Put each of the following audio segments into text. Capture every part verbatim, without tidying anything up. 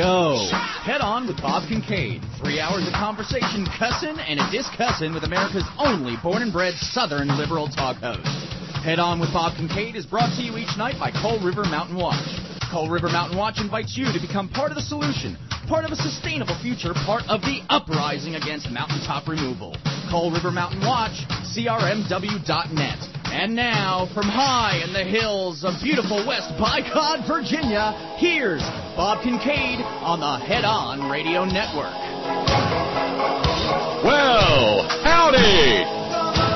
go. Head On with Bob Kincaid. Three hours of conversation, cussin' and a discussin' with America's only born and bred Southern liberal talk host. Head On with Bob Kincaid is brought to you each night by Coal River Mountain Watch. Coal River Mountain Watch invites you to become part of the solution, part of a sustainable future, part of the uprising against mountaintop removal. Coal River Mountain Watch, C R M W dot net. And now, from high in the hills of beautiful West Bycott, Virginia, here's Bob Kincaid on the Head On Radio Network. Well, howdy!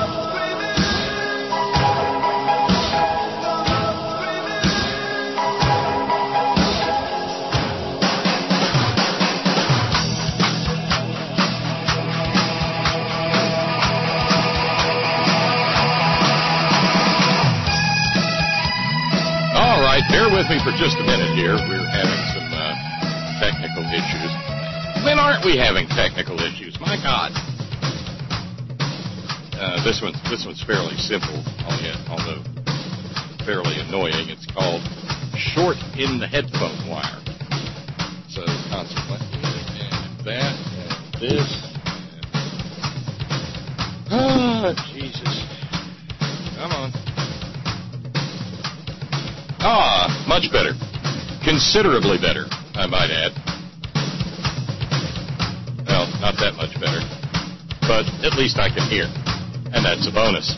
Bear with me for just a minute here. We're having some uh, technical issues. When aren't we having technical issues? My God. Uh, this one's this one's fairly simple, although fairly annoying. It's called short in the headphone wire. So consequently, and that, and this. And... Oh, Jesus. Come on. Ah, much better. Considerably better, I might add. Well, not that much better. But at least I can hear. And that's a bonus.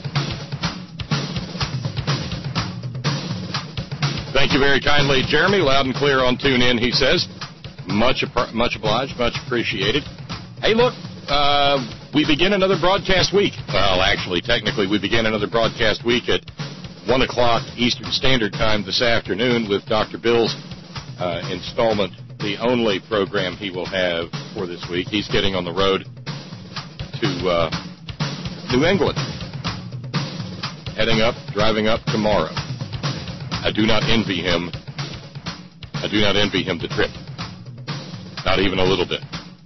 Thank you very kindly, Jeremy. Loud and clear on TuneIn, he says. Much, much obliged, much appreciated. Hey, look, uh, we begin another broadcast week. Well, actually, technically, we begin another broadcast week at one o'clock Eastern Standard Time this afternoon with Doctor Bill's uh, installment, the only program he will have for this week. He's getting on the road to uh, New England, heading up, driving up tomorrow. I do not envy him. I do not envy him the trip. Not even a little bit.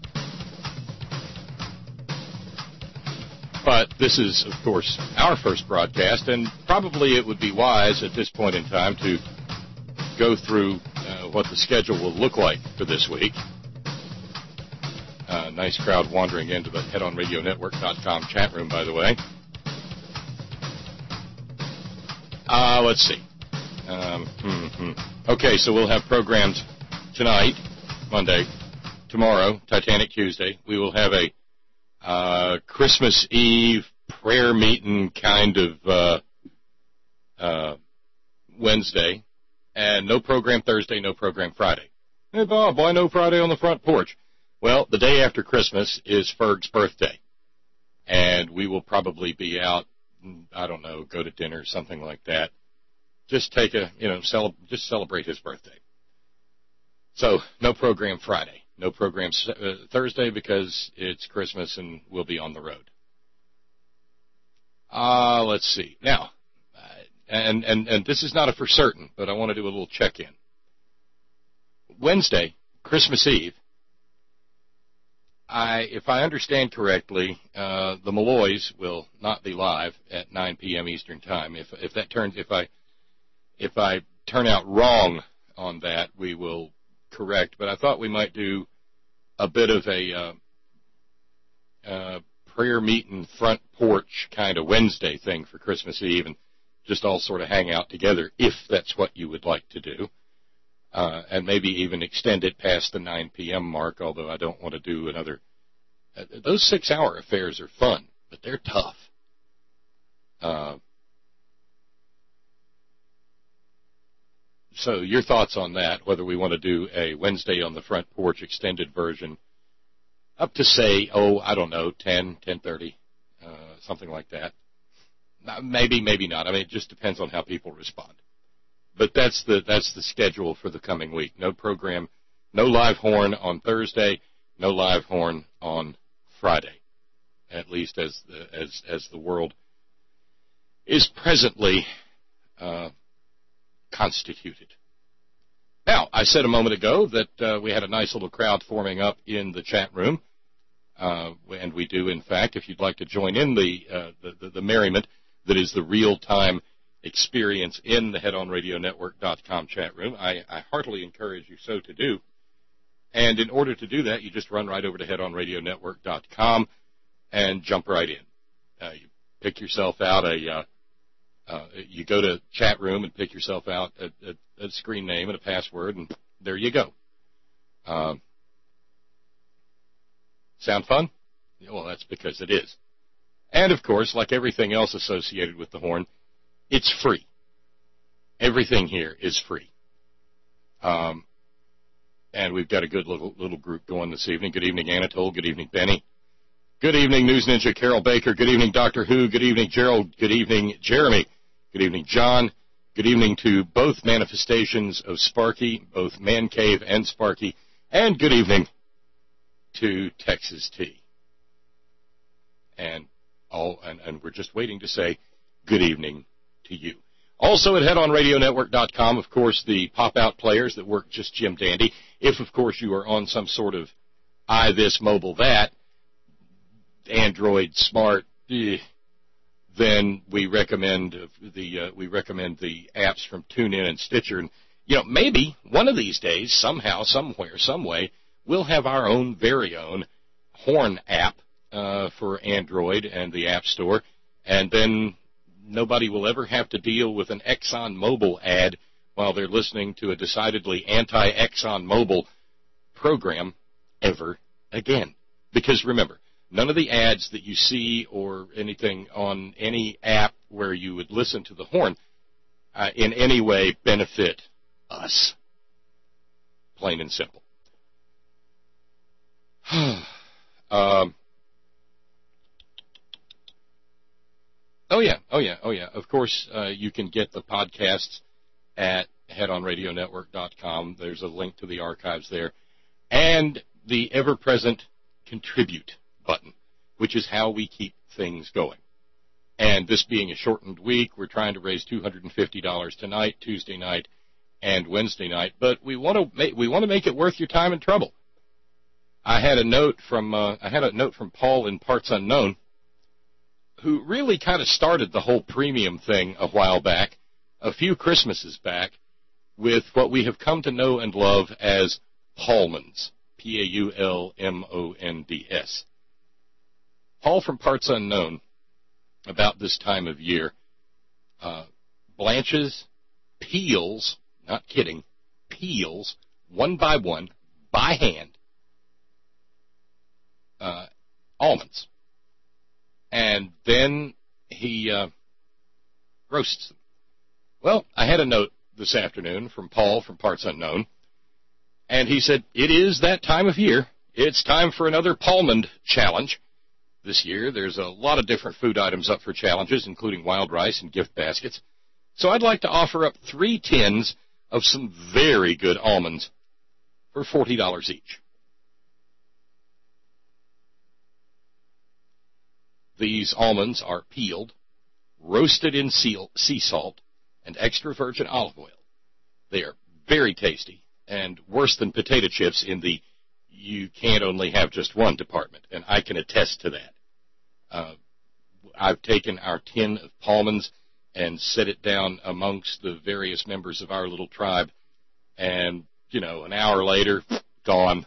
But this is, of course, our first broadcast, and probably it would be wise at this point in time to go through uh, what the schedule will look like for this week. Uh, nice crowd wandering into the head on radio network dot com chat room, by the way. Uh, let's see. Um, mm-hmm. Okay, so we'll have programs tonight, Monday, tomorrow, Titanic Tuesday. We will have a Uh, Christmas Eve prayer meeting kind of uh, uh, Wednesday, and no program Thursday, no program Friday. Hey, Bob, why no Friday on the front porch? Well, the day after Christmas is Ferg's birthday, and we will probably be out, I don't know, go to dinner, something like that. Just take a, you know, cele- just celebrate his birthday. So, no program Friday. No program uh, Thursday because it's Christmas and we'll be on the road. Uh, let's see. Now, uh, and, and, and this is not a for certain, but I want to do a little check-in. Wednesday, Christmas Eve, I, if I understand correctly, uh, the Malloys will not be live at nine p.m. Eastern Time. If if that turns, if I if I turn out wrong on that, we will correct, but I thought we might do a bit of a uh, uh, prayer meeting front porch kind of Wednesday thing for Christmas Eve and just all sort of hang out together if that's what you would like to do, uh, and maybe even extend it past the nine p.m. mark, although I don't want to do another. Uh, those six-hour affairs are fun, but they're tough. Uh, So your thoughts on that, whether we want to do a Wednesday on the front porch extended version up to, say, oh, I don't know, ten, ten thirty, uh, something like that. Maybe, maybe not. I mean, it just depends on how people respond. But that's the that's the schedule for the coming week. No program, no live horn on Thursday, no live horn on Friday, at least as the, as, as the world is presently uh constituted. Now, I said a moment ago that uh, we had a nice little crowd forming up in the chat room, uh, and we do, in fact. If you'd like to join in the, uh, the, the, the merriment that is the real-time experience in the head on radio network dot com chat room, I, I heartily encourage you so to do. And in order to do that, you just run right over to head on radio network dot com and jump right in. Uh, you pick yourself out a, uh, uh, you go to chat room and pick yourself out a, a, a screen name and a password, and there you go. Um, sound fun? Well, that's because it is. And, of course, like everything else associated with the horn, it's free. Everything here is free. Um, and we've got a good little little group going this evening. Good evening, Anatole. Good evening, Benny. Good evening, News Ninja Carol Baker. Good evening, Doctor Who. Good evening, Gerald. Good evening, Jeremy. Good evening, John. Good evening to both manifestations of Sparky, both Man Cave and Sparky. And good evening to Texas T. And all, and, and we're just waiting to say good evening to you. Also at head on radio network dot com, of course, the pop-out players that work just Jim Dandy. If, of course, you are on some sort of I this, mobile that, Android, smart, eh, then we recommend the uh, we recommend the apps from TuneIn and Stitcher. And, you know, maybe one of these days, somehow, somewhere, some way, we'll have our own very own Horn app uh, for Android and the App Store, and then nobody will ever have to deal with an Exxon Mobil ad while they're listening to a decidedly anti-Exxon Mobil program ever again. Because remember, none of the ads that you see or anything on any app where you would listen to the horn uh, in any way benefit us. Plain and simple. um, oh, yeah, oh, yeah, oh, yeah. Of course, uh, you can get the podcasts at head on radio network dot com. There's a link to the archives there. And the ever-present contribute button, which is how we keep things going. And this being a shortened week, we're trying to raise two hundred fifty dollars tonight, Tuesday night, and Wednesday night. But we want to make, we want to make it worth your time and trouble. I had a note from uh, I had a note from Paul in Parts Unknown, who really kind of started the whole premium thing a while back, a few Christmases back, with what we have come to know and love as Paulmans, P A U L M O N D S. Paul from Parts Unknown, about this time of year, uh, blanches, peels, not kidding, peels, one by one, by hand, uh, almonds. And then he uh, roasts them. Well, I had a note this afternoon from Paul from Parts Unknown, and he said, it is that time of year. It's time for another Paulmond challenge. This year, there's a lot of different food items up for challenges, including wild rice and gift baskets. So I'd like to offer up three tins of some very good almonds for forty dollars each. These almonds are peeled, roasted in sea salt, and extra virgin olive oil. They are very tasty and worse than potato chips in the you can't only have just one department, and I can attest to that. Uh, I've taken our tin of Paulmans and set it down amongst the various members of our little tribe, and, you know, an hour later, gone.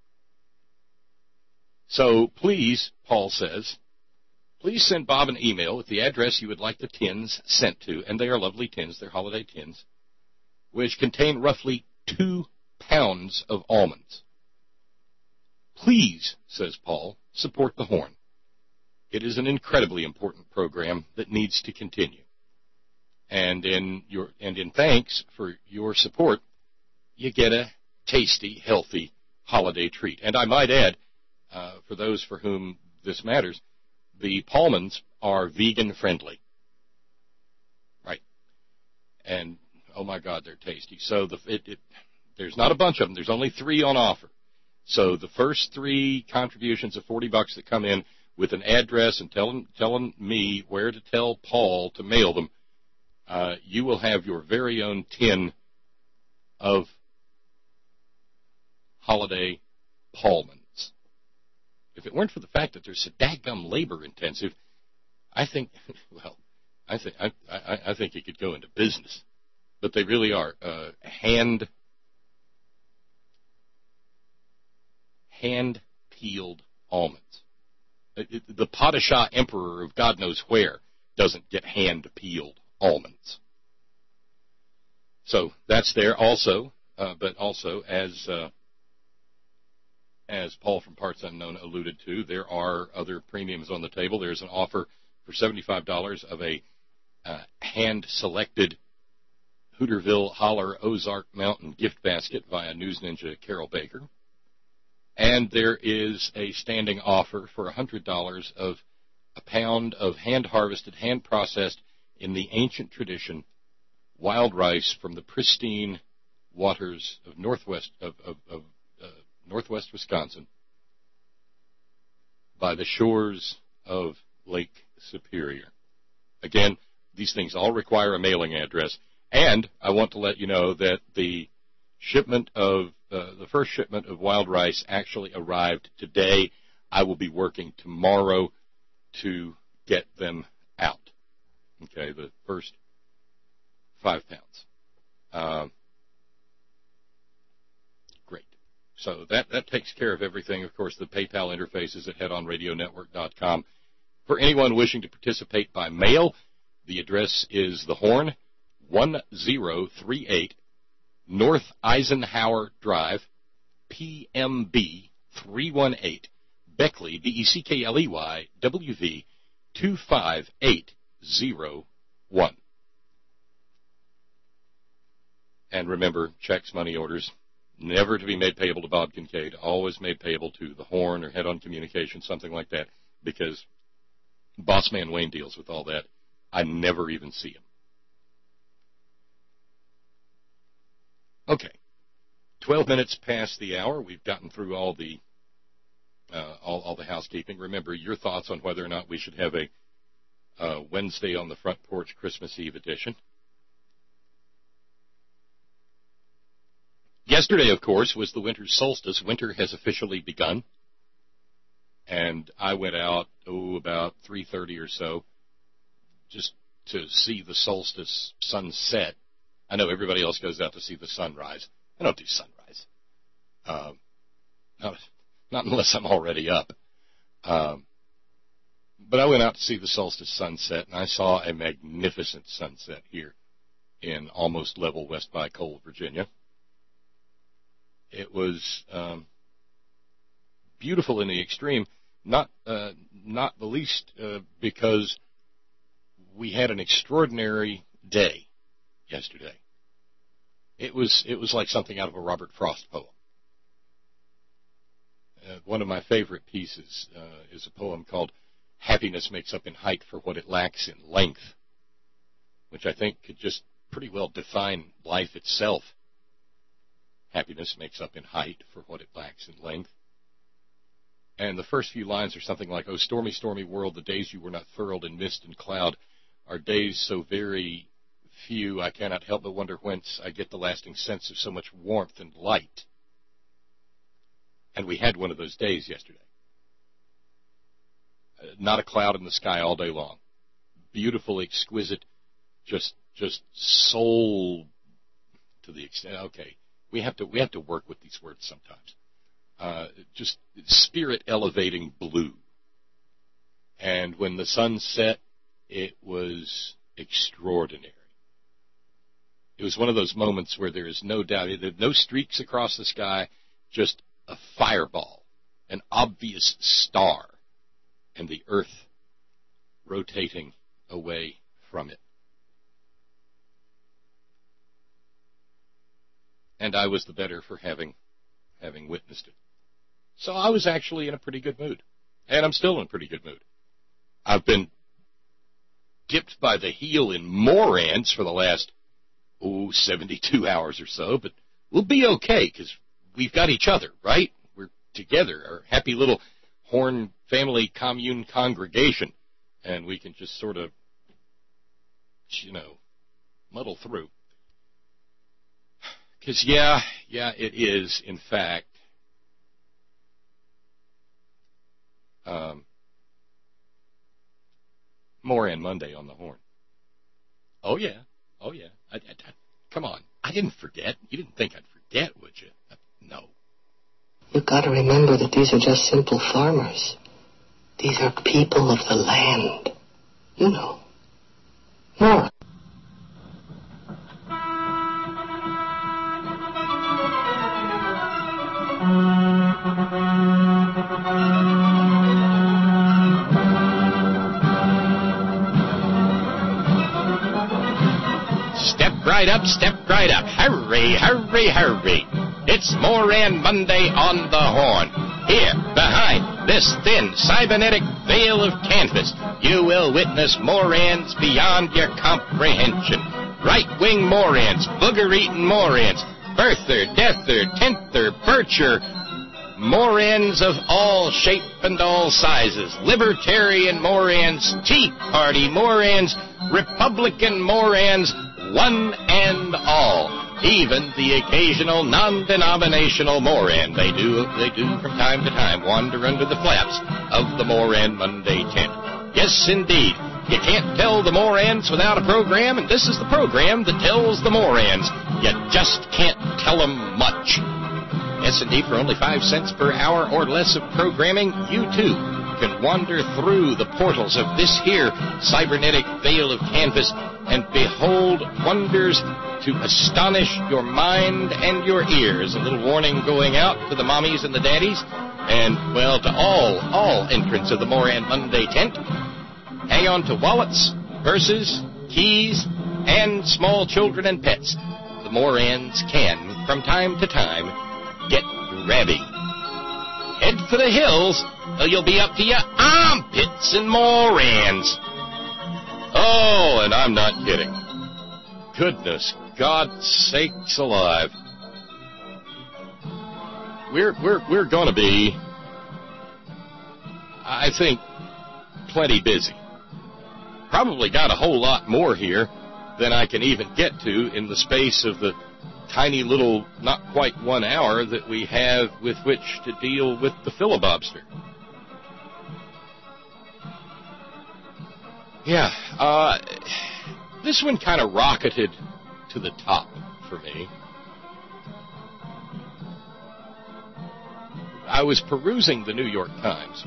So please, Paul says, please send Bob an email with the address you would like the tins sent to, and they are lovely tins, they're holiday tins, which contain roughly two pounds of almonds. Please, says Paul, support the Horn. It is an incredibly important program that needs to continue. And in your and in thanks for your support, you get a tasty, healthy holiday treat. And I might add, uh, for those for whom this matters, the Paulmans are vegan friendly. Right. And oh my God, they're tasty. So the it, it there's not a bunch of them. There's only three on offer. So the first three contributions of forty bucks that come in with an address and telling telling me where to tell Paul to mail them, uh, you will have your very own tin of holiday Paulmans. If it weren't for the fact that they're so daggum labor intensive, I think, well, I think I, I, I think you could go into business. But they really are uh, hand. hand-peeled almonds. The Padishah emperor of God knows where doesn't get hand-peeled almonds. So that's there also, uh, but also as uh, as Paul from Parts Unknown alluded to, there are other premiums on the table. There's an offer for seventy-five dollars of a uh, hand-selected Hooterville Holler Ozark Mountain gift basket via News Ninja Carol Baker. And there is a standing offer for one hundred dollars of a pound of hand-harvested, hand-processed, in the ancient tradition, wild rice from the pristine waters of northwest of, of, of uh, northwest Wisconsin by the shores of Lake Superior. Again, these things all require a mailing address, and I want to let you know that the shipment of uh, the first shipment of wild rice actually arrived today. I will be working tomorrow to get them out. Okay, the first five pounds. Um, great. So that, that takes care of everything. Of course, the PayPal interface is at head on radio network dot com. For anyone wishing to participate by mail, the address is The Horn, one zero three eight North Eisenhower Drive, P M B three one eight, Beckley, B E C K L E Y, W V two five eight zero one. And remember, checks, money orders, never to be made payable to Bob Kincaid, always made payable to The Horn or Head On Communications, something like that, because Boss Man Wayne deals with all that. I never even see him. Okay, twelve minutes past the hour. We've gotten through all the uh, all, all the housekeeping. Remember, your thoughts on whether or not we should have a uh, Wednesday on the Front Porch Christmas Eve edition. Yesterday, of course, was the winter solstice. Winter has officially begun, and I went out, oh, about three thirty or so, just to see the solstice sunset. I know everybody else goes out to see the sunrise. I don't do sunrise. Um, not, not unless I'm already up. Um, but I went out to see the solstice sunset, and I saw a magnificent sunset here in almost level West by Cole, Virginia. It was um, beautiful in the extreme, not uh, not the least uh, because we had an extraordinary day yesterday. It was it was like something out of a Robert Frost poem. Uh, one of my favorite pieces uh, is a poem called "Happiness Makes Up in Height for What It Lacks in Length," which I think could just pretty well define life itself. Happiness makes up in height for what it lacks in length. And the first few lines are something like, "Oh, stormy, stormy world, the days you were not furled in mist and cloud are days so very few, I cannot help but wonder whence I get the lasting sense of so much warmth and light." And we had one of those days yesterday. Uh, not a cloud in the sky all day long. Beautiful, exquisite, just just soul to the extent, okay, we have to we have to work with these words sometimes. Uh, just spirit elevating blue. And when the sun set, it was extraordinary. It was one of those moments where there is no doubt, there are no streaks across the sky, just a fireball, an obvious star, and the earth rotating away from it. And I was the better for having having witnessed it. So I was actually in a pretty good mood. And I'm still in a pretty good mood. I've been dipped by the heel in more ants for the last, oh, seventy-two hours or so, but we'll be okay because we've got each other, right? We're together, our happy little Horn family commune congregation, and we can just sort of, you know, muddle through. Because, yeah, yeah, it is, in fact, um, Moran Monday on the Horn. Oh, yeah. Oh, yeah. I, I, I, come on. I didn't forget. You didn't think I'd forget, would you? No. You've got to remember that these are just simple farmers. These are people of the land. You know. More. Step right up, step right up. Hurry, hurry, hurry. It's Moran Monday on the horn. Here, behind this thin cybernetic veil of canvas, you will witness Morans beyond your comprehension. Right-wing Morans, booger-eating Morans, birther, deather, tenther, bircher, Morans of all shape and all sizes, libertarian Morans, Tea Party Morans, Republican Morans, one and all. Even the occasional non-denominational Moran. They do, they do from time to time wander under the flaps of the Moran Monday tent. Yes, indeed. You can't tell the Morans without a program, and this is the program that tells the Morans. You just can't tell them much. Yes, indeed, for only five cents per hour or less of programming, you too can wander through the portals of this here cybernetic veil of canvas and behold wonders to astonish your mind and your ears. A little warning going out to the mommies and the daddies, and, well, to all, all entrants of the Moran Monday tent. Hang on to wallets, purses, keys, and small children and pets. The Morans can, from time to time, get grabby. Head for the hills, or you'll be up to your armpits in Morans. Oh, and I'm not kidding. Goodness, God's sakes alive. We're we're we're going to be, I think, plenty busy. Probably got a whole lot more here than I can even get to in the space of the tiny little, not quite one hour that we have with which to deal with the filibuster. Yeah, uh, this one kind of rocketed to the top for me. I was perusing the New York Times,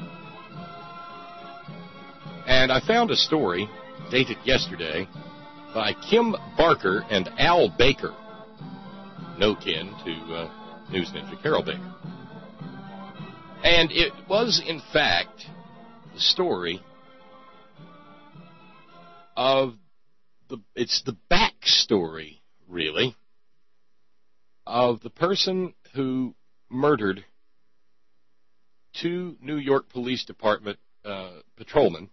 and I found a story dated yesterday by Kim Barker and Al Baker, no kin to uh, News Ninja Carol Baker. And it was, in fact, the story of the, it's the backstory, really, of the person who murdered two New York Police Department uh, patrolmen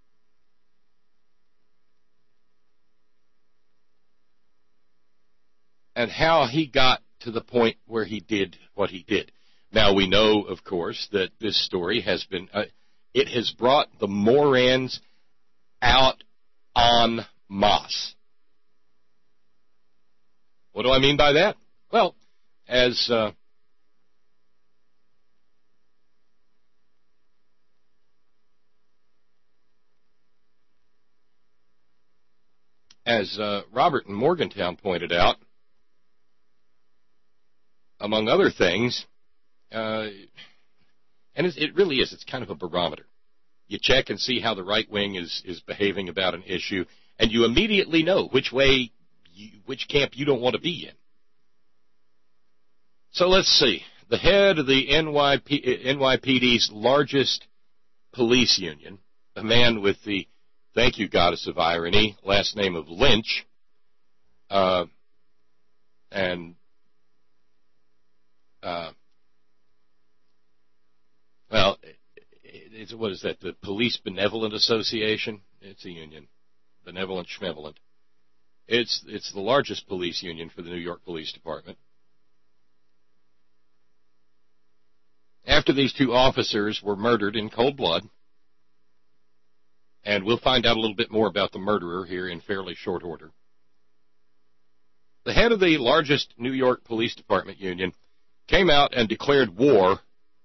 and how he got to the point where he did what he did. Now, we know, of course, that this story has been, uh, it has brought the Morans out en masse. What do I mean by that? Well, as uh, as uh, Robert in Morgantown pointed out, among other things, uh, and it, it really is, it's kind of a barometer. You check and see how the right wing is, is behaving about an issue, and you immediately know which way, you, which camp you don't want to be in. So let's see. The head of the N Y P D's largest police union, a man with the, thank you, goddess of irony, last name of Lynch, uh, and Uh, well, it's, what is that, the Police Benevolent Association? It's a union, benevolent schmevolent. It's, it's the largest police union for the New York Police Department. After these two officers were murdered in cold blood, and we'll find out a little bit more about the murderer here in fairly short order, the head of the largest New York Police Department union came out and declared war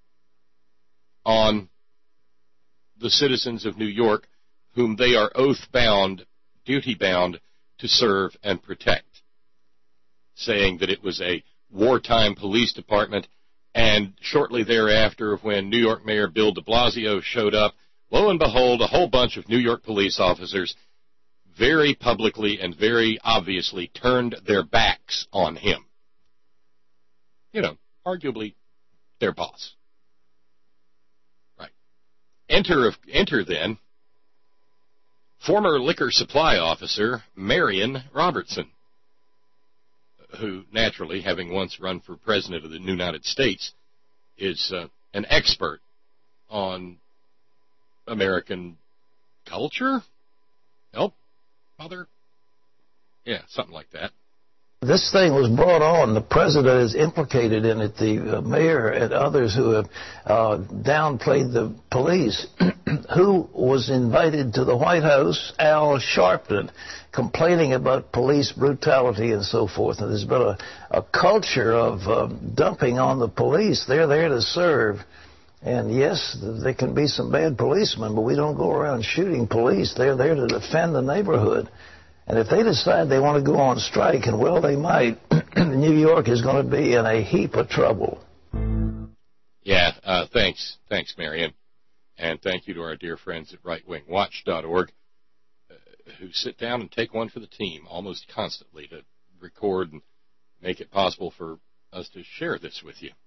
on the citizens of New York, whom they are oath-bound, duty-bound to serve and protect, saying that it was a wartime police department And shortly thereafter, when New York Mayor Bill de Blasio showed up, lo and behold, a whole bunch of New York police officers very publicly and very obviously turned their backs on him. You know, arguably their boss. Right. Enter, enter then, former liquor supply officer Marion Robertson, who naturally, having once run for president of the United States, is uh, an expert on American culture? Help, mother? Yeah, something like that. This thing was brought on. The president is implicated in it, the uh, mayor and others who have uh, downplayed the police. Who was invited to the White House? Al Sharpton, complaining about police brutality and so forth. And there's been a, a culture of uh, dumping on the police. They're there to serve. And yes, there can be some bad policemen, but we don't go around shooting police. They're there to defend the neighborhood. And if they decide they want to go on strike, and well, they might, New York is going to be in a heap of trouble. Yeah, uh, thanks. Thanks, Marion. And thank you to our dear friends at right wing watch dot org, uh, who sit down and take one for the team almost constantly to record and make it possible for us to share this with you.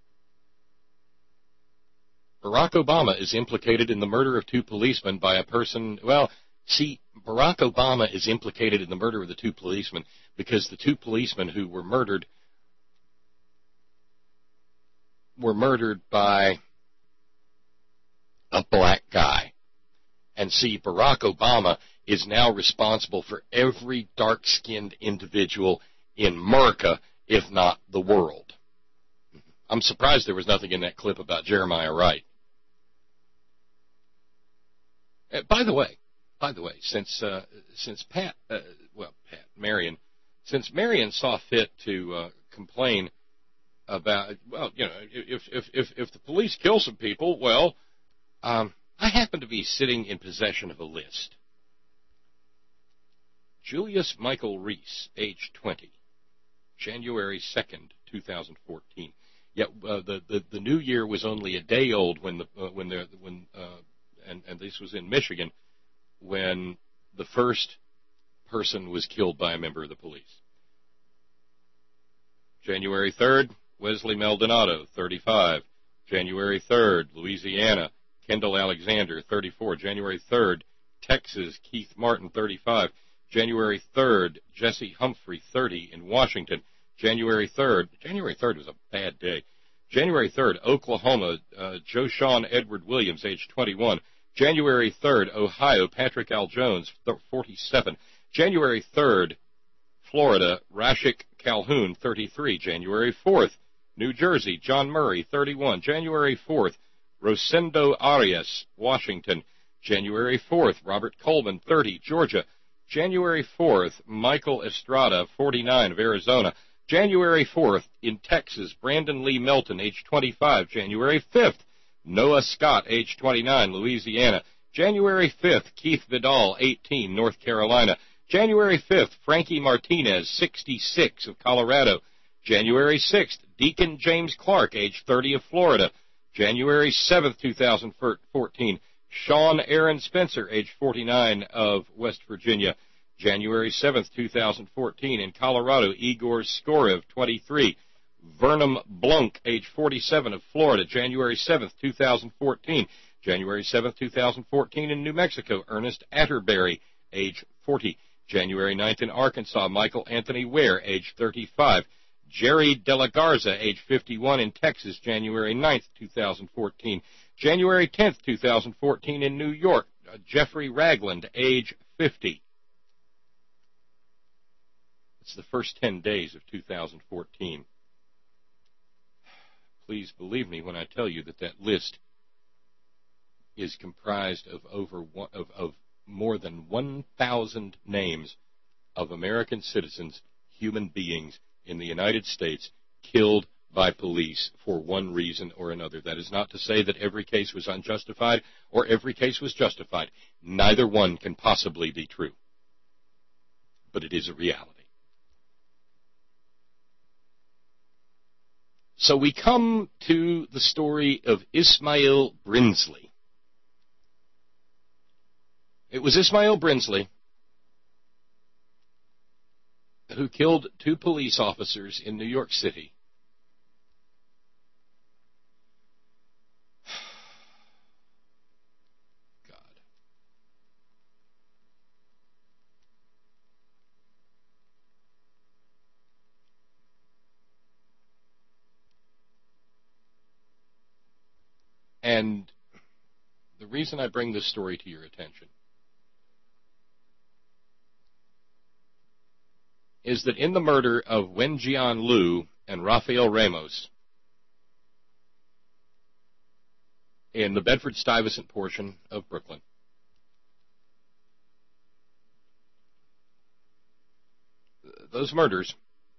Barack Obama is implicated in the murder of two policemen by a person, well, see, Barack Obama is implicated in the murder of the two policemen because the two policemen who were murdered were murdered by a black guy. And see, Barack Obama is now responsible for every dark-skinned individual in America, if not the world. I'm surprised there was nothing in that clip about Jeremiah Wright. Uh, by the way, By the way, since uh, since Pat, uh, well, Pat, Marion, since Marion saw fit to uh, complain about, well, you know, if if if if the police kill some people, well, um, I happen to be sitting in possession of a list. Julius Michael Reese, age twenty, January second, two thousand fourteen. Yet uh, the, the the new year was only a day old when the uh, when there when uh, and and this was in Michigan, when the first person was killed by a member of the police. January third, Wesley Maldonado, thirty-five. January third, Louisiana, Kendall Alexander, thirty-four. January third, Texas, Keith Martin, thirty-five. January third, Jesse Humphrey, thirty, in Washington. January third, January third was a bad day. January third, Oklahoma, uh, Joe Sean Edward Williams, age twenty-one. January third, Ohio, Patrick Al Jones, forty-seven. January third, Florida, Rashik Calhoun, thirty-three. January fourth, New Jersey, John Murray, thirty-one. January fourth, Rosendo Arias, Washington. January fourth, Robert Coleman, thirty, Georgia. January fourth, Michael Estrada, forty-nine, of Arizona. January fourth, in Texas, Brandon Lee Melton, age twenty-five. January fifth, Noah Scott, age twenty-nine, Louisiana. January fifth, Keith Vidal, eighteen, North Carolina. January fifth, Frankie Martinez, sixty-six, of Colorado. January sixth, Deacon James Clark, age thirty, of Florida. January seventh, two thousand fourteen, Sean Aaron Spencer, age forty-nine, of West Virginia. January seventh, two thousand fourteen, in Colorado, Igor Skorev, twenty-three. Vernum Blunk, age forty-seven, of Florida. January seventh, two thousand fourteen. January seventh, two thousand fourteen, in New Mexico, Ernest Atterbury, age forty. January ninth, in Arkansas, Michael Anthony Ware, age thirty-five. Jerry De La Garza, age fifty-one, in Texas, January ninth, two thousand fourteen. January tenth, two thousand fourteen, in New York, uh, Jeffrey Ragland, age fifty. It's the first ten days of two thousand fourteen. Please believe me when I tell you that that list is comprised of over one, of, of more than one thousand names of American citizens, human beings in the United States, killed by police for one reason or another. That is not to say that every case was unjustified or every case was justified. Neither one can possibly be true. But it is a reality. So we come to the story of Ismail Brinsley. It was Ismail Brinsley who killed two police officers in New York City. God. And the reason I bring this story to your attention is that in the murder of Wenjian Liu and Rafael Ramos in the Bedford-Stuyvesant portion of Brooklyn, those murders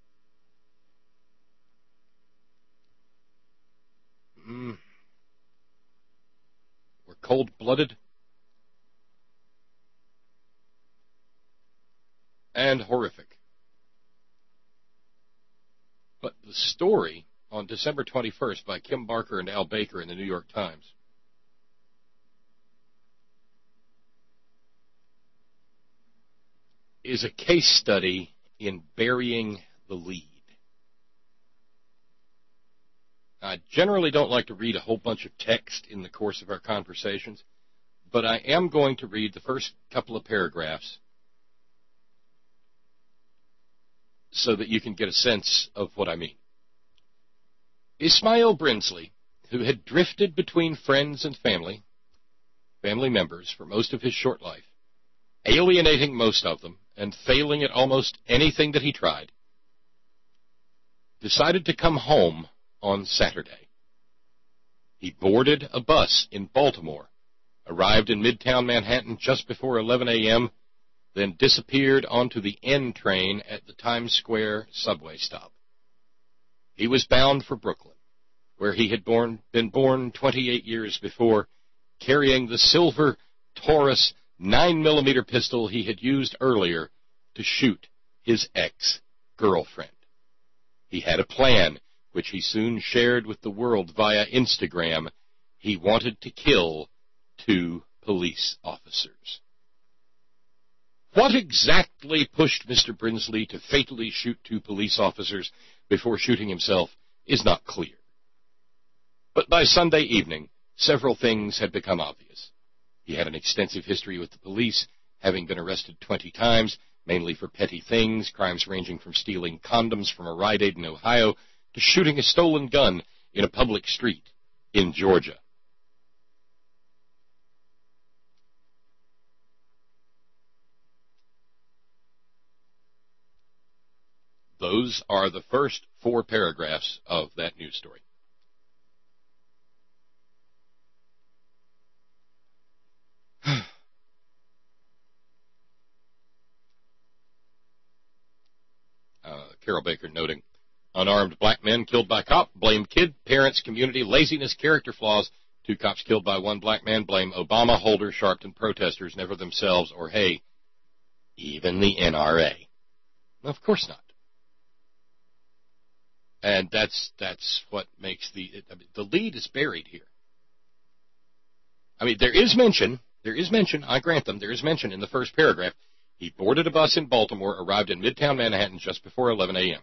mm, were cold-blooded and horrific. But the story on December twenty-first by Kim Barker and Al Baker in the New York Times is a case study in burying the lead. I generally don't like to read a whole bunch of text in the course of our conversations, but I am going to read the first couple of paragraphs so that you can get a sense of what I mean. Ismail Brinsley, who had drifted between friends and family, family members for most of his short life, alienating most of them and failing at almost anything that he tried, decided to come home on Saturday. He boarded a bus in Baltimore, arrived in Midtown Manhattan just before eleven a.m., then disappeared onto the N train at the Times Square subway stop. He was bound for Brooklyn, where he had born, been born twenty-eight years before, carrying the silver Taurus nine millimeter pistol he had used earlier to shoot his ex-girlfriend. He had a plan, which he soon shared with the world via Instagram. He wanted to kill two police officers. What exactly pushed Mister Brinsley to fatally shoot two police officers before shooting himself is not clear. But by Sunday evening, several things had become obvious. He had an extensive history with the police, having been arrested twenty times, mainly for petty things, crimes ranging from stealing condoms from a Rite Aid in Ohio to shooting a stolen gun in a public street in Georgia. Those are the first four paragraphs of that news story. uh, Carol Baker noting, unarmed black men killed by cop, blame kid, parents, community, laziness, character flaws. Two cops killed by one black man, blame Obama, Holder, Sharpton, protesters, never themselves, or, hey, even the N R A. Of course not. And that's that's what makes the I mean, the lead is buried here. I mean, there is mention, there is mention, I grant them, there is mention in the first paragraph. He boarded a bus in Baltimore, arrived in Midtown Manhattan just before eleven a.m.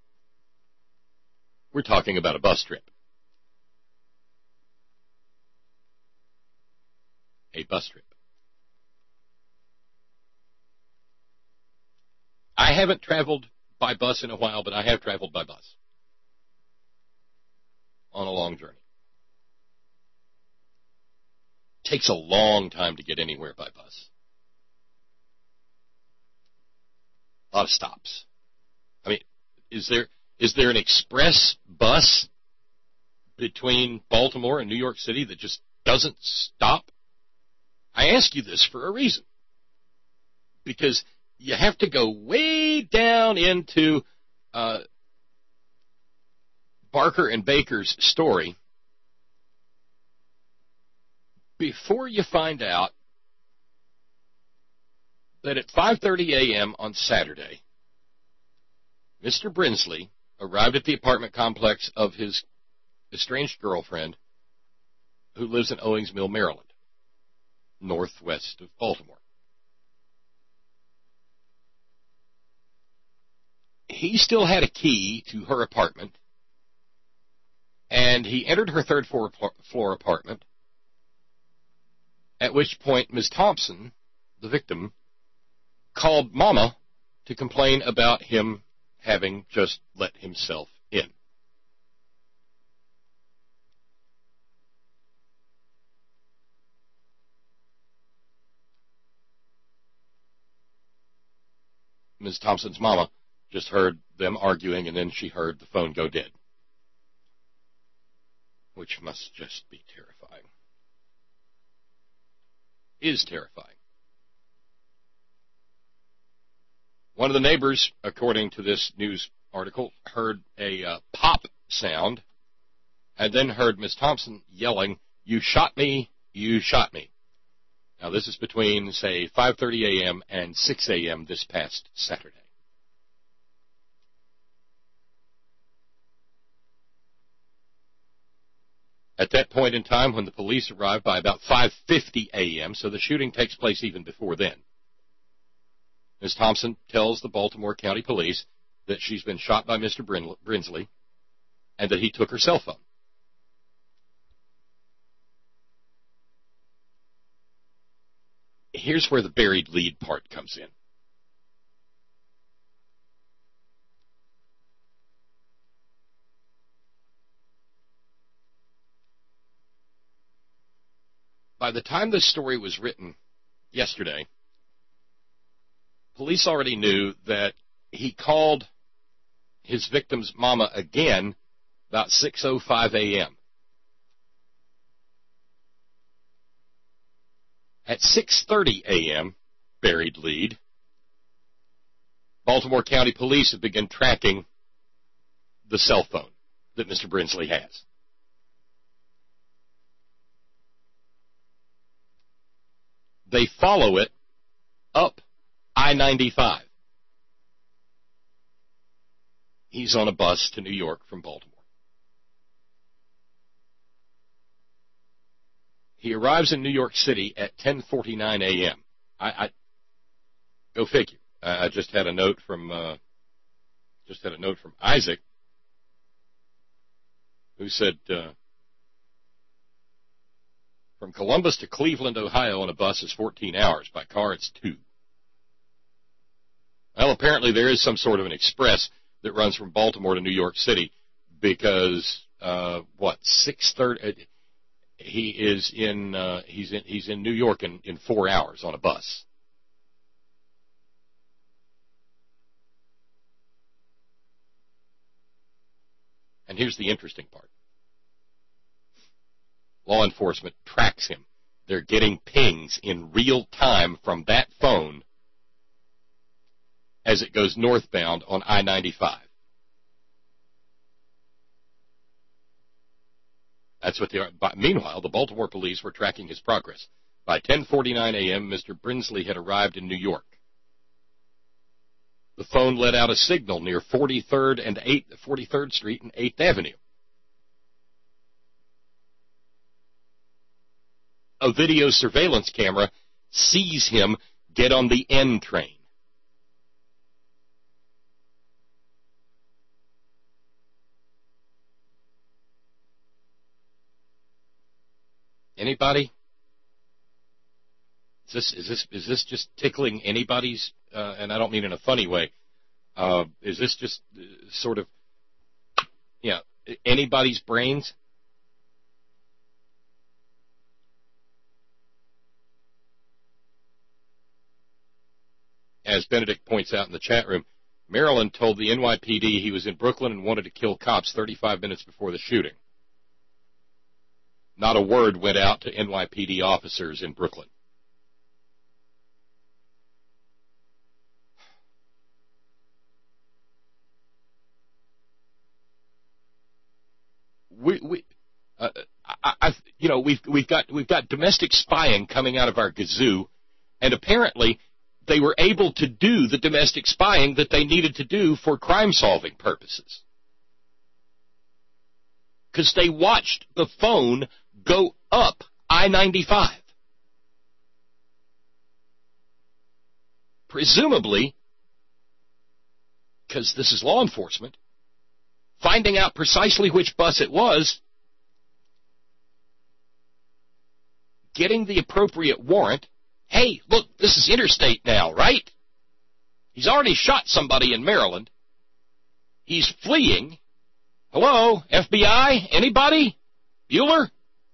We're talking about a bus trip. A bus trip. I haven't traveled by bus in a while, but I have traveled by bus on a long journey. It takes a long time to get anywhere by bus. A lot of stops. I mean, is there is there an express bus between Baltimore and New York City that just doesn't stop? I ask you this for a reason. Because you have to go way down into uh, Barker and Baker's story before you find out that at five thirty a.m. on Saturday, Mister Brinsley arrived at the apartment complex of his estranged girlfriend, who lives in Owings Mill, Maryland, northwest of Baltimore. He still had a key to her apartment, and he entered her third floor, floor apartment, at which point Miz Thompson, the victim, called Mama to complain about him having just let himself in. Miz Thompson's mama just heard them arguing, and then she heard the phone go dead, which must just be terrifying. Is terrifying. One of the neighbors, according to this news article, heard a uh, pop sound and then heard Miz Thompson yelling, "You shot me, you shot me." Now, this is between, say, five thirty a.m. and six a.m. this past Saturday. At that point in time, when the police arrived by about five fifty a.m., so the shooting takes place even before then, Miz Thompson tells the Baltimore County Police that she's been shot by Mister Brinsley and that he took her cell phone. Here's where the buried lead part comes in. By the time this story was written yesterday, police already knew that he called his victim's mama again about six oh five a.m. At six thirty a.m., buried lead, Baltimore County Police have begun tracking the cell phone that Mister Brinsley has. They follow it up I ninety-five. He's on a bus to New York from Baltimore. He arrives in New York City at ten forty-nine a.m. I, I go figure. I, I just had a note from uh, just had a note from Isaac, who said uh, from Columbus to Cleveland, Ohio, on a bus is fourteen hours. By car, it's two. Well, apparently there is some sort of an express that runs from Baltimore to New York City, because uh, what six thirty. He is in uh, he's in he's in New York in, in four hours on a bus. And here's the interesting part. Law enforcement tracks him. They're getting pings in real time from that phone as it goes northbound on I ninety-five. That's what they are. But meanwhile, the Baltimore police were tracking his progress. By ten forty-nine a.m., Mister Brinsley had arrived in New York. The phone let out a signal near forty-third and eighth, forty-third Street and eighth Avenue. A video surveillance camera sees him get on the N train. Anybody? Is this is this is this just tickling anybody's? Uh, and I don't mean in a funny way. Uh, is this just uh, sort of, you know, anybody's brains? As Benedict points out in the chat room, Maryland told the N Y P D he was in Brooklyn and wanted to kill cops thirty-five minutes before the shooting. Not a word went out to N Y P D officers in Brooklyn. We, we, uh, I, I, you know, we've we've got we've got domestic spying coming out of our gazoo, and apparently they were able to do the domestic spying that they needed to do for crime-solving purposes. because they watched the phone go up I ninety-five. Presumably, because this is law enforcement, finding out precisely which bus it was, getting the appropriate warrant. Hey, look, this is interstate now, right? He's already shot somebody in Maryland. He's fleeing. Hello, F B I? Anybody? Bueller?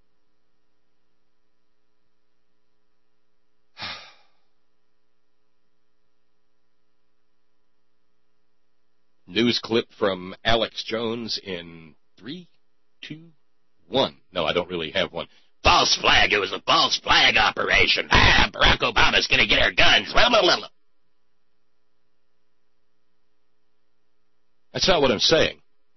News clip from Alex Jones in three, two, one. No, I don't really have one. False flag. It was a false flag operation. Ah, Barack Obama's going to get our guns. That's not what I'm saying.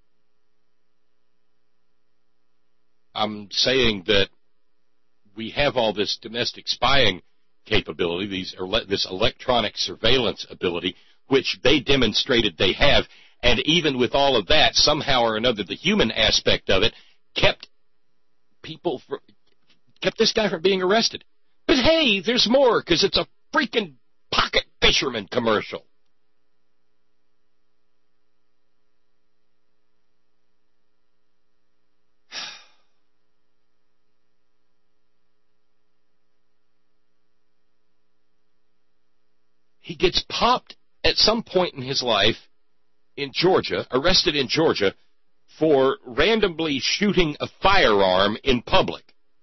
I'm saying that we have all this domestic spying capability, these this electronic surveillance ability, which they demonstrated they have, and even with all of that, somehow or another, the human aspect of it kept people, for, kept this guy from being arrested. But hey, there's more, because it's a freaking pocket fisherman commercial. He gets popped at some point in his life in Georgia, arrested in Georgia, for randomly shooting a firearm in public.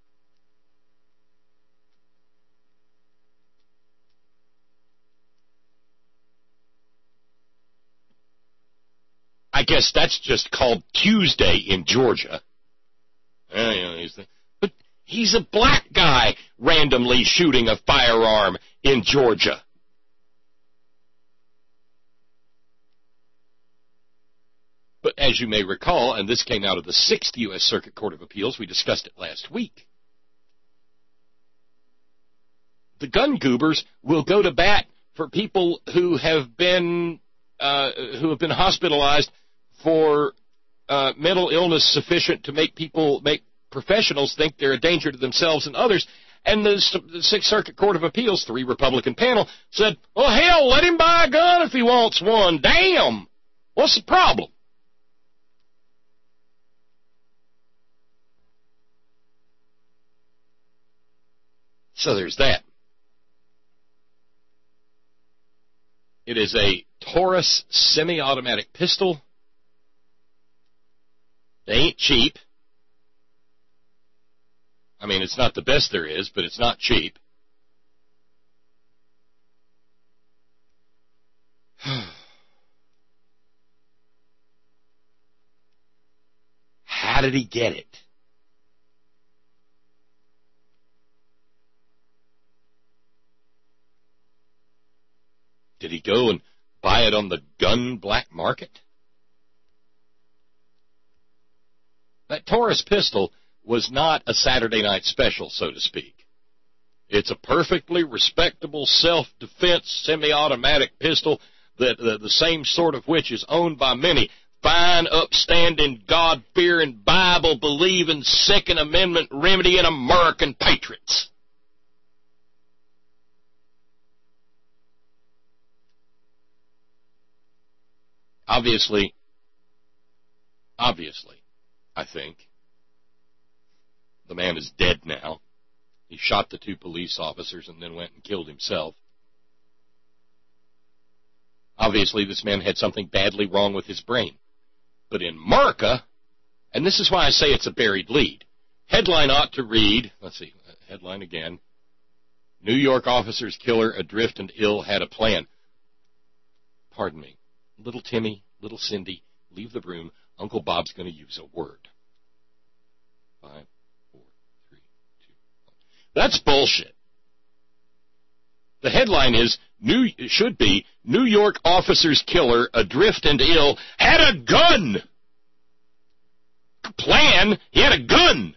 I guess that's just called Tuesday in Georgia. Uh, you know, he's the, but he's a black guy randomly shooting a firearm in Georgia. But as you may recall, and this came out of the Sixth U S Circuit Court of Appeals, we discussed it last week, the gun goobers will go to bat for people who have been uh, who have been hospitalized for uh, mental illness sufficient to make people, make professionals think they're a danger to themselves and others. And the, the Sixth Circuit Court of Appeals, three Republican panel, said, well, hell, let him buy a gun if he wants one. Damn! What's the problem? So there's that. It is a Taurus semi-automatic pistol. They ain't cheap. I mean, it's not the best there is, but it's not cheap. How did he get it? Did he go and buy it on the gun black market? That Taurus pistol was not a Saturday night special, so to speak. It's a perfectly respectable self-defense semi-automatic pistol that uh, the same sort of which is owned by many fine, upstanding, God-fearing, Bible-believing, Second Amendment remedying American patriots. Obviously, obviously, I think, the man is dead now. He shot the two police officers and then went and killed himself. Obviously, this man had something badly wrong with his brain. But in America, and this is why I say it's a buried lead, headline ought to read, let's see, headline again, New York officer's killer, adrift and ill, had a plan. Pardon me. Little Timmy, little Cindy, leave the room. Uncle Bob's going to use a word. Five, four, three, two, one. That's bullshit. The headline is, New should be, New York officer's killer, adrift and ill, had a gun. Plan, he had a gun.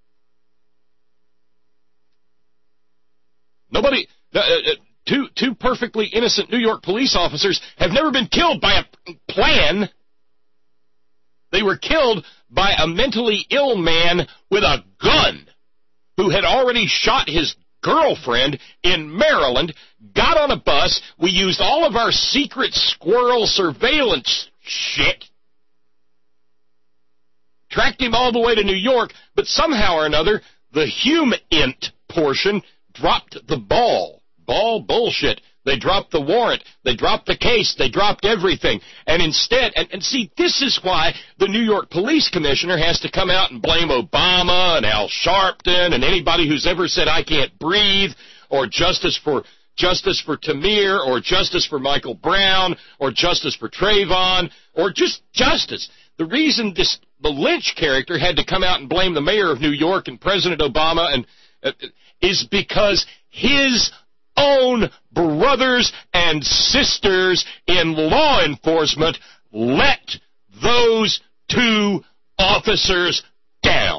Nobody... Uh, uh, Two, two perfectly innocent New York police officers have never been killed by a plan. They were killed by a mentally ill man with a gun who had already shot his girlfriend in Maryland, got on a bus. We used all of our secret squirrel surveillance shit, tracked him all the way to New York, but somehow or another, the hume-int portion dropped the ball. Ball bullshit. They dropped the warrant. They dropped the case. They dropped everything. And instead, and, and see, this is why the New York police commissioner has to come out and blame Obama and Al Sharpton and anybody who's ever said, I can't breathe, or justice for justice for Tamir, or justice for Michael Brown, or justice for Trayvon, or just justice. The reason this the Lynch character had to come out and blame the mayor of New York and President Obama and uh, is because his own brothers and sisters in law enforcement let those two officers down.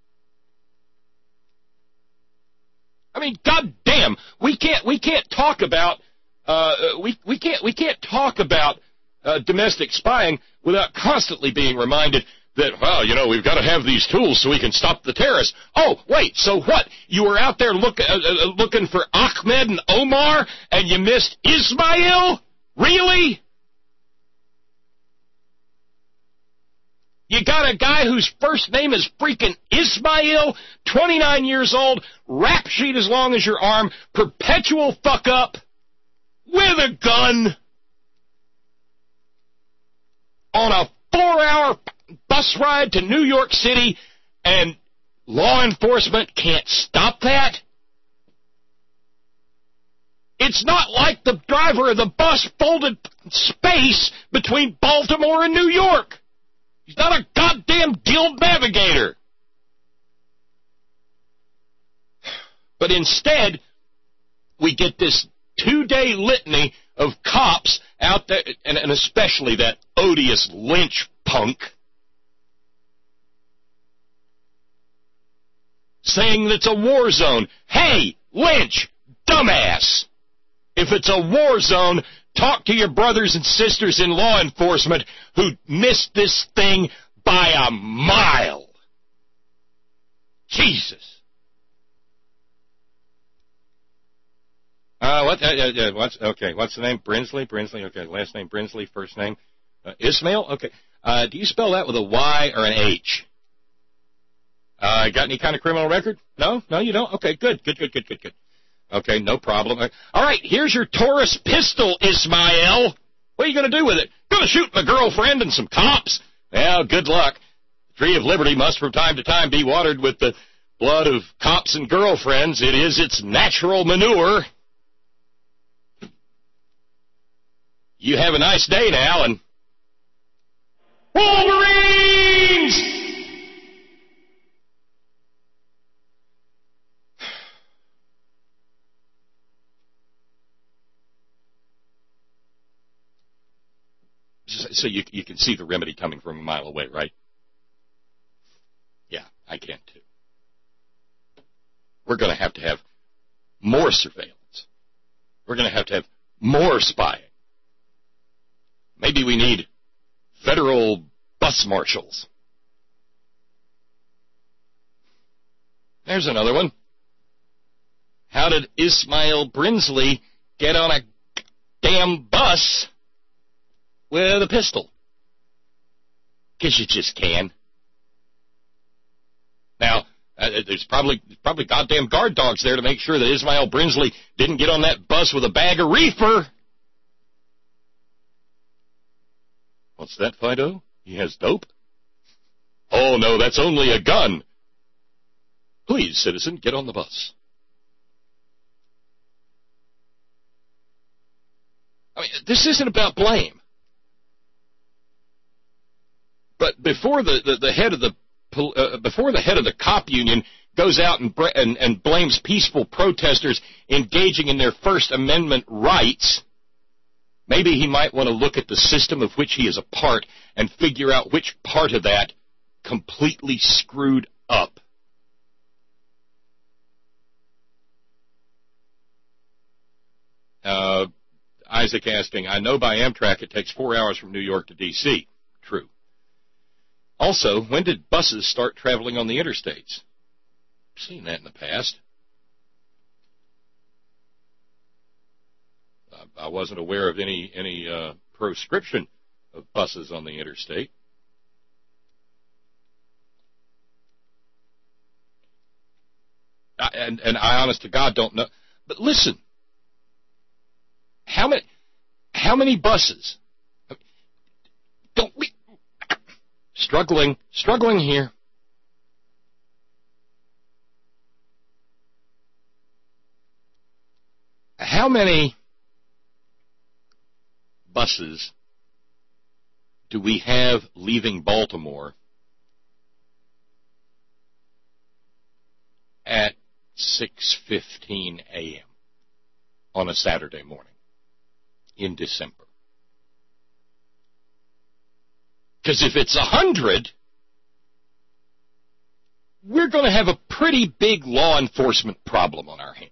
I mean, goddamn, we can't we can't talk about uh, we we can't we can't talk about uh, domestic spying without constantly being reminded that, well, you know, we've got to have these tools so we can stop the terrorists. Oh, wait, so what? You were out there look, uh, uh, looking for Ahmed and Omar, and you missed Ismail? Really? You got a guy whose first name is freaking Ismail, twenty-nine years old, rap sheet as long as your arm, perpetual fuck-up, with a gun, on a four-hour bus ride to New York City, and law enforcement can't stop that? It's not like the driver of the bus folded space between Baltimore and New York. He's not a goddamn guild navigator. But instead, we get this two-day litany of cops out there, and, and especially that odious Lynch punk, saying that it's a war zone. Hey, Lynch, dumbass! If it's a war zone, talk to your brothers and sisters in law enforcement who missed this thing by a mile. Jesus. Uh, what, uh, uh, what's, okay, what's the name? Brinsley? Brinsley, okay, last name Brinsley, first name uh, Ismail? Okay. Uh, do you spell that with a Y or an H? Uh, got any kind of criminal record? No? No, you don't? Okay, good, good, good, good, good, good. Okay, no problem. All right, here's your Taurus pistol, Ismail. What are you going to do with it? Going to shoot my girlfriend and some cops? Well, good luck. The tree of liberty must from time to time be watered with the blood of cops and girlfriends. It is its natural manure. You have a nice day now, and Wolverines! So you you can see the remedy coming from a mile away, right? Yeah, I can too. We're going to have to have more surveillance. We're going to have to have more spying. Maybe we need federal bus marshals. There's another one. How did Ismail Brinsley get on a damn bus with a pistol? Because you just can. Now, uh, there's probably probably goddamn guard dogs there to make sure that Ismail Brinsley didn't get on that bus with a bag of reefer. What's that, Fido? He has dope? Oh, no, that's only a gun. Please, citizen, get on the bus. I mean, this isn't about blame. But before the, the, the head of the uh, before the head of the cop union goes out and, and, and blames peaceful protesters engaging in their First Amendment rights, maybe he might want to look at the system of which he is a part and figure out which part of that completely screwed up. Uh, Isaac asking, I know by Amtrak it takes four hours from New York to D C True. Also, when did buses start traveling on the interstates? I've seen that in the past. I wasn't aware of any any uh, proscription of buses on the interstate. I, and, and I, honest to God, don't know. But listen, how many how many buses? Don't we struggling struggling here? How many buses do we have leaving Baltimore at six fifteen a.m. on a Saturday morning in December? Because if it's a hundred, we're going to have a pretty big law enforcement problem on our hands.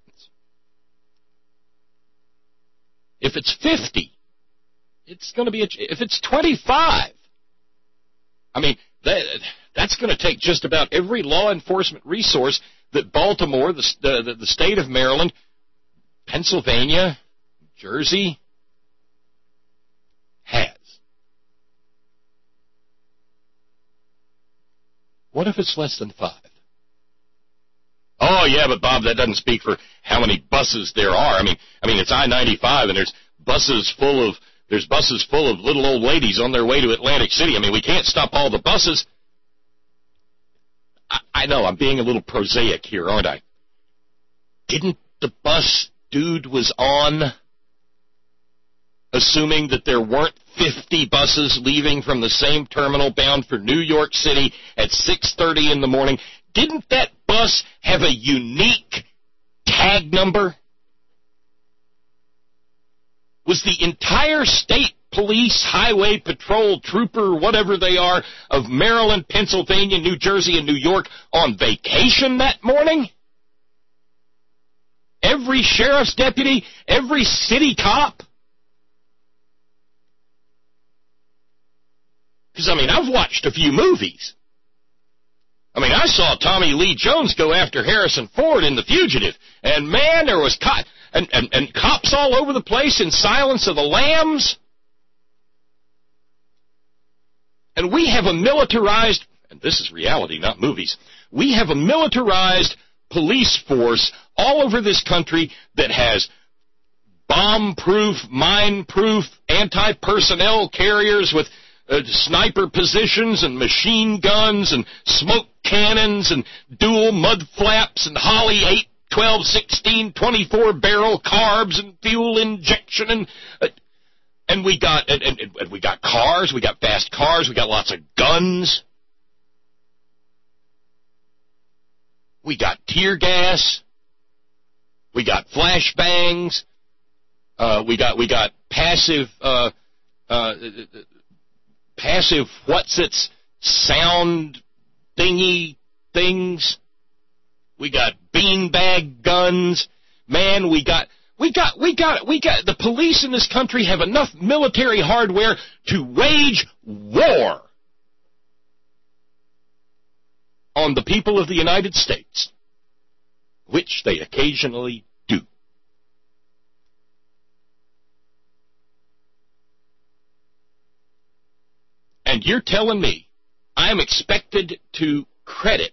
If it's fifty, it's going to be, a, if it's twenty-five, I mean, that, that's going to take just about every law enforcement resource that Baltimore, the, the, the state of Maryland, Pennsylvania, Jersey has. What if it's less than five? Oh, yeah, but Bob, that doesn't speak for how many buses there are. I mean, I mean, it's I ninety-five, and there's buses full of there's buses full of little old ladies on their way to Atlantic City. I mean, we can't stop all the buses. I, I know I'm being a little prosaic here, aren't I? Didn't the bus dude was on, assuming that there weren't fifty buses leaving from the same terminal bound for New York City at six thirty in the morning? Didn't that bus have a unique tag number? Was the entire state police, highway patrol, trooper, whatever they are, of Maryland, Pennsylvania, New Jersey, and New York on vacation that morning? Every sheriff's deputy, every city cop? Because, I mean, I've watched a few movies. I mean, I saw Tommy Lee Jones go after Harrison Ford in The Fugitive, and man, there was co- and, and, and cops all over the place in Silence of the Lambs. And we have a militarized, and this is reality, not movies, we have a militarized police force all over this country that has bomb-proof, mine-proof, anti-personnel carriers with Uh, sniper positions and machine guns and smoke cannons and dual mud flaps and Holly eight, twelve, sixteen, twenty-four barrel carbs and fuel injection and uh, and we got and, and, and we got cars, we got fast cars, we got lots of guns, we got tear gas, we got flashbangs, uh, we got we got passive. Uh, uh, Passive what's-its sound thingy things. We got beanbag guns. Man, we got, we got, we got, we got, the police in this country have enough military hardware to wage war on the people of the United States, which they occasionally do. And you're telling me I'm expected to credit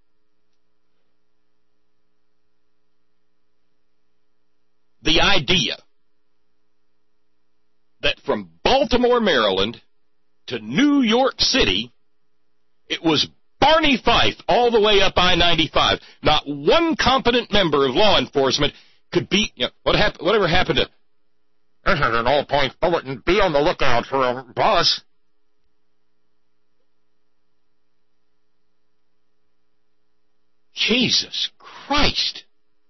the idea that from Baltimore, Maryland to New York City, it was Barney Fife all the way up I ninety-five. Not one competent member of law enforcement could be, you know, what hap- whatever happened to, this is an all-points bulletin, be on the lookout for a bus. Jesus Christ.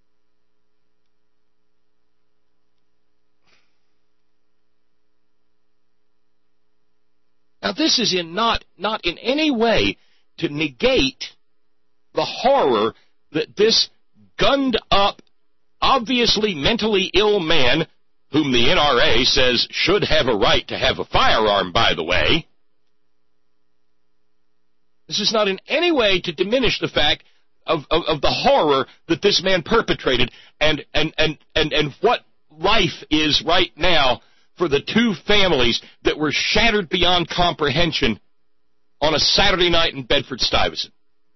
Now, this is in not, not in any way to negate the horror that this gunned-up, obviously mentally ill man, whom the N R A says should have a right to have a firearm, by the way, This is not in any way to diminish the fact of, of, of the horror that this man perpetrated and, and, and, and, and what life is right now for the two families that were shattered beyond comprehension on a Saturday night in Bedford-Stuyvesant.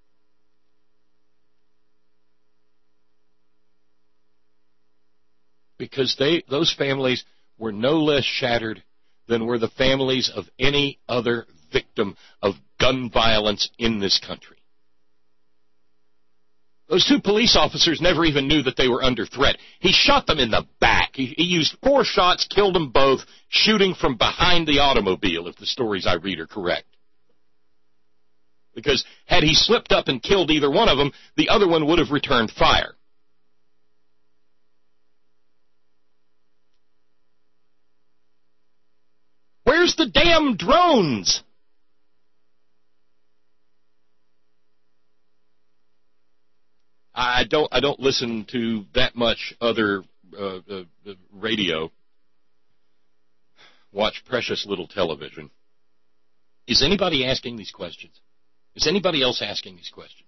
Because they, those families were no less shattered than were the families of any other victim of gun violence in this country. Those two police officers never even knew that they were under threat. He shot them in the back. He, he used four shots, killed them both, shooting from behind the automobile, if the stories I read are correct. Because had he slipped up and killed either one of them, the other one would have returned fire. Where's the damn drones? I don't. I don't listen to that much other uh, uh, radio. Watch precious little television. Is anybody asking these questions? Is anybody else asking these questions?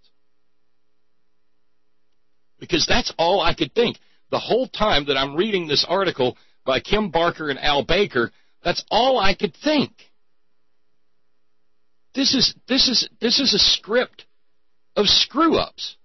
Because that's all I could think. The whole time that I'm reading this article by Kim Barker and Al Baker, that's all I could think. This is this is this is a script of screw-ups.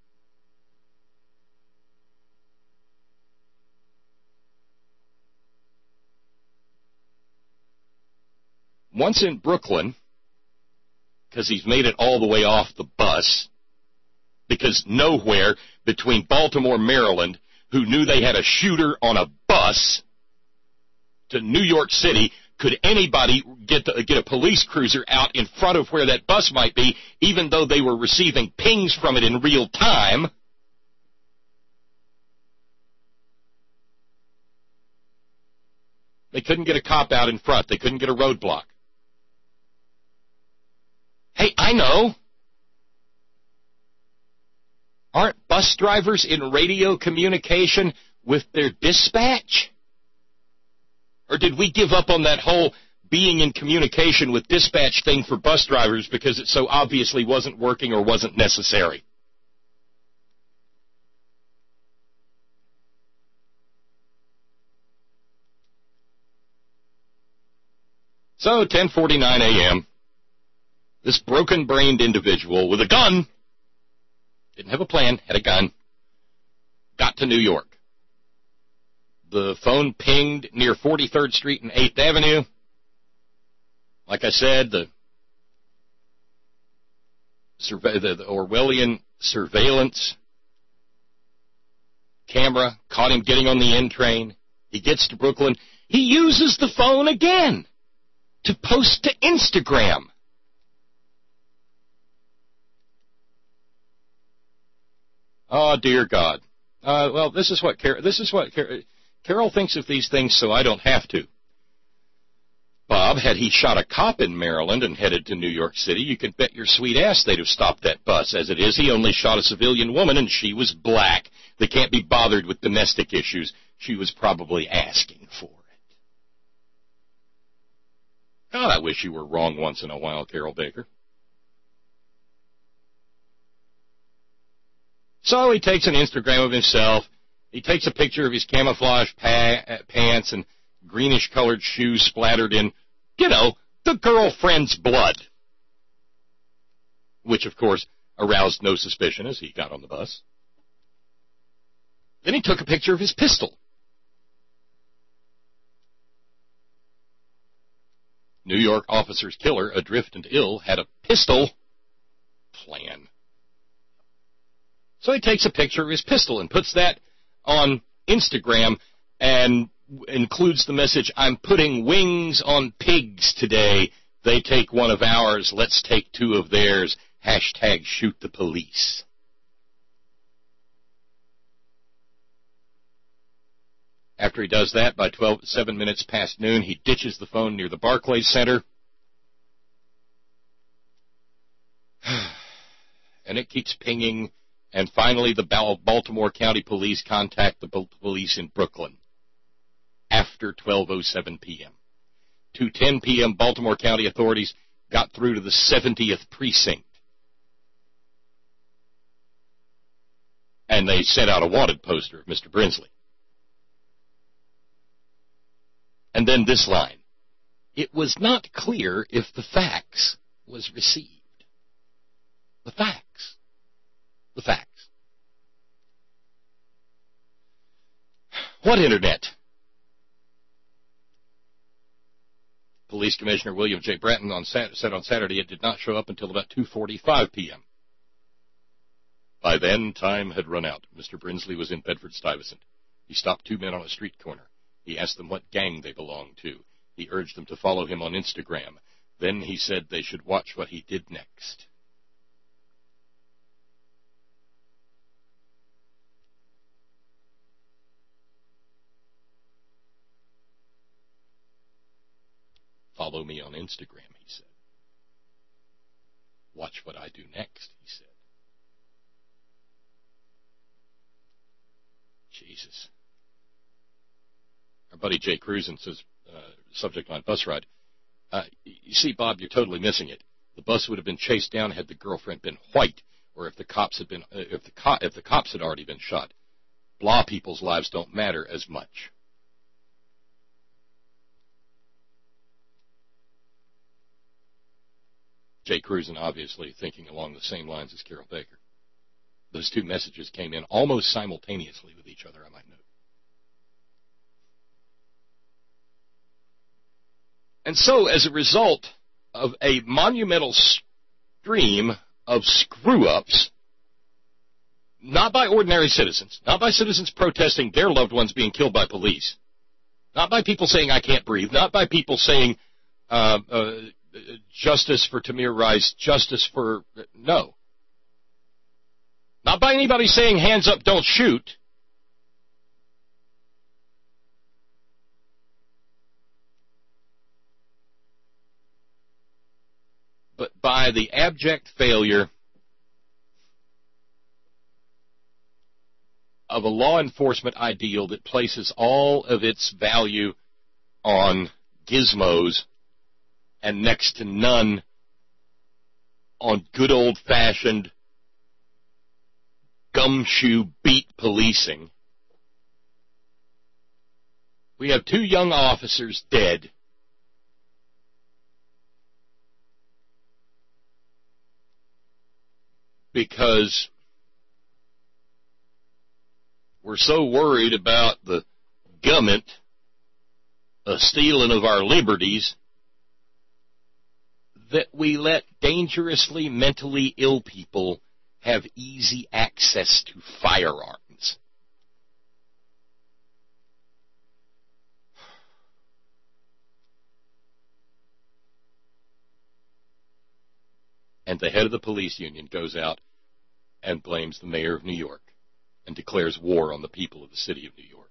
Once in Brooklyn, because he's made it all the way off the bus, because nowhere between Baltimore, Maryland, who knew they had a shooter on a bus, to New York City, could anybody get the, get a police cruiser out in front of where that bus might be, even though they were receiving pings from it in real time? They couldn't get a cop out in front. They couldn't get a roadblock. Hey, I know. Aren't bus drivers in radio communication with their dispatch? Or did we give up on that whole being in communication with dispatch thing for bus drivers because it so obviously wasn't working or wasn't necessary? So, ten forty-nine a.m., this broken-brained individual with a gun, didn't have a plan, had a gun, got to New York. The phone pinged near forty-third Street and eighth Avenue. Like I said, the, the, the Orwellian surveillance camera caught him getting on the N train. He gets to Brooklyn. He uses the phone again to post to Instagram. Oh, dear God. Uh, well, this is what Car- this is what Car- Carol thinks of these things, so I don't have to. Bob, had he shot a cop in Maryland and headed to New York City, you could bet your sweet ass they'd have stopped that bus. As it is, he only shot a civilian woman, and she was black. They can't be bothered with domestic issues. She was probably asking for it. God, I wish you were wrong once in a while, Carol Baker. So he takes an Instagram of himself. He takes a picture of his camouflage pa- pants and greenish-colored shoes splattered in, you know, the girlfriend's blood. Which, of course, aroused no suspicion as he got on the bus. Then he took a picture of his pistol. New York officer's killer, adrift and ill, had a pistol plan. So he takes a picture of his pistol and puts that on Instagram and includes the message, I'm putting wings on pigs today. They take one of ours. Let's take two of theirs. Hashtag shoot the police. After he does that, by twelve, seven minutes past noon, he ditches the phone near the Barclays Center. And it keeps pinging. And finally, the Baltimore County Police contact the police in Brooklyn after twelve oh seven p.m. two ten p.m., Baltimore County authorities got through to the seventieth precinct. and they sent out a wanted poster of Mister Brinsley. And then this line. It was not clear if the fax was received. The fax. The fax. What internet? Police Commissioner William J. Bratton on Sat- said on Saturday it did not show up until about two forty-five p.m. By then, time had run out. Mister Brinsley was in Bedford-Stuyvesant. He stopped two men on a street corner. He asked them what gang they belonged to. He urged them to follow him on Instagram. Then he said they should watch what he did next. Follow me on Instagram, he said. Watch what I do next, he said. Jesus. Our buddy Jay Cruzen says, uh, subject line bus ride. Uh, you see, Bob, you're totally missing it. The bus would have been chased down had the girlfriend been white, or if the cops had been, uh, if the co- if the cops had already been shot. Blah people's lives don't matter as much. Jay Cruzen obviously thinking along the same lines as Carol Baker. Those two messages came in almost simultaneously with each other, I might note. And so, as a result of a monumental stream of screw-ups, not by ordinary citizens, not by citizens protesting their loved ones being killed by police, not by people saying, I can't breathe, not by people saying, uh, uh, justice for Tamir Rice, justice for... No. Not by anybody saying, hands up, don't shoot. But by the abject failure of a law enforcement ideal that places all of its value on gizmos and next to none on good old-fashioned gumshoe beat policing. We have two young officers dead. Because we're so worried about the government uh, stealing of our liberties that we let dangerously mentally ill people have easy access to firearms. And the head of the police union goes out and blames the mayor of New York and declares war on the people of the city of New York.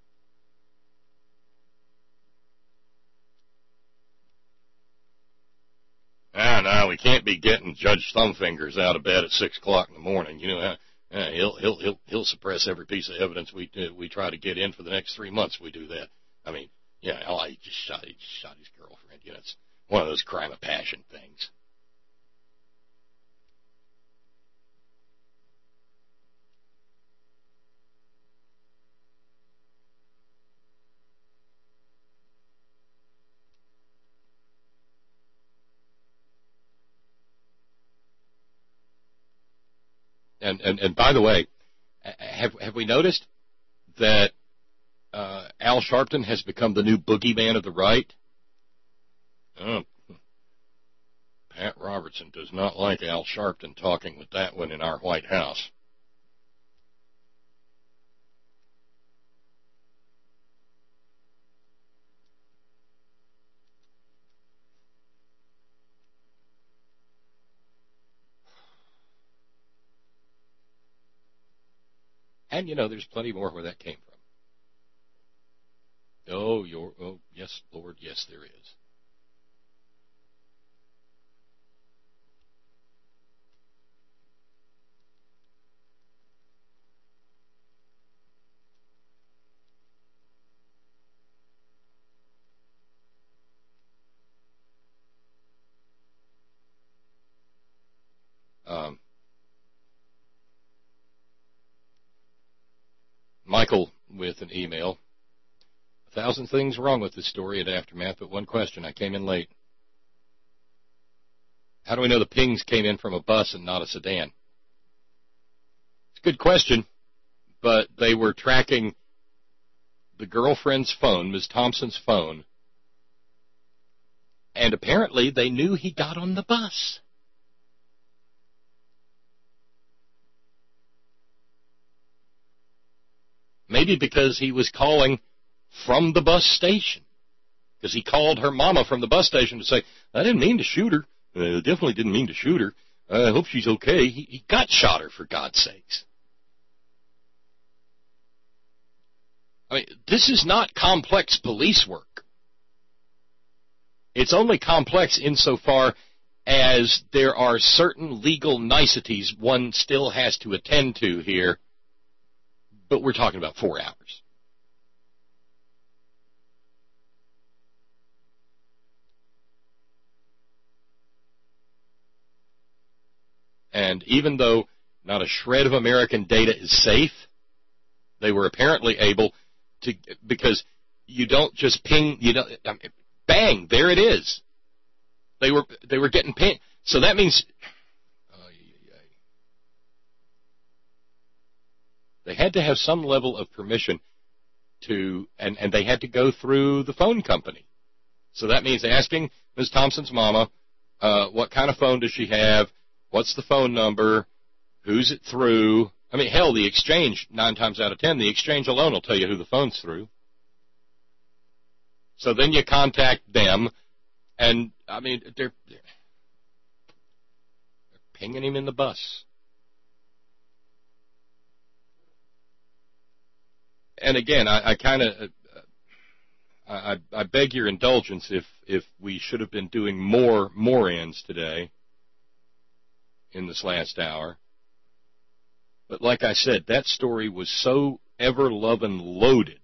Ah, no, we can't be getting Judge Thumbfingers out of bed at six o'clock in the morning. You know, uh, uh, he'll he'll he'll he'll suppress every piece of evidence we uh, we try to get in for the next three months. We do that. I mean, yeah, you know, oh, he just shot he just shot his girlfriend. You know, it's one of those crime of passion things. And, and and by the way, have have we noticed that uh, Al Sharpton has become the new boogeyman of the right? Oh, Pat Robertson does not like Al Sharpton talking with that one in our White House. And, you know, there's plenty more where that came from. Oh, your, oh, yes, Lord, yes, there is. Um, Michael with an email. A thousand things wrong with this story at Aftermath, but one question. I came in late. How do we know the pings came in from a bus and not a sedan? It's a good question, but they were tracking the girlfriend's phone, Miz Thompson's phone, and apparently they knew he got on the bus. Maybe because he was calling from the bus station. Because he called her mama from the bus station to say, I didn't mean to shoot her. I definitely didn't mean to shoot her. I hope she's okay. He, he got shot her, for God's sakes. I mean, this is not complex police work. It's only complex insofar as there are certain legal niceties one still has to attend to here, but we're talking about four hours. And even though not a shred of American data is safe, they were apparently able to, because you don't just ping, you don't, I mean, bang, there it is. They were they were getting pinged. So that means uh, they had to have some level of permission to, and, and they had to go through the phone company. So that means asking Miz Thompson's mama, uh, what kind of phone does she have? What's the phone number? Who's it through? I mean, hell, the exchange, nine times out of ten, the exchange alone will tell you who the phone's through. So then you contact them, and, I mean, they're, they're pinging him in the bus. And again, I, I kind of, uh, I, I beg your indulgence if, if we should have been doing more more ends today in this last hour. But like I said, that story was so ever-loving loaded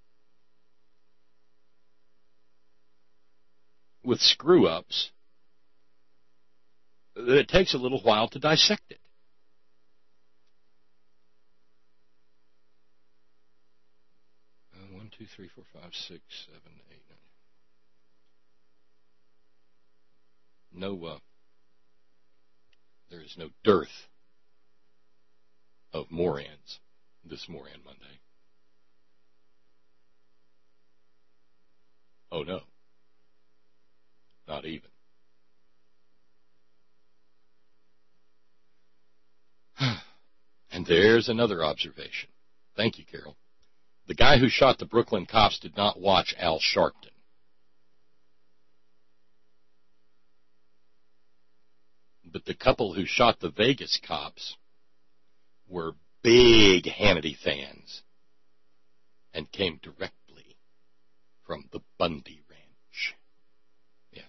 with screw-ups that it takes a little while to dissect it. Uh, one, two, three, four, five, six, seven, eight, nine. No, uh, there is no dearth of Morans this Moran Monday. Oh, no. Not even. And there's another observation. Thank you, Carol. The guy who shot the Brooklyn cops did not watch Al Sharpton. But the couple who shot the Vegas cops were big Hannity fans and came directly from the Bundy Ranch. Yeah.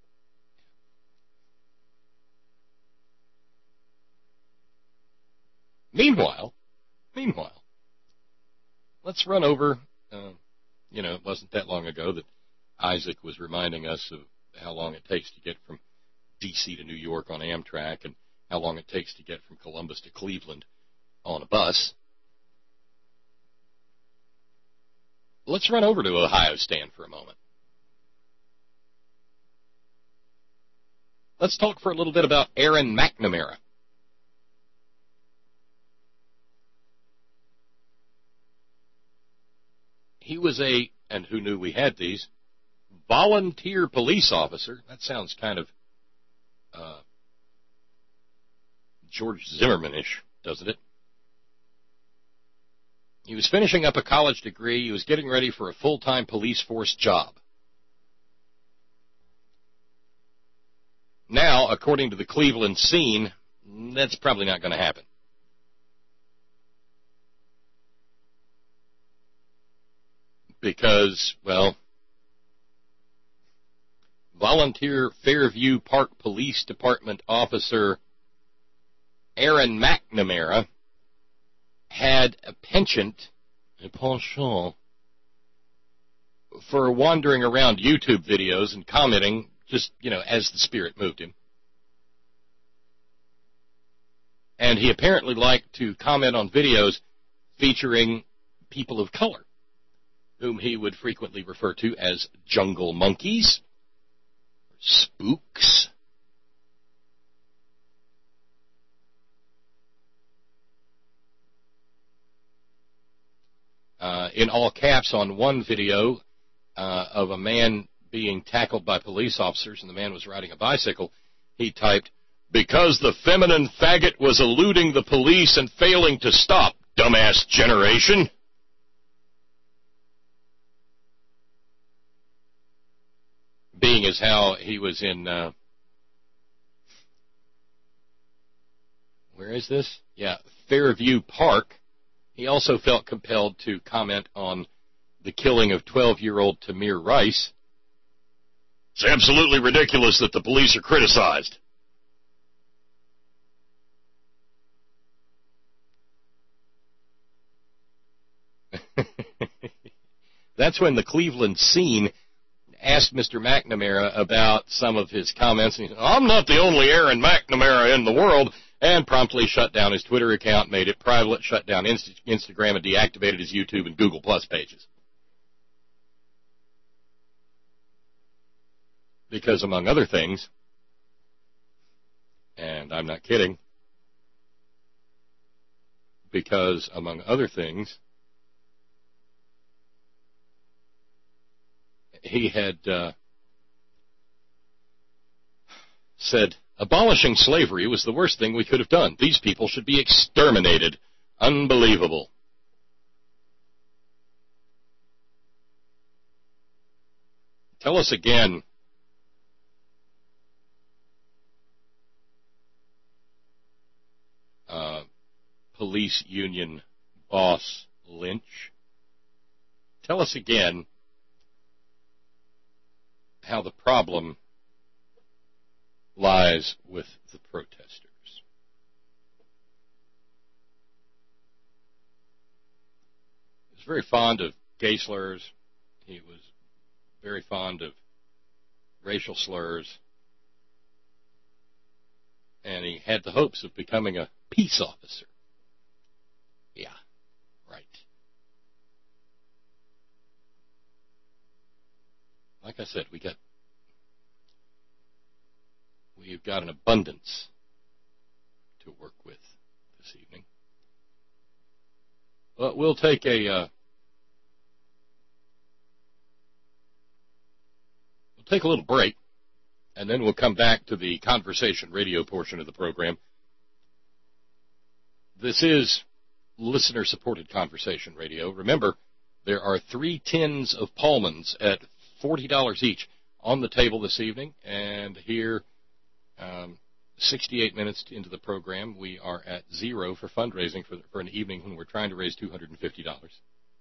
Meanwhile, meanwhile, let's run over, uh, you know, it wasn't that long ago that Isaac was reminding us of how long it takes to get from D C to New York on Amtrak and how long it takes to get from Columbus to Cleveland on a bus. Let's run over to Ohio Stan for a moment. Let's talk for a little bit about Aaron McNamara. He was a, and who knew we had these, volunteer police officer. That sounds kind of uh, George Zimmerman-ish, doesn't it? He was finishing up a college degree. He was getting ready for a full-time police force job. Now, according to the Cleveland Scene, that's probably not going to happen. Because, well, volunteer Fairview Park Police Department officer Aaron McNamara had a penchant, a penchant, for wandering around YouTube videos and commenting just, you know, as the spirit moved him. And he apparently liked to comment on videos featuring people of color, whom he would frequently refer to as jungle monkeys, spooks. Uh, in all caps on one video uh, of a man being tackled by police officers, and the man was riding a bicycle, he typed, "Because the feminine faggot was eluding the police and failing to stop, dumbass generation." Being as how he was in, uh, where is this? Yeah, Fairview Park. He also felt compelled to comment on the killing of twelve-year-old Tamir Rice. "It's absolutely ridiculous that the police are criticized." That's when the Cleveland Scene asked Mister McNamara about some of his comments, and he said, "I'm not the only Aaron McNamara in the world," and promptly shut down his Twitter account, made it private, shut down Inst- Instagram, and deactivated his YouTube and Google Plus pages. Because, among other things, and I'm not kidding, because, among other things, he had uh, said, "Abolishing slavery was the worst thing we could have done. These people should be exterminated." Unbelievable. Tell us again. Uh, police union boss Lynch. Tell us again how the problem lies with the protesters. He was very fond of gay slurs. He was very fond of racial slurs. And he had the hopes of becoming a peace officer. Yeah, right. Like I said, we got we've got an abundance to work with this evening. But we'll take a uh, we'll take a little break, and then we'll come back to the conversation radio portion of the program. This is listener-supported conversation radio. Remember, there are three tins of Pullmans at forty dollars each on the table this evening, and here, um, sixty-eight minutes into the program, we are at zero for fundraising for, for an evening when we're trying to raise two hundred fifty dollars.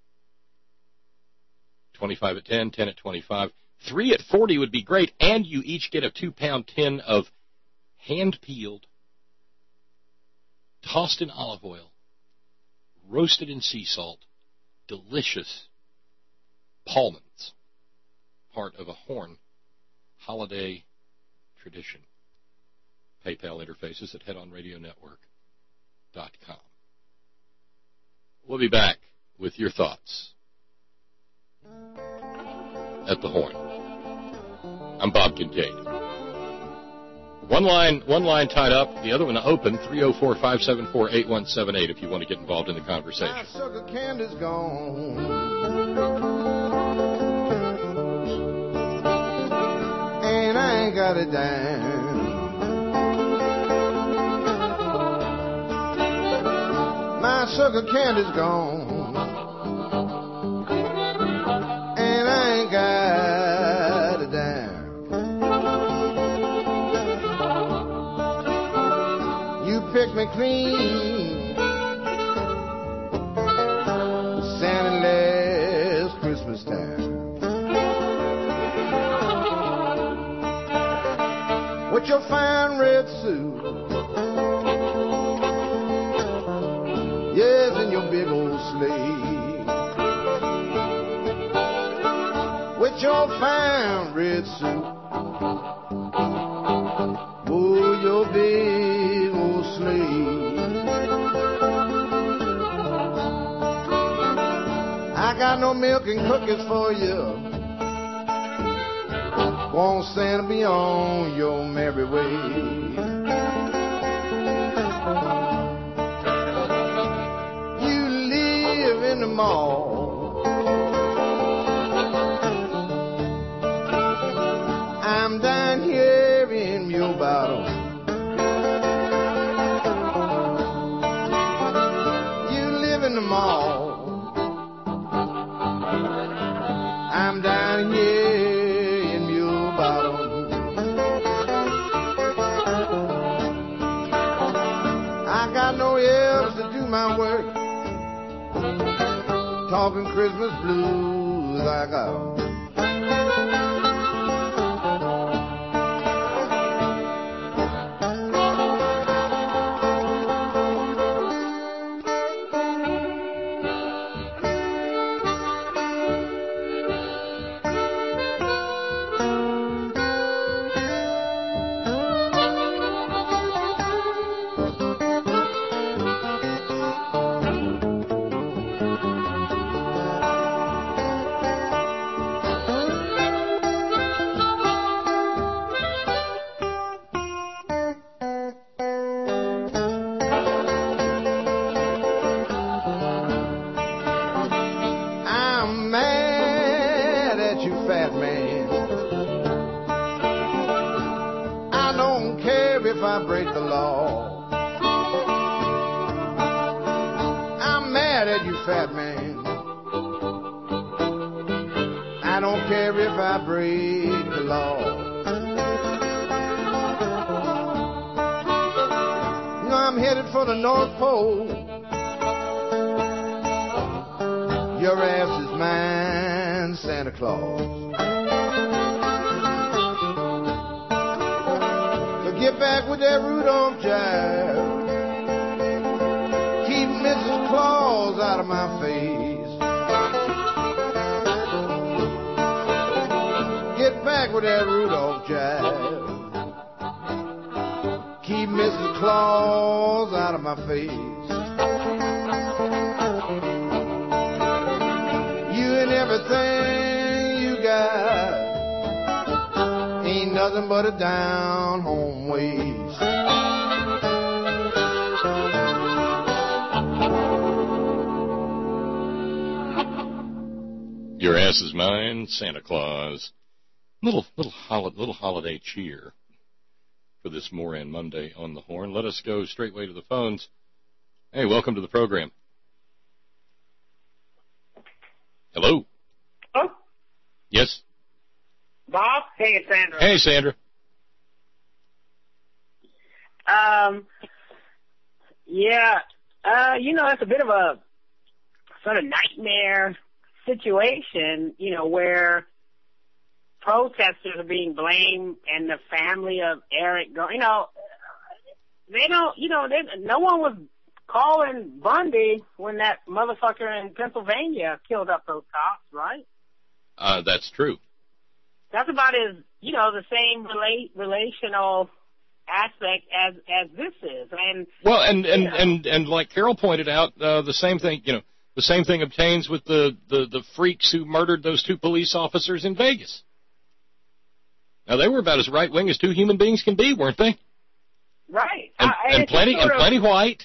twenty-five at ten, ten at twenty-five. Three at forty would be great, and you each get a two-pound tin of hand-peeled, tossed in olive oil, roasted in sea salt, delicious Pullmans, part of a Horn holiday tradition. PayPal interfaces at head on radio network dot com. We'll be back with your thoughts at the Horn. I'm Bob Kincaid. One line, one line tied up, the other one open, three oh four, five seven four, eight one seven eight if you want to get involved in the conversation. My sugar candy's gone, and I ain't got a dime. My sugar candy's gone, and I ain't got a dime. You pick me clean, Santa last Christmas time. With your fine red suit, yes, and your big old sleigh. With your fine red suit, oh, your big old sleigh. no milk and cookies for you. Won't Santa be on your merry way? You live in the mall. I'm down here in Mule Bottom. You live in the mall. I'm down here in Mule Bottom. I got no else to do my work. Talking Christmas blues I got. Fat man, I don't care if I break the law. You know I'm headed for the North Pole. Your ass is mine, Santa Claus. So get back with that Rudolph jive. Keep Missus Claus out of my face. Get back with that Rudolph jive. Keep Missus Claus out of my face. You and everything you got ain't nothing but a down home waste. Your ass is mine, Santa Claus. Little little hol- little holiday cheer for this Moran Monday on the Horn. Let us go straightway to the phones. Hey, welcome to the program. Hello. Oh. Yes. Bob. Hey, it's Sandra. Hey, Sandra. Um. Yeah. Uh. You know, it's a bit of a sort of nightmare situation, you know, where protesters are being blamed and the family of Eric, you know, they don't, you know, they, no one was calling Bundy when that motherfucker in Pennsylvania killed up those cops, right? Uh, that's true. That's about as, you know, the same relate, relational aspect as, as this is. And well, and, and, you know, and, and like Carol pointed out, uh, the same thing, you know, the same thing obtains with the, the, the freaks who murdered those two police officers in Vegas. Now, they were about as right-wing as two human beings can be, weren't they? Right. And, uh, and, and plenty and of, plenty white.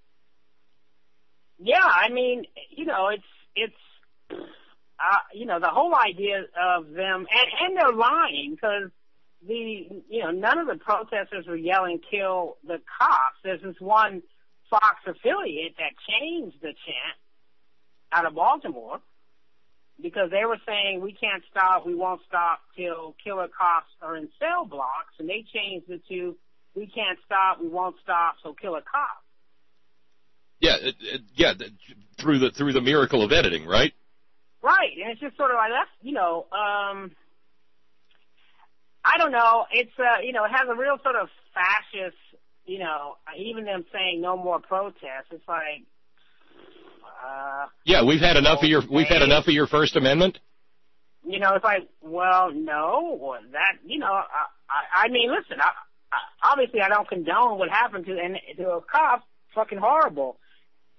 Yeah, I mean, you know, it's, it's, uh, you know, the whole idea of them, and, and they're lying, because the, you know, none of the protesters were yelling, kill the cops. There's this one Fox affiliate that changed the chant out of Baltimore, because they were saying, we can't stop, we won't stop till killer cops are in cell blocks, and they changed it to, we can't stop, we won't stop, so kill a cop. Yeah, it, it, yeah, through the through the miracle of editing, right? Right, and it's just sort of like, that's, you know, um, I don't know, it's, uh, you know, it has a real sort of fascist, you know, even them saying no more protests, it's like, Uh, yeah, we've had enough of your we've had enough of your First Amendment. You know, it's like, well, no, that you know, I, I, I mean, listen, I, I, obviously, I don't condone what happened to and to a cop. Fucking horrible.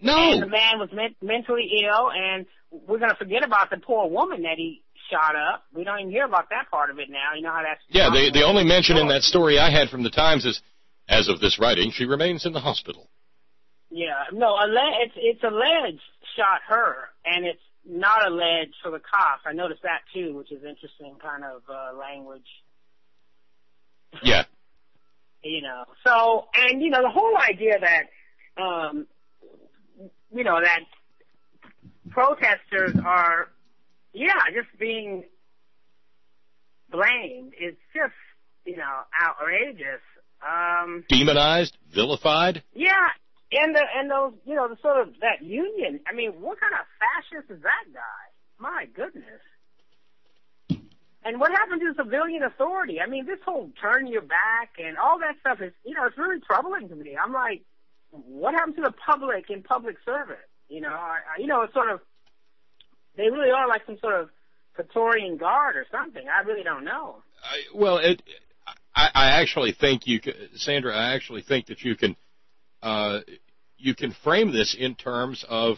No. And the man was men- mentally ill, and we're going to forget about the poor woman that he shot up. We don't even hear about that part of it now. You know how that's... Yeah, the, the only mention in that story I had from the Times is, as of this writing, she remains in the hospital. Yeah, no, alle- it's, it's alleged shot her, and it's not alleged for the cops. I noticed that, too, which is interesting kind of uh, language. Yeah. You know, so, and, you know, the whole idea that, um, you know, that protesters are, yeah, just being blamed is just, you know, outrageous. Um, Demonized, vilified. Yeah, and the and those, you know, the sort of that union. I mean, what kind of fascist is that guy? My goodness. And what happened to civilian authority? I mean, this whole turn your back and all that stuff is, you know, it's really troubling to me. I'm like, what happened to the public in public service? You know, I, I, you know, it's sort of, they really are like some sort of Praetorian Guard or something. I really don't know. I, well, it, I, I actually think you can, Sandra, I actually think that you can, uh, you can frame this in terms of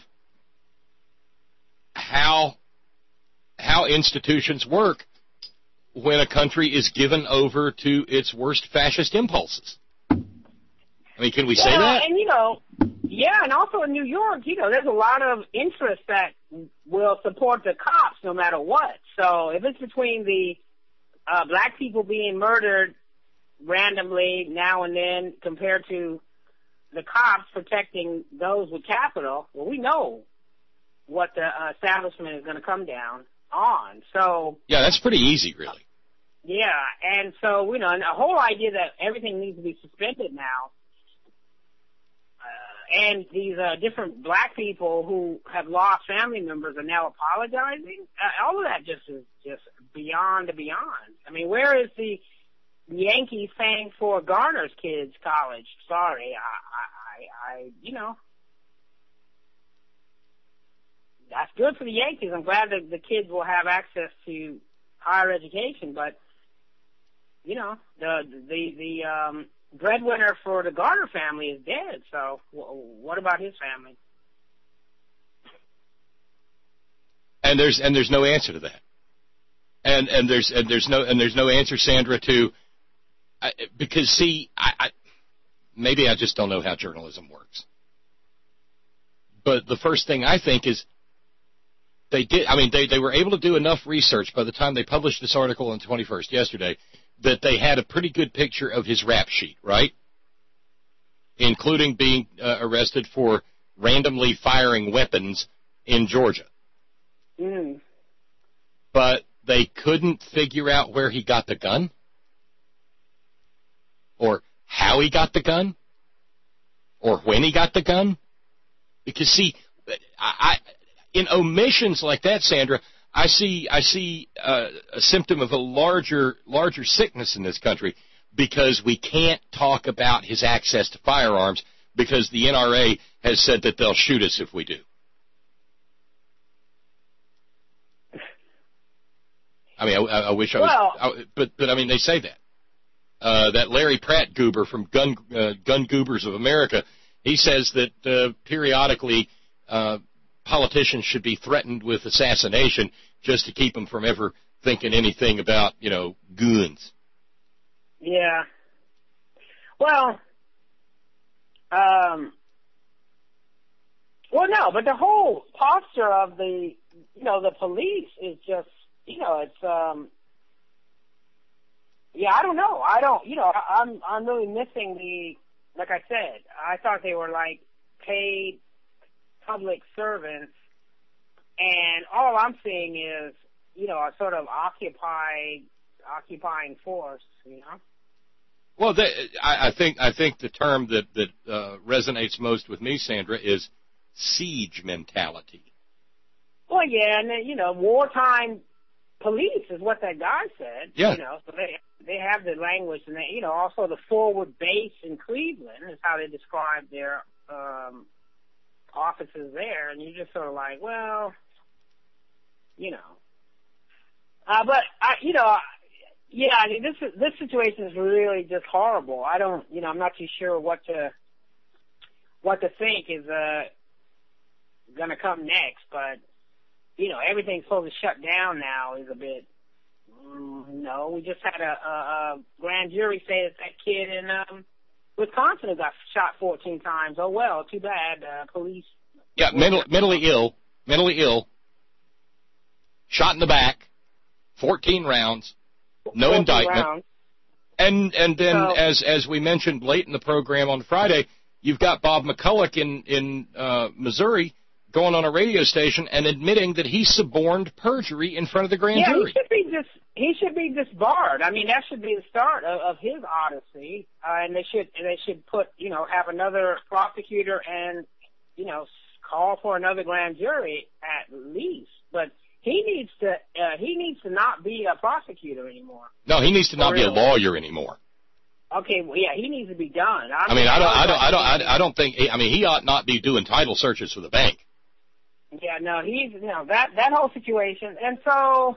how, how institutions work when a country is given over to its worst fascist impulses. I mean, can we yeah, say that? And, you know, yeah, and also in New York, you know, there's a lot of interest that will support the cops no matter what. So if it's between the uh, black people being murdered randomly now and then compared to the cops protecting those with capital, well, we know what the uh, establishment is going to come down on. So yeah, that's pretty easy, really. Yeah, and so, you know, and the whole idea that everything needs to be suspended now, uh, and these uh, different black people who have lost family members are now apologizing, uh, all of that just is just beyond the beyond. I mean, where is the Yankees paying for Garner's kids' college? Sorry, I, I, I, you know, that's good for the Yankees. I'm glad that the kids will have access to higher education, but you know, the the the um, breadwinner for the Garner family is dead. So, w- what about his family? And there's and there's no answer to that. And and there's and there's no and there's no answer, Sandra, to I, because see, I, I maybe I just don't know how journalism works. But the first thing I think is they did. I mean, they they were able to do enough research by the time they published this article on the twenty-first yesterday that they had a pretty good picture of his rap sheet, right? Including being uh, arrested for randomly firing weapons in Georgia. Mm. But they couldn't figure out where he got the gun or how he got the gun or when he got the gun. Because, see, I, I in omissions like that, Sandra, I see I see uh, a symptom of a larger larger sickness in this country because we can't talk about his access to firearms because the N R A has said that they'll shoot us if we do. I mean, I, I wish I was, well, I, but but I mean, they say that. Uh, that Larry Pratt goober from Gun uh, Gun Goobers of America, he says that uh, periodically uh, politicians should be threatened with assassination just to keep them from ever thinking anything about, you know, guns. Yeah. Well, um, well, no, but the whole posture of the, you know, the police is just, you know, it's, um, yeah, I don't know. I don't, you know, I, I'm, I'm really missing the, like I said, I thought they were like paid public servants, and all I'm seeing is, you know, a sort of occupied, occupying force, you know? Well, they, I, I think I think the term that that uh, resonates most with me, Sandra, is siege mentality. Well, yeah, and then, you know, wartime police is what that guy said. Yeah. You know, so they they have the language, and they, you know, also the forward base in Cleveland is how they describe their um, offices there, and you're just sort of like, well, you know, uh, but I, you know. Yeah, I mean, this this situation is really just horrible. I don't, you know, I'm not too sure what to what to think. Is uh, going to come next, but, you know, everything's supposed to shut down now is a bit, mm, no, we just had a, a, a grand jury say that that kid in um, Wisconsin who got shot fourteen times. Oh, well, too bad. Uh, police. Yeah, mental, mentally ill, mentally ill, shot in the back, fourteen rounds, no fourteen indictment. rounds. And and then, So, as as we mentioned late in the program on Friday, you've got Bob McCulloch in, in uh, Missouri going on a radio station and admitting that he suborned perjury in front of the grand yeah, jury. he should be dis, he should be disbarred. I mean, that should be the start of, of his odyssey, uh, and they should they should put you know have another prosecutor and you know call for another grand jury at least. But he needs to uh, he needs to not be a prosecutor anymore. No, he needs to not For be a real. lawyer anymore. Okay, well, yeah, he needs to be done. I, I mean, I don't, I don't, I don't, I don't think. I mean, he ought not be doing title searches for the bank. Yeah, no, he's you know that that whole situation, and so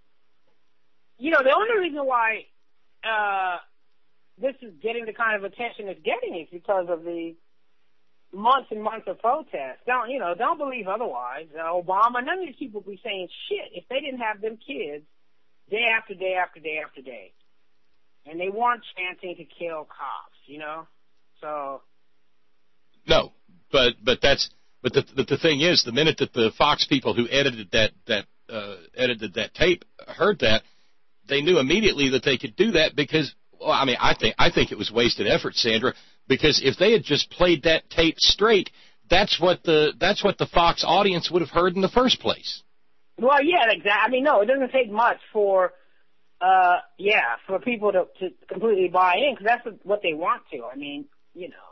you know the only reason why uh, this is getting the kind of attention it's getting is because of the months and months of protests. Don't you know? Don't believe otherwise. Uh, Obama, none of these people be saying shit if they didn't have them kids day after day after day after day, and they weren't chanting to kill cops. You know, so No, but but that's but the but the thing is, the minute that the Fox people who edited that that uh, edited that tape heard that, they knew immediately that they could do that because, well, I mean, I think I think it was wasted effort, Sandra, because if they had just played that tape straight, that's what the that's what the Fox audience would have heard in the first place. well, yeah, exactly. I mean, no, it doesn't take much for. Uh, yeah, for people to, to completely buy in, because that's what they want to. I mean, you know.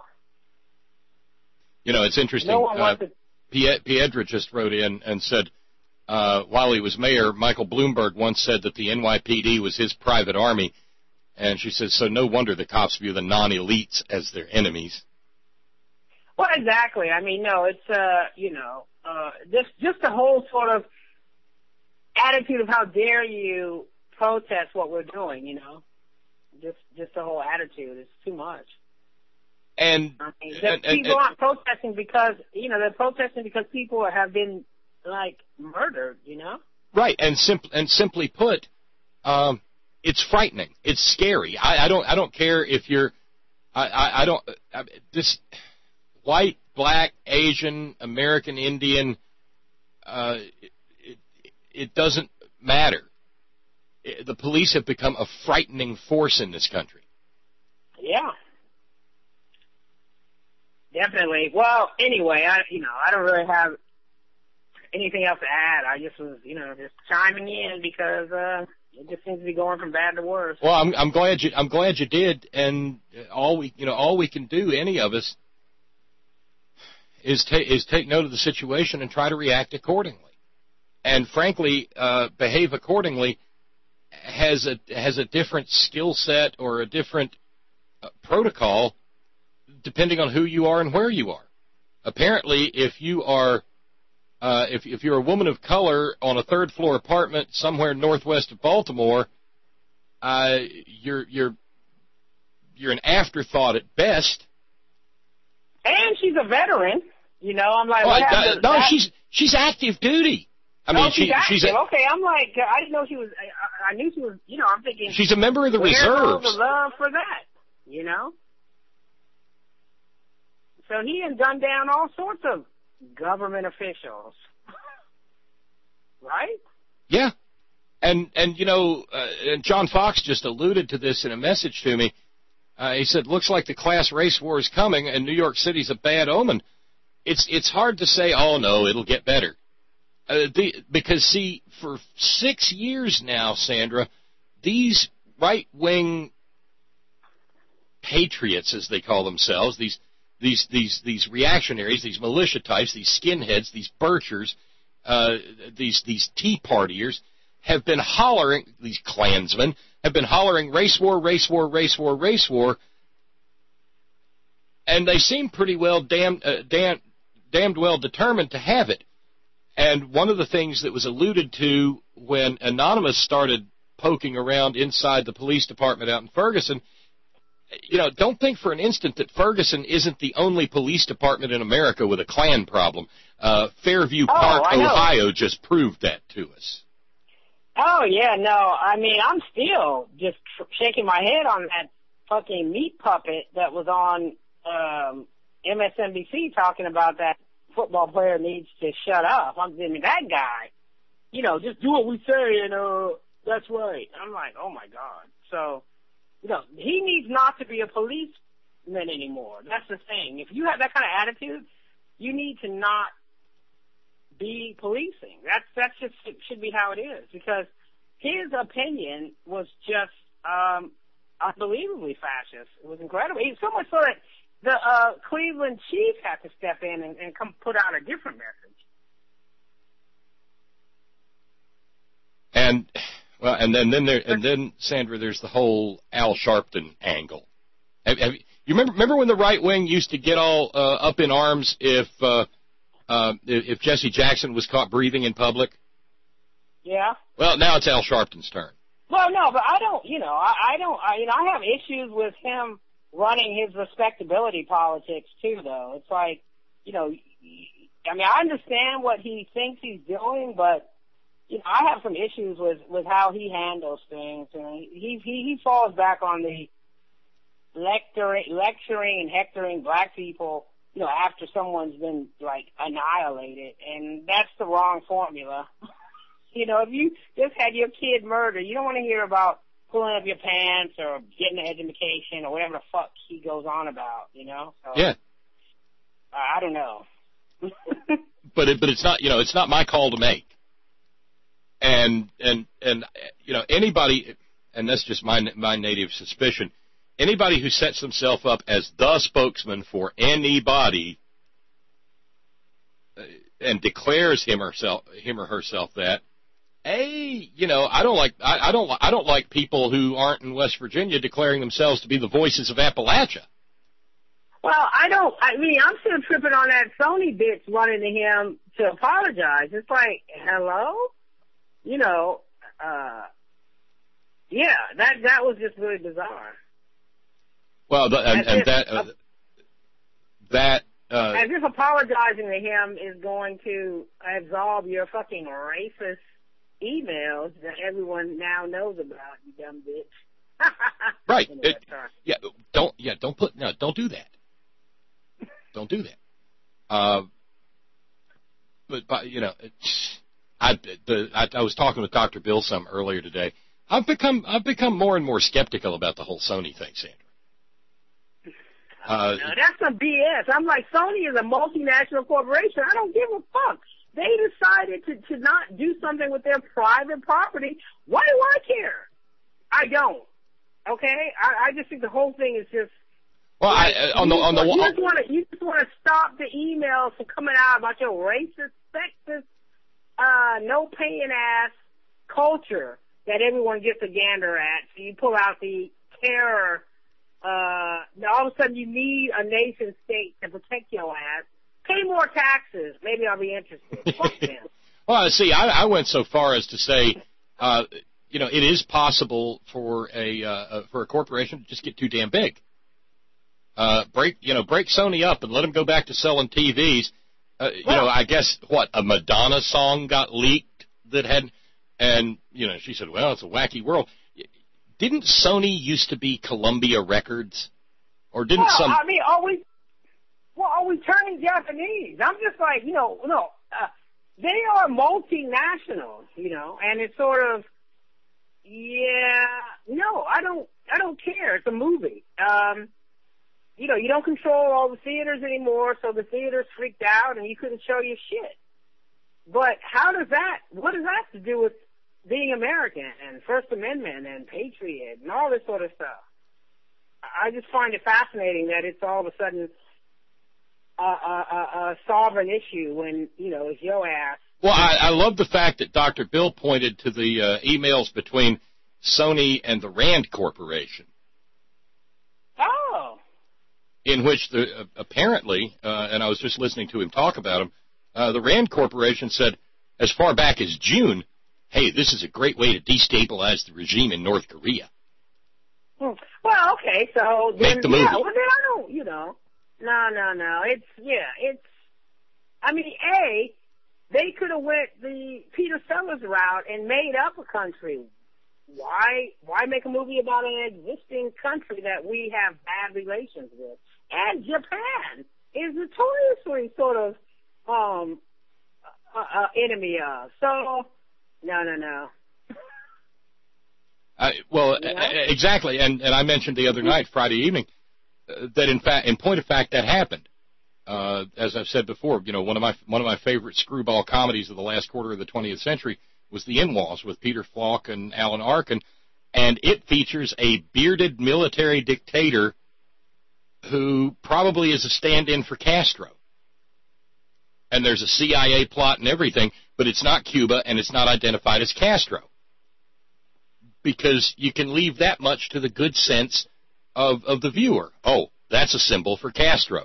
You know, it's interesting. No one uh, wants to. Pie- Piedra just wrote in and said, uh, while he was mayor, Michael Bloomberg once said that the N Y P D was his private army. And she says, so no wonder the cops view the non-elites as their enemies. Well, exactly. I mean, no, it's, uh, you know, uh, just, just the whole sort of attitude of how dare you protest what we're doing, you know. Just, just the whole attitude is too much. And, I mean, and, and, people and aren't protesting because, you know, they're protesting because people have been, like, murdered, you know? right, and, simp- and simply put, um, it's frightening. It's scary. I, I don't. I don't care if you're. I. I, I don't. I, this white, black, Asian, American, Indian. Uh, it, it doesn't matter. It, the police have become a frightening force in this country. Yeah. Definitely. Well, anyway, I you know I don't really have anything else to add. I just was you know just chiming in because uh, it just seems to be going from bad to worse. Well, I'm, I'm glad you I'm glad you did, and all we you know all we can do, any of us, is take is take note of the situation and try to react accordingly, and frankly, uh, behave accordingly. Has a has a different skill set or a different uh, protocol depending on who you are and where you are. Apparently, if you are uh, if if you're a woman of color on a third floor apartment somewhere northwest of Baltimore, uh, you're you're you're an afterthought at best. And she's a veteran. You know, I'm like, Oh, what I- happened to no, that? she's she's active duty. I mean, oh, she's she, active. she's a, okay. I'm like, I didn't know she was. I, I knew she was. You know, I'm thinking she's a member of the where's all reserves. the love for that? You know. So he had done down all sorts of government officials, right? Yeah, and and you know, uh, and John Fox just alluded to this in a message to me. Uh, he said, "Looks like the class race war is coming, and New York City's a bad omen." It's it's hard to say, "Oh no, it'll get better," uh, the, because see, for six years now, Sandra, these right wing patriots, as they call themselves, these these these these reactionaries, these militia types, these skinheads, these birchers, uh, these these Tea Partiers, have been hollering, these Klansmen have been hollering race war, race war, race war, race war, and they seem pretty well damned, uh, damned, damned well determined to have it. And one of the things that was alluded to when Anonymous started poking around inside the police department out in Ferguson, you know, don't think for an instant that Ferguson isn't the only police department in America with a Klan problem. Uh, Fairview Oh, Park, I know. Ohio, just proved that to us. Oh, yeah, no, I mean, I'm still just tr- shaking my head on that fucking meat puppet that was on um, M S N B C talking about that football player needs to shut up. I'm I mean, that guy, you know, just do what we say and, uh, that's right. I'm like, oh, my God. So, you know, he needs not to be a policeman anymore. That's the thing. If you have that kind of attitude, you need to not be policing. That's that's just it should be how it is, because his opinion was just um, unbelievably fascist. It was incredible. He, so much so that the uh, Cleveland Chiefs had to step in and, and come put out a different message. And well, and then, then there, and then Sandra, there's the whole Al Sharpton angle. Have, have, you remember remember when the right wing used to get all uh, up in arms if uh, uh, if Jesse Jackson was caught breathing in public? Yeah. Well, now it's Al Sharpton's turn. Well, no, but I don't. You know, I, I don't. I, you know, I have issues with him running his respectability politics too, though. It's like, you know, I mean, I understand what he thinks he's doing, but you know, I have some issues with, with how he handles things, and he he he falls back on the lecturing, lecturing and hectoring black people, you know, after someone's been like annihilated, and that's the wrong formula. You know, if you just had your kid murdered, you don't want to hear about pulling up your pants or getting an education or whatever the fuck he goes on about. You know? So, yeah. Uh, I don't know. but it, but it's not, you know, it's not my call to make. And, and, and, you know, anybody, and that's just my, my native suspicion, anybody who sets themselves up as the spokesman for anybody and declares him or herself, him or herself that, A, you know, I don't like, I, I don't, I don't like people who aren't in West Virginia declaring themselves to be the voices of Appalachia. Well, I don't, I mean, I'm still tripping on that Sony bitch running to him to apologize. It's like, hello? You know, uh, yeah, that that was just really bizarre. Well, the, and, and if, that uh, that uh, as if apologizing to him is going to absolve your fucking racist emails that everyone now knows about, you dumb bitch. Right? Anyway, it, yeah, don't yeah, don't put no, don't do that. Don't do that. Uh, but, but you know. It's, I, the, I, I was talking with Doctor Bill some earlier today. I've become I've become more and more skeptical about the whole Sony thing, Sandra. Uh, no, that's some B S. I'm like, Sony is a multinational corporation. I don't give a fuck. They decided to, to not do something with their private property. Why do I care? I don't. Okay? I, I just think the whole thing is just. Well, like, I, uh, on the on the you just want to you just want to stop the emails from coming out about your racist, sexist, Uh, no paying ass culture that everyone gets a gander at. So you pull out the terror. Uh, all of a sudden you need a nation state to protect your ass. Pay more taxes. Maybe I'll be interested. Fuck them. Well, see, I, I went so far as to say, uh, you know, it is possible for a uh, for a corporation to just get too damn big. Uh, break, you know, break Sony up and let them go back to selling T Vs. Uh, you well, know, I guess, what, a Madonna song got leaked that had, and, you know, she said, well, it's a wacky world. Didn't Sony used to be Columbia Records? Or didn't well, some... I mean, are we, well, are we turning Japanese? I'm just like, you know, no, uh, they are multinationals, you know, and it's sort of, yeah, no, I don't, I don't care. It's a movie. Um, You know, you don't control all the theaters anymore, so the theaters freaked out and you couldn't show your shit. But how does that, what does that have to do with being American and First Amendment and Patriot and all this sort of stuff? I just find it fascinating that it's all of a sudden a, a, a, a sovereign issue when, you know, it's your ass. Well, I, I love the fact that Doctor Bill pointed to the uh, emails between Sony and the Rand Corporation. Oh. In which the uh, apparently, uh, and I was just listening to him talk about him, uh, the Rand Corporation said, as far back as June, hey, this is a great way to destabilize the regime in North Korea. Well, okay, so then, Make the movie. yeah, well, then I don't, you know, no, no, no, it's, yeah, it's, I mean, A, they could have went the Peter Sellers route and made up a country. Why, why make a movie about an existing country that we have bad relations with? And Japan is notoriously sort of, um, uh, uh, enemy of. So, no, no, no. I, well, Yeah. exactly, and, and I mentioned the other night, Friday evening, uh, that in fact, in point of fact, that happened. Uh, as I've said before, you know, one of my one of my favorite screwball comedies of the last quarter of the twentieth century was The In-Laws with Peter Falk and Alan Arkin, and it features a bearded military dictator who probably is a stand-in for Castro. And there's a C I A plot and everything, but it's not Cuba and it's not identified as Castro. Because you can leave that much to the good sense of, of the viewer. Oh, that's a symbol for Castro.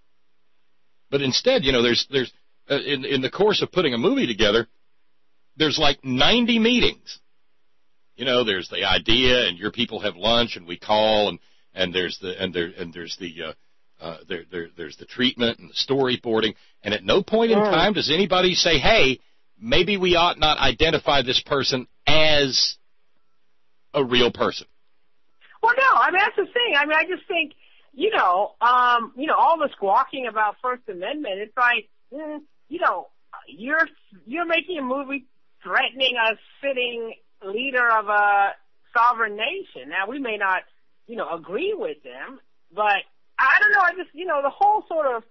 But instead, you know, there's there's uh, in in the course of putting a movie together, there's like ninety meetings. You know, there's the idea, and your people have lunch, and we call, and, and there's the and there and there's the uh, uh, there there there's the treatment and the storyboarding, and at no point in time does anybody say, hey, maybe we ought not identify this person as a real person. Well, no, I mean, that's the thing. I mean, I just think, you know, um, you know, all the squawking about First Amendment, it's like, mm, you know, you're, you're making a movie threatening a sitting leader of a sovereign nation. Now, we may not, you know, agree with them, but I don't know, I just, you know, the whole sort of,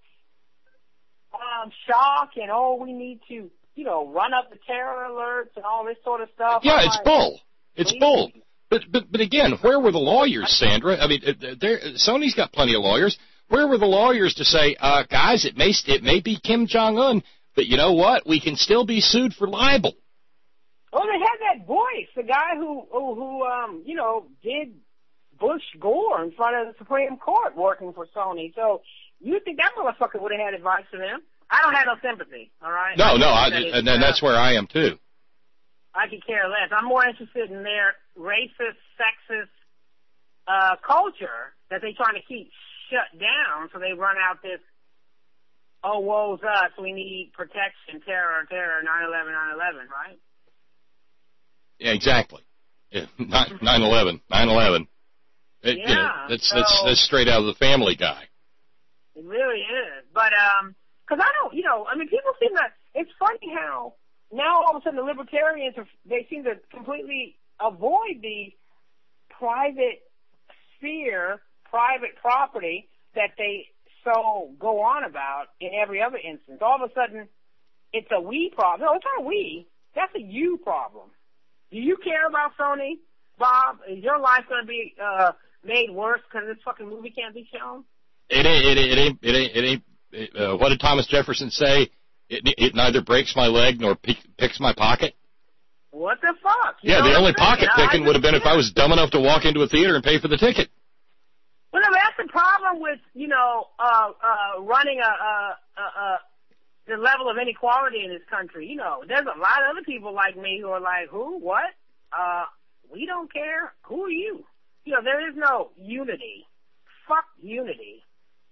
um, shock and, oh, we need to, you know, run up the terror alerts and all this sort of stuff. Yeah, I'm it's like, bull. It's please. bull. But, but but again, where were the lawyers, Sandra? I mean, there, Sony's got plenty of lawyers. Where were the lawyers to say, uh, guys, it may it may be Kim Jong-un, but you know what? We can still be sued for libel. Oh, they had that voice, the guy who who, who um you know did Bush Gore in front of the Supreme Court, working for Sony. So you think that motherfucker would have had advice for them? I don't have no sympathy. All right. No, I no, I, that and then that's where I am too. I could care less. I'm more interested in their racist, sexist uh, culture that they're trying to keep shut down, so they run out this, oh, woe's us, we need protection, terror, terror, nine eleven, nine eleven, right? Yeah, exactly. Yeah, nine eleven, nine eleven. It, Yeah, you know, that's, so, that's, that's straight out of the Family Guy. It really is. But, um, because I don't, you know, I mean, people seem to, it's funny how now all of a sudden the libertarians, are, they seem to completely avoid the private sphere, private property that they so go on about in every other instance. All of a sudden, it's a we problem. No, it's not a we. That's a you problem. Do you care about Sony, Bob? Is your life going to be uh, made worse because this fucking movie can't be shown? It ain't, it ain't, it ain't, it ain't, it ain't it, uh, what did Thomas Jefferson say? It, it neither breaks my leg nor pick, picks my pocket. What the fuck? You Yeah, know the only what I'm pocket saying? picking I would have been just- if I was dumb enough to walk into a theater and pay for the ticket. Well, no, that's the problem with, you know, uh, uh, running a, a, a, a, the level of inequality in this country. You know, there's a lot of other people like me who are like, who, what? Uh, we don't care. Who are you? You know, there is no unity. Fuck unity.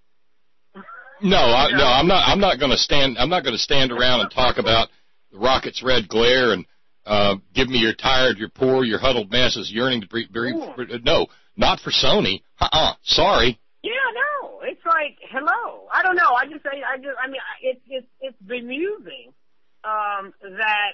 No, I, You no, know? I'm not. I'm not going to stand. I'm not going to stand around and talk about the rocket's red glare and uh, give me your tired, your poor, your huddled masses yearning to breathe. breathe no, not for Sony. Uh-uh. Sorry. Yeah, no. It's like, hello. I don't know. I just, I, I just, I mean, it's, it's, it's bemusing, um, that,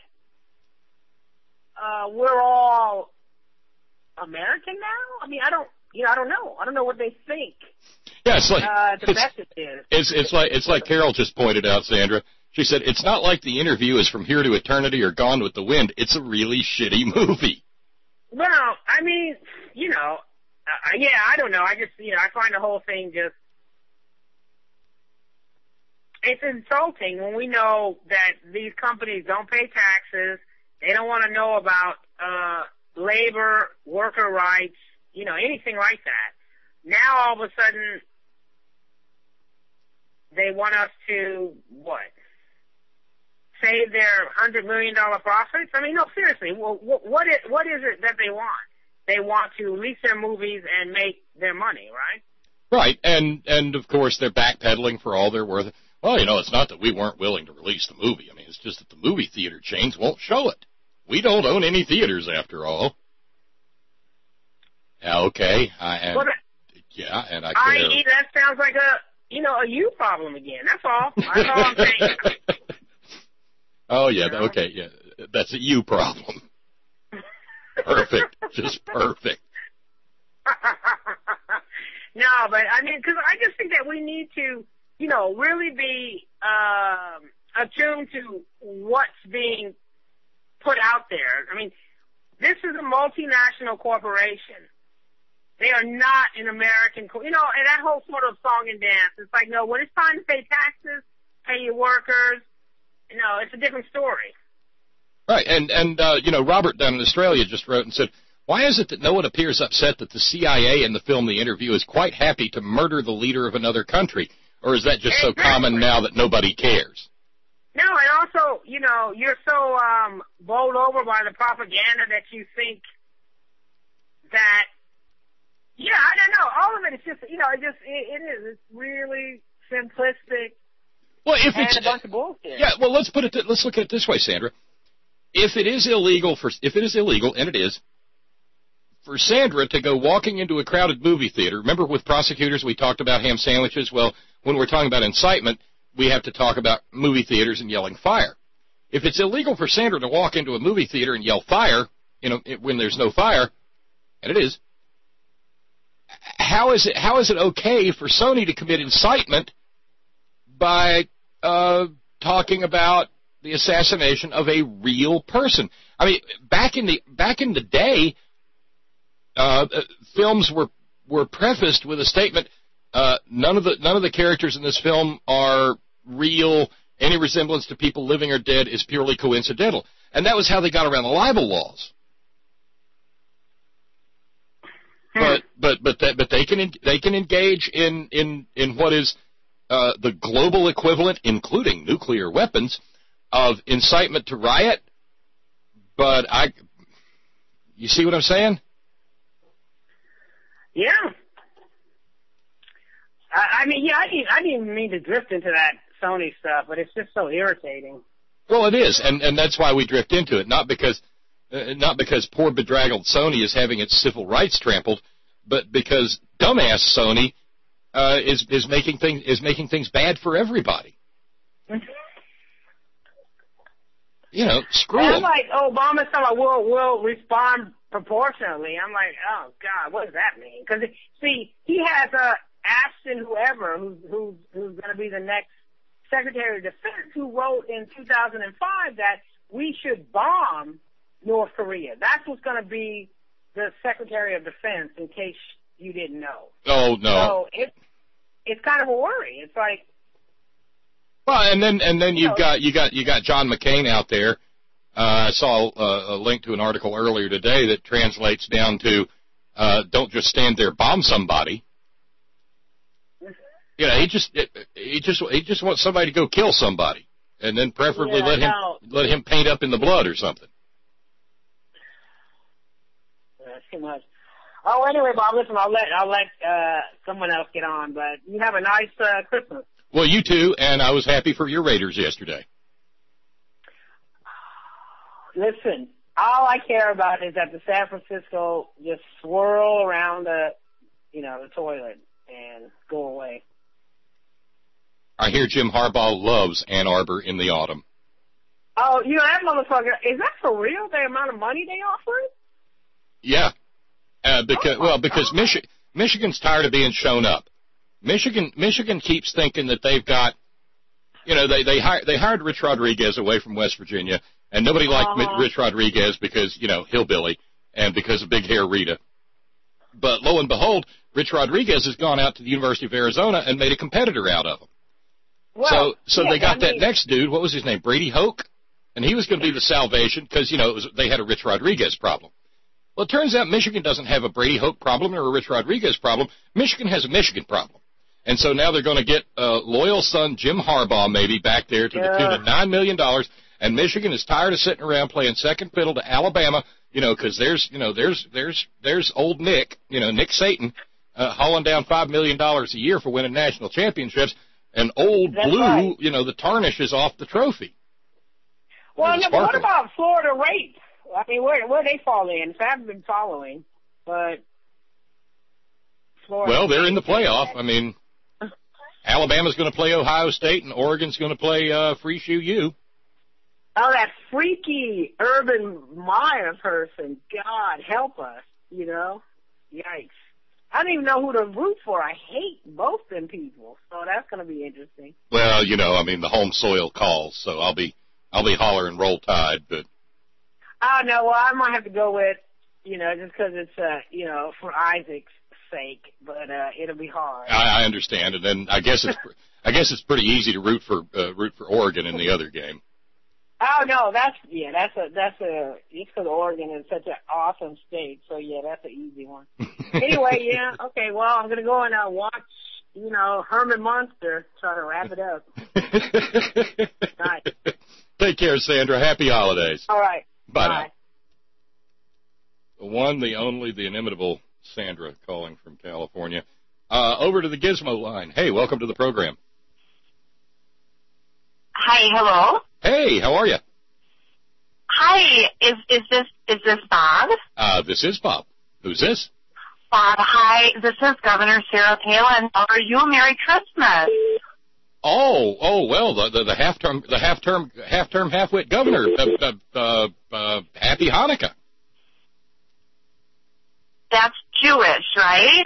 uh, we're all American now. I mean, I don't, you know, I don't know. I don't know what they think. Yeah, it's like Uh, the it's, message is. it's it's like it's like Carol just pointed out, Sandra. She said it's not like the interview is From Here to Eternity or Gone with the Wind. It's a really shitty movie. Well, I mean, you know, uh, yeah, I don't know. I just, you know, I find the whole thing just, it's insulting when we know that these companies don't pay taxes. They don't want to know about uh, labor, worker rights, you know, anything like that. Now all of a sudden, they want us to, what, save their one hundred million dollars profits? I mean, no, seriously, well, what, is, what is it that they want? they want to release their movies and make their money, right? Right, and and of course they're backpedaling for all they're worth. Well, you know, it's not that we weren't willing to release the movie. I mean, it's just that the movie theater chains won't show it. We don't own any theaters, after all. Yeah, okay, I am. Well, yeah, and I I care. E, that sounds like a, you know, a you problem again. That's all. That's all I'm saying. Oh, yeah, You know? okay, yeah. That's a you problem. Perfect. Just perfect. No, but I mean, because I just think that we need to, you know, really be um, attuned to what's being put out there. I mean, this is a multinational corporation. They are not an American, co- you know, and that whole sort of song and dance. It's like, no, when it's time to pay taxes, pay your workers, you know, it's a different story. Right, and, and uh, you know, Robert down in Australia just wrote and said, why is it that no one appears upset that the C I A in the film The Interview is quite happy to murder the leader of another country? Or is that just Exactly. so common now that nobody cares? No, and also, you know, you're so um, bowled over by the propaganda that you think that, yeah, I don't know, all of it is just, you know, it just, it, it is, it's really simplistic Well, if and it's a bunch of bullshit. yeah, well, let's put it. Th- let's look at it this way, Sandra. If it is illegal for, if it is illegal, and it is, for Sandra to go walking into a crowded movie theater. Remember, with prosecutors, we talked about ham sandwiches. Well, when we're talking about incitement, we have to talk about movie theaters and yelling fire. If it's illegal for Sandra to walk into a movie theater and yell fire, you know, when there's no fire, and it is, how is it how is it okay for Sony to commit incitement by uh, talking about the assassination of a real person? I mean, back in the back in the day, uh, films were were prefaced with a statement: uh, none of the none of the characters in this film are real. Any resemblance to people living or dead is purely coincidental, and that was how they got around the libel laws. But but but that, but they can they can engage in in in what is uh, the global equivalent, including nuclear weapons, of incitement to riot. But I, you see what I'm saying? Yeah. I, I mean, yeah, I didn't, I didn't mean to drift into that Sony stuff, but it's just so irritating. Well, it is, and and that's why we drift into it, not because. Uh, not because poor bedraggled Sony is having its civil rights trampled, but because dumbass Sony uh, is is making things is making things bad for everybody. You know, screw And I'm them. like, Obama's talking about we'll, we'll respond proportionally. I'm like, oh, God, what does that mean? Because, see, he has uh, Ashton, whoever, who's, who's, who's going to be the next Secretary of Defense, who wrote in two thousand five that we should bomb North Korea. That's what's going to be the Secretary of Defense, in case you didn't know. Oh no! So it, it's kind of a worry. It's like, well, and then and then you you've know, got you got you got John McCain out there. Uh, I saw a, a link to an article earlier today that translates down to uh, "Don't just stand there, bomb somebody." You know, he just he just he just wants somebody to go kill somebody, and then preferably Yeah, let him no. let him paint up in the blood or something. That's too much. Oh, anyway, Bob, listen, I'll let I'll let uh, someone else get on, but you have a nice uh, Christmas. Well, you too, and I was happy for your Raiders yesterday. Listen, all I care about is that the San Francisco just swirl around the, you know, the toilet and go away. I hear Jim Harbaugh loves Ann Arbor in the autumn. Oh, you know, that motherfucker, is that for real, the amount of money they offer? Yeah, uh, because Oh, well, because God. Michi- Michigan's tired of being shown up. Michigan Michigan keeps thinking that they've got, you know, they they hired they hired Rich Rodriguez away from West Virginia, and nobody liked Uh-huh. Rich Rodriguez because, you know, hillbilly and because of Big Hair Rita. But lo and behold, Rich Rodriguez has gone out to the University of Arizona and made a competitor out of him. Well, so so yeah, they got I that mean, next dude. What was his name? Brady Hoke, and he was going to be the salvation because, you know, it was, they had a Rich Rodriguez problem. Well, it turns out Michigan doesn't have a Brady Hoke problem or a Rich Rodriguez problem. Michigan has a Michigan problem. And so now they're going to get uh, loyal son Jim Harbaugh maybe back there to the Yeah. tune of nine million dollars, and Michigan is tired of sitting around playing second fiddle to Alabama, you know, because there's, you know, there's, there's, there's old Nick, you know, Nick Saban, uh, hauling down five million dollars a year for winning national championships, and old That's Blue, right. you know, the tarnish is off the trophy. Well, the no, but what sparkle. about Florida rape? I mean, where where they fall in? So I haven't been following, but Florida. Well, they're in the playoff. I mean, Alabama's going to play Ohio State, and Oregon's going to play uh, Free Shoe U. Oh, that freaky Urban Meyer person. God help us, you know? Yikes. I don't even know who to root for. I hate both them people, so that's going to be interesting. Well, you know, I mean, the home soil calls, so I'll be I'll be hollering Roll Tide, but Oh, no, well, I might have to go with, you know, just because it's, uh, you know, for Isaac's sake, but uh, it'll be hard. I, I understand. And then I guess it's I guess it's pretty easy to root for uh, root for Oregon in the other game. Oh, no, that's, yeah, that's a, that's a, it's because Oregon is such an awesome state, so yeah, that's an easy one. Anyway, yeah, okay, well, I'm going to go and uh, watch, you know, Herman Munster, try to wrap it up. Nice. Take care, Sandra. Happy holidays. All right. Bye, Bye. now. The one, the only, the inimitable Sandra calling from California. Uh, over to the Gizmo line. Hey, welcome to the program. Hi, hello. Hey, how are you? Hi, is is this is this Bob? Uh, this is Bob. Who's this? Bob, hi. This is Governor Sarah Palin. How are you? Merry Christmas. Oh, oh, well, the the, the half term, the half term, half term, half wit governor. Uh, uh, uh, uh, happy Hanukkah. That's Jewish, right?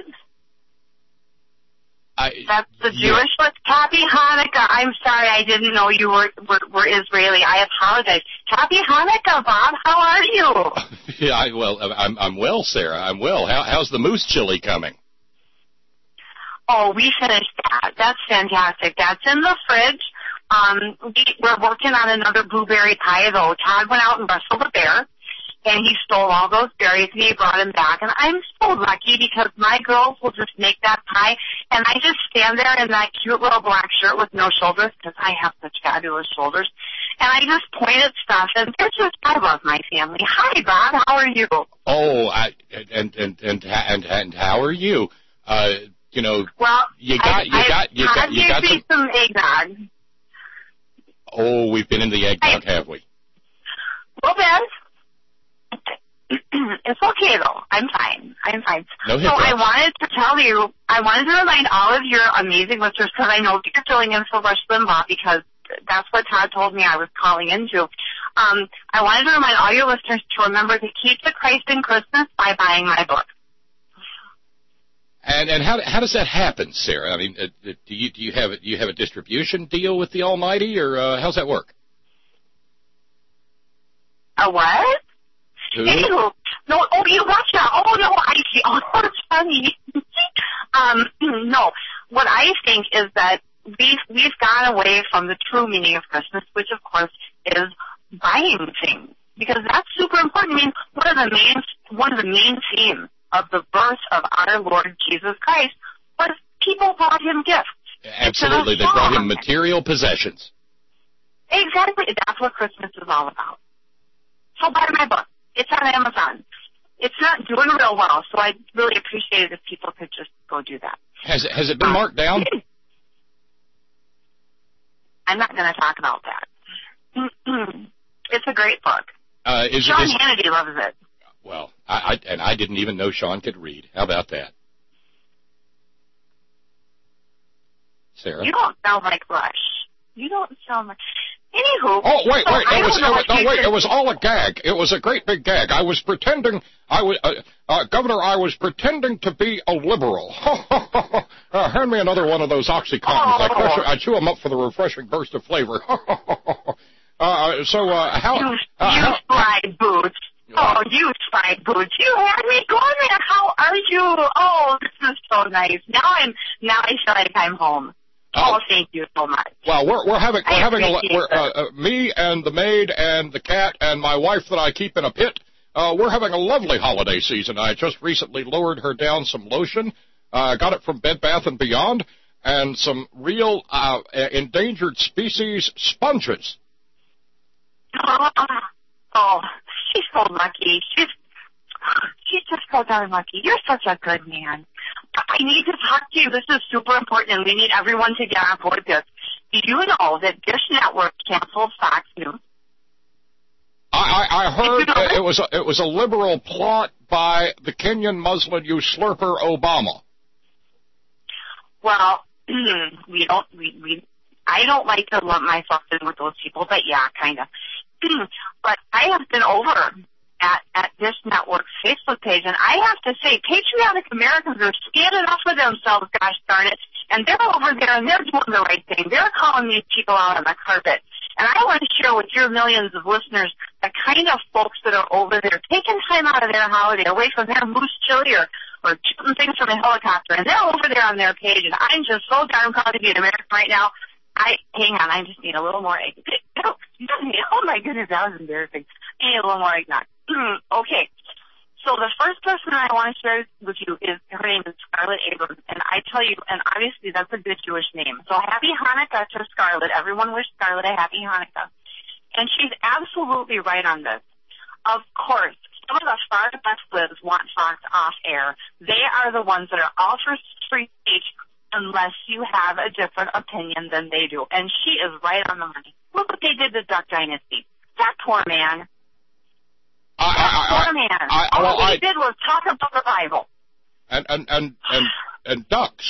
I, That's the yeah. Jewish one. Happy Hanukkah. I'm sorry, I didn't know you were, were were Israeli. I apologize. Happy Hanukkah, Bob. How are you? Yeah, I, well, I'm I'm well, Sarah. I'm well. How, how's the moose chili coming? Oh, we finished that. That's fantastic. That's in the fridge. Um, we, we're working on another blueberry pie, though. Todd went out and wrestled a bear, and he stole all those berries, and he brought them back. And I'm so lucky because my girls will just make that pie, and I just stand there in that cute little black shirt with no shoulders because I have such fabulous shoulders. And I just point at stuff, and there's just, I love my family. Hi, Bob. How are you? Oh, I, and, and, and, and, and how are you? Uh, you know, Well, you got, I, you got, you Todd got, you got gave me some. some eggnog. Oh, we've been in the eggnog, have we? Well, Ben, it's okay, though. I'm fine. I'm fine. No so hiccups. I wanted to tell you, I wanted to remind all of your amazing listeners, because I know you're filling in for Rush Limbaugh, because that's what Todd told me I was calling into. Um, I wanted to remind all your listeners to remember to keep the Christ in Christmas by buying my book. And and how how does that happen, Sarah? I mean, uh, do you do you have do you have a distribution deal with the Almighty, or uh, how's that work? A what? Who? Anywho, no, oh, you watch out. Oh, no, I see. Oh, that's funny. um, no, what I think is that we've, we've gone away from the true meaning of Christmas, which, of course, is buying things, because that's super important. I mean, one of the main, one of the main themes of the birth of our Lord Jesus Christ was people brought him gifts. Absolutely, they brought him material possessions. Exactly, that's what Christmas is all about. So buy my book. It's on Amazon. It's not doing real well, so I'd really appreciate it if people could just go do that. Has it has it been marked down? I'm not going to talk about that. It's a great book. Uh, is Sean it? Is, Hannity loves it. well, I, I and I didn't even know Sean could read. How about that, Sarah? You don't sound like Rush. You don't sound like... Anywho... Oh, wait, so wait, I it was, don't know it was, if you no, wait, could- it was all a gag. It was a great big gag. I was pretending, I was, uh, uh, Governor, I was pretending to be a liberal. uh, hand me another one of those Oxycontins. Oh. I, crush, I chew them up for the refreshing burst of flavor. uh, so, uh, how... You, uh, you how slide boots. Oh, you slide boots. You had me going there. How are you? Oh, this is so nice. Now I'm, now I feel like I'm home. Oh, Oh. thank you so much. Well, we're we're having we're I having a appreciate we're, uh, uh, me and the maid and the cat and my wife that I keep in a pit. Uh, we're having a lovely holiday season. I just recently lowered her down some lotion. I uh, got it from Bed Bath and Beyond, and some real uh, endangered species sponges. Oh, she's so lucky. She's she's just so darn lucky. You're such a good man. I need to talk to you. This is super important, and we need everyone to get on board this. Do you know that Dish Network canceled Fox News? I, I, I heard you know it was a, it was a liberal plot by the Kenyan Muslim usurper Obama. Well, we don't we, we I don't like to lump myself in with those people, but yeah, kind of. But I have been over at, at Dish Network's Facebook page, and I have to say, patriotic Americans are scared enough of themselves, gosh darn it, and they're over there, and they're doing the right thing. They're calling these people out on the carpet. And I want to share with your millions of listeners the kind of folks that are over there taking time out of their holiday away from their moose chili or, or shooting things from a helicopter, and they're over there on their page, and I'm just so darn proud to be an American right now. I hang on, I just need a little more egg. Oh my goodness, that was embarrassing. I need a little more eggnog. Okay, so the first person I want to share with you is, her name is Scarlett Abrams, and I tell you, and obviously that's a good Jewish name. So happy Hanukkah to Scarlett. Everyone wish Scarlett a happy Hanukkah. And she's absolutely right on this. Of course, some of the far best libs want Fox off air. They are the ones that are all for free speech, unless you have a different opinion than they do. And she is right on the money. Look what they did to Duck Dynasty. That poor man. I, I, that poor I, man. I, I, All well, he I, did was talk about the Bible. And, and, and, and, and ducks.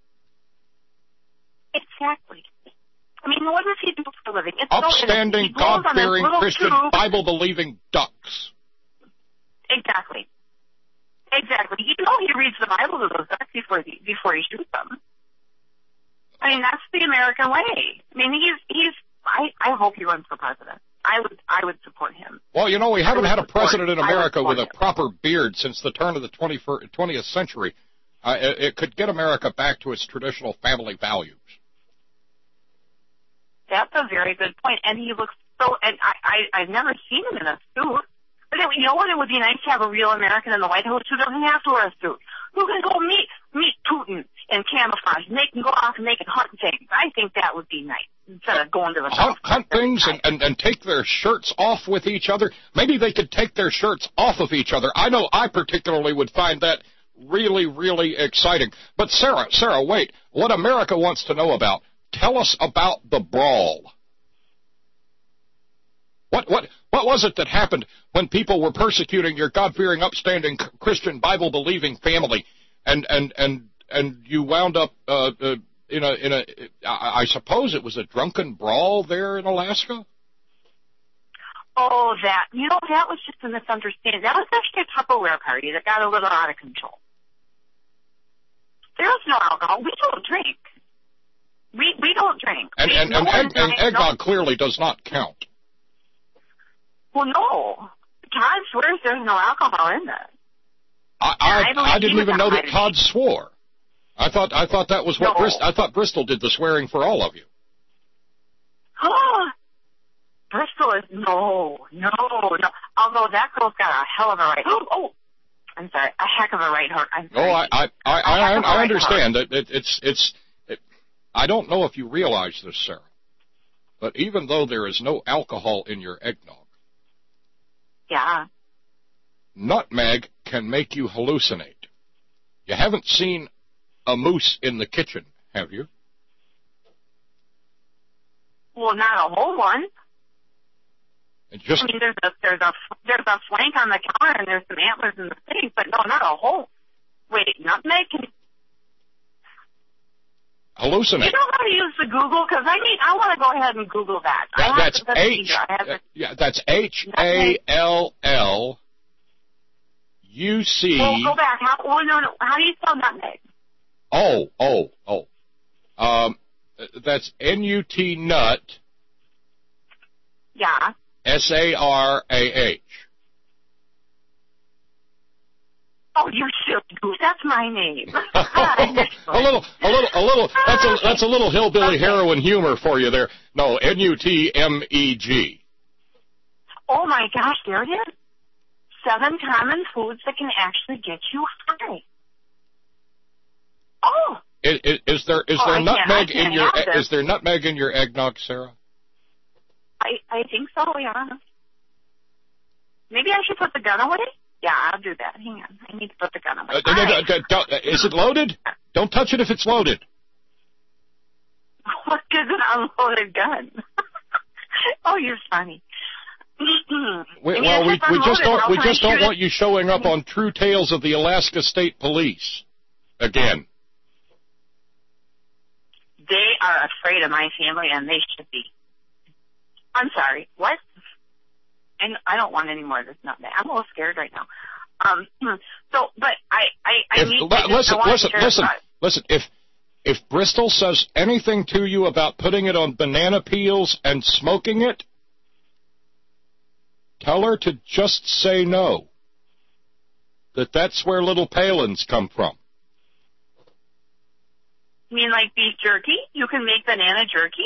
Exactly. I mean, what does he do for a living? It's upstanding, so God-fearing, Christian, tube. Bible-believing ducks. Exactly. Exactly. You know he reads the Bible to those ducks before he, before he shoots them. I mean, that's the American way. I mean, he's he's. I I hope he runs for president. I would I would support him. Well, you know, we haven't had a president in America with a him. proper beard since the turn of the twentieth century. Uh, it, it could get America back to its traditional family values. That's a very good point. And he looks so. And I, I I've never seen him in a suit. But then, you know what? It would be nice to have a real American in the White House who doesn't have to wear a suit. Who can go meet meet Putin in camouflage, and they can go off and they can hunt things. I think that would be nice instead of going to the hunt, hunt things and, and and take their shirts off with each other. Maybe they could take their shirts off of each other. I know I particularly would find that really, really exciting. But Sarah, Sarah, wait. What America wants to know about? Tell us about the brawl. What what what was it that happened when people were persecuting your God-fearing, upstanding Christian, Bible-believing family, and and and and you wound up uh, uh, in a in a I, I suppose it was a drunken brawl there in Alaska? Oh, that you know that was just a misunderstanding. That was actually a Tupperware party that got a little out of control. There was no alcohol. We don't drink. We we don't drink. And we, and, no and, egg, and eggnog no. clearly does not count. Well, no. Todd swears there's no alcohol in that. I I, I, I didn't even know that Todd swore. I thought I thought that was what no. Bristol, I thought Bristol did the swearing for all of you. Oh, Bristol is no, no, no. Although that girl's got a hell of a right. Oh, oh. I'm sorry, a heck of a right heart. I'm sorry. Oh, I I I, I, I, I right understand that it, it's it's. It, I don't know if you realize this, Sarah, but even though there is no alcohol in your eggnog, yeah, nutmeg can make you hallucinate. You haven't seen a moose in the kitchen, have you? Well, not a whole one. It just, I mean, there's a there's a there's a flank on the counter and there's some antlers in the sink, but no, not a whole. Wait, nutmeg can hallucinate. You know how to use the Google? Because I need I want to go ahead and Google that. that that's to, H. Uh, yeah, that's H A L L U C. Well, go back. How? Well, no, no. How do you spell nutmeg? Oh, oh, oh. Um, that's N U T nut. Yeah. S A R A H. Oh, you should. That's my name. a little, a little, a little. That's a that's a little hillbilly okay. heroin humor for you there. No, N U T M E G. Oh my gosh, there it is. Seven common foods that can actually get you high. Oh. Is, is, is there is oh, there I nutmeg can't, in your is there nutmeg in your eggnog, Sarah? I, I think so, yeah. Maybe I should put the gun away? Yeah, I'll do that. Hang on. I need to put the gun away. Uh, no, no, no, don't, is it loaded? Don't touch it if it's loaded. What is an unloaded gun? Oh, you're funny. we, well, we, we just don't we just don't want you showing up on True Tales of the Alaska State Police again. They are afraid of my family, and they should be. I'm sorry. What? And I don't want any more of this nutmeg. I'm a little scared right now. Um. So, but I, I, I if, need. L- I just, listen, I listen, listen, listen. If if Bristol says anything to you about putting it on banana peels and smoking it, tell her to just say no. That that's where little Palins come from. You mean like beef jerky? You can make banana jerky?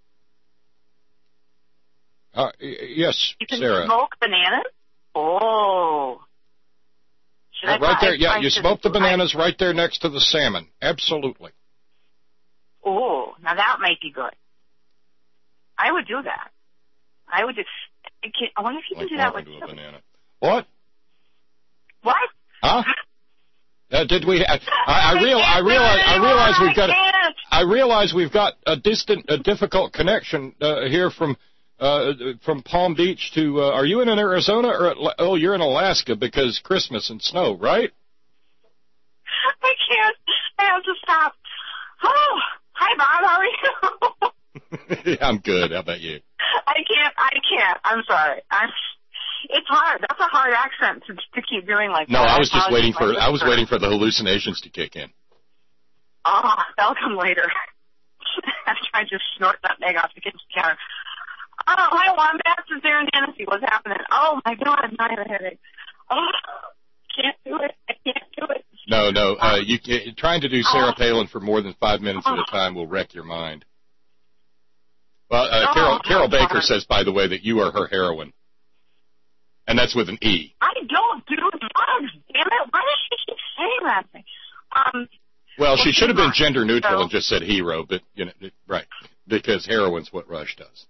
Uh, y- yes, You can Sarah. smoke bananas? Oh. Should Uh, I right buy- there, yeah, I you should- smoke the I- bananas right there next to the salmon. Absolutely. Oh, now that might be good. I would do that. I would do. I, can, I wonder if you can Like do that with walking to a chili. banana. What? What? Huh? Uh, did we? I, I, I real. I realize. I realize we've got. A, I realize we've got a distant, a difficult connection uh, here from uh, from Palm Beach to. Uh, are you in Arizona or? At, oh, you're in Alaska because Christmas and snow, right? I can't. I have to stop. Oh, hi Bob. How are you? Yeah, I'm good. How about you? I can't. I can't. I'm sorry. I'm. It's hard. That's a hard accent to to keep doing like No, that. I was just waiting for. My I was sister. waiting for the hallucinations to kick in. Oh, that'll come later. After I just snort that egg off the kitchen counter. Oh, hi, Wombats. It's Aaron Hennessy. What's happening? Oh, my God. I have a headache. Oh, can't do it. I can't do it. No, no. Uh, you ca- trying to do Sarah Oh. Palin for more than five minutes at a time will wreck your mind. Well, uh, Oh, Carol, Carol that's Baker hard. says, by the way, that you are her heroine, and that's with an E. I don't do drugs. Damn it. Why does she keep saying that thing? Um, Well, she Well, should have been she's not. gender neutral So- and just said hero, but you know, it- right? Because heroine's what Rush does.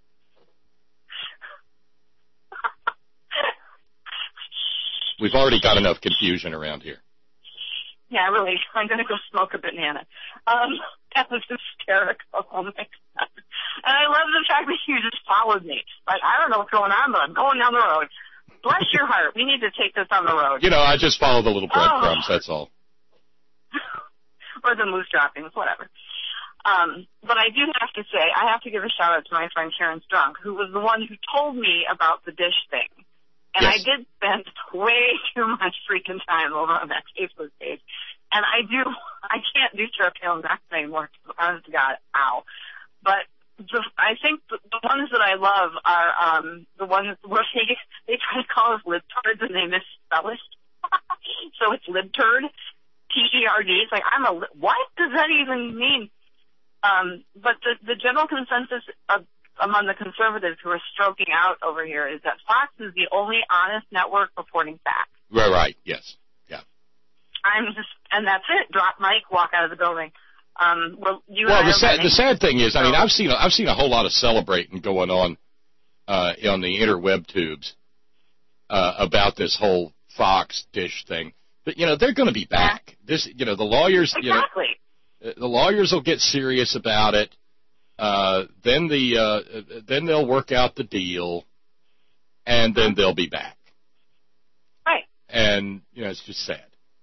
We've already got enough confusion around here. Yeah, really. I'm going to go smoke a banana. Um, that was hysterical. Oh, my God. And I love the fact that you just followed me. Like, I don't know what's going on, but I'm going down the road. Bless your heart. We need to take this on the road. You know, I just follow the little breadcrumbs. Oh. That's all. Or the moose droppings, whatever. Um, but I do have to say, I have to give a shout out to my friend Sharon Strunk, who was the one who told me about the dish thing. And Yes. I did spend way too much freaking time over on that Facebook page. And I do, I can't do Sarah Palin Jackson anymore. Honest to God, ow. But the, I think the, the ones that I love are um, the ones where they, they try to call us libtards and they misspell it. So it's libturd, T E R D. It's like, I'm a, li- what does that even mean? Um, but the, the general consensus of, among the conservatives who are stroking out over here is that Fox is the only honest network reporting facts. Right, right. Yes. Yeah. I'm just, and that's it. Drop mic, walk out of the building. Um, well, you Well, and I the are sad, winning. the sad thing is, I mean, So- I've seen I've seen a whole lot of celebrating going on uh, on the interweb tubes uh, about this whole Fox Dish thing. But you know, they're going to be back. This, you know, the lawyers, you know, Exactly. the lawyers will get serious about it. Uh, then the uh, then they'll work out the deal, and then they'll be back. Right. And you know, it's just sad.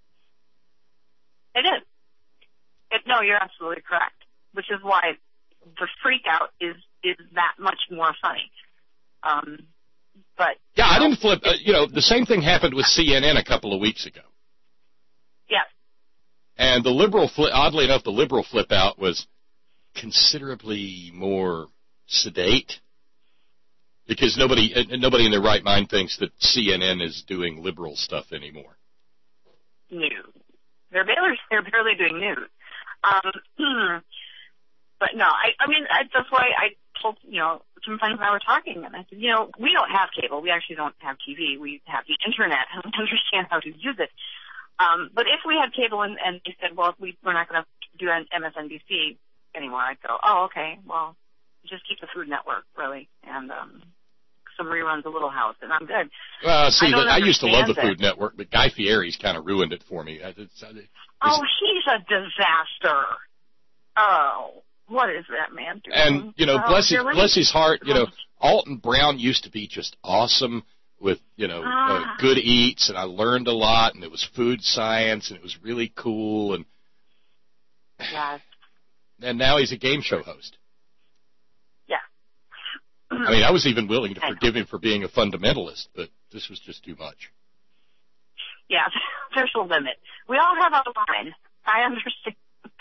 It is. It, no, you're absolutely correct. Which is why the freak out is is that much more funny. Um, but Yeah, I you know, didn't flip. Uh, you know, the same thing happened with C N N a couple of weeks ago. Yeah. And the liberal, flip, oddly enough, the liberal flip out was considerably more sedate because nobody, uh, nobody in their right mind thinks that C N N is doing liberal stuff anymore. News. They're barely they're barely doing news. Um, but no, I I mean I, that's why I told you know some friends and I were talking and I said you know we don't have cable, we actually don't have T V, we have the internet and we understand how to use it. Um, but if we had cable and, and they said well we we're not going to do an M S N B C anymore, I'd go oh okay well just keep the Food Network, really, and um, some reruns of Little House, and I'm good. Well, see, I, the, I used to love the it. Food Network, but Guy Fieri's kind of ruined it for me. It's, it's, oh, he's a disaster. Oh, what is that man doing? And, you know, oh, bless, his, really? bless his heart, you know, Alton Brown used to be just awesome with, you know, uh, uh, good eats, and I learned a lot, and it was food science, and it was really cool, and yes. and now he's a game show host. Yeah. I mean, I was even willing to forgive him for being a fundamentalist, but this was just too much. Yeah, there's a limit. We all have our line. I understand.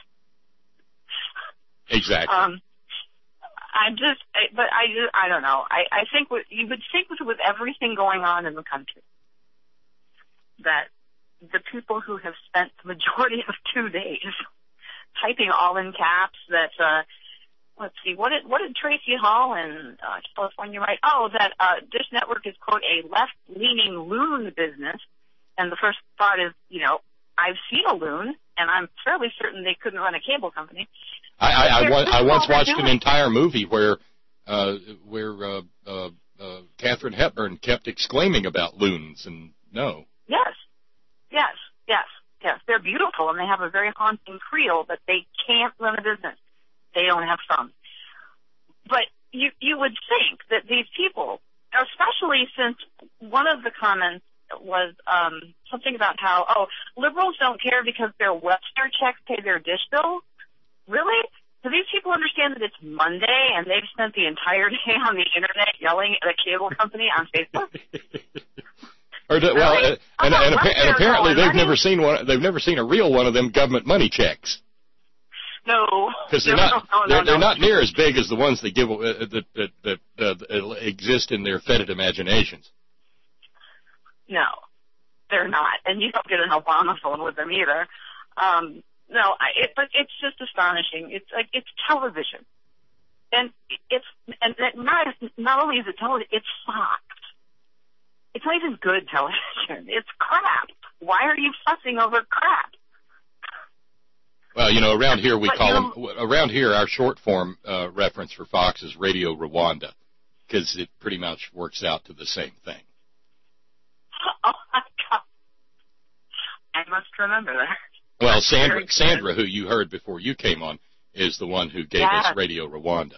Exactly. Um, I just, I, but I, I don't know. I, I think with, you would think with, with everything going on in the country that the people who have spent the majority of two days typing all in caps that, uh, let's see, what did, what did Tracy Hall in uh, California write? Oh, that uh, Dish Network is, quote, a left-leaning loon business. And the first thought is, you know, I've seen a loon, and I'm fairly certain they couldn't run a cable company. I, I, I, I once watched an entire movie where uh, where uh, uh, uh, Katharine Hepburn kept exclaiming about loons, and no. Yes, yes, yes, yes. They're beautiful, and they have a very haunting Creole, but they can't run a business. They don't have some. But you you would think that these people, especially since one of the comments was um, something about how, oh, liberals don't care because their welfare checks pay their dish bill. Really? Do these people understand that it's Monday and they've spent the entire day on the internet yelling at a cable company on Facebook? or do, well, really? uh, and, oh, and, and, and apparently they've money? never seen one. They've never seen a real one of them government money checks. No, because they're no, not no, no, they're, no. they're not near as big as the ones that give uh, that that that uh, exist in their fetid imaginations. No, they're not, and you don't get an Obama phone with them either. Um, no, I, it, but it's just astonishing. It's like it's television, and it's and that not not only is it television, it's Fox. It's not even good television. It's crap. Why are you fussing over crap? Well, you know, around here we but, call you know, them, around here our short form uh, reference for Fox is Radio Rwanda, because it pretty much works out to the same thing. Oh, my God. I must remember that. Well, Sandra, Sandra, who you heard before you came on, is the one who gave yes. us Radio Rwanda.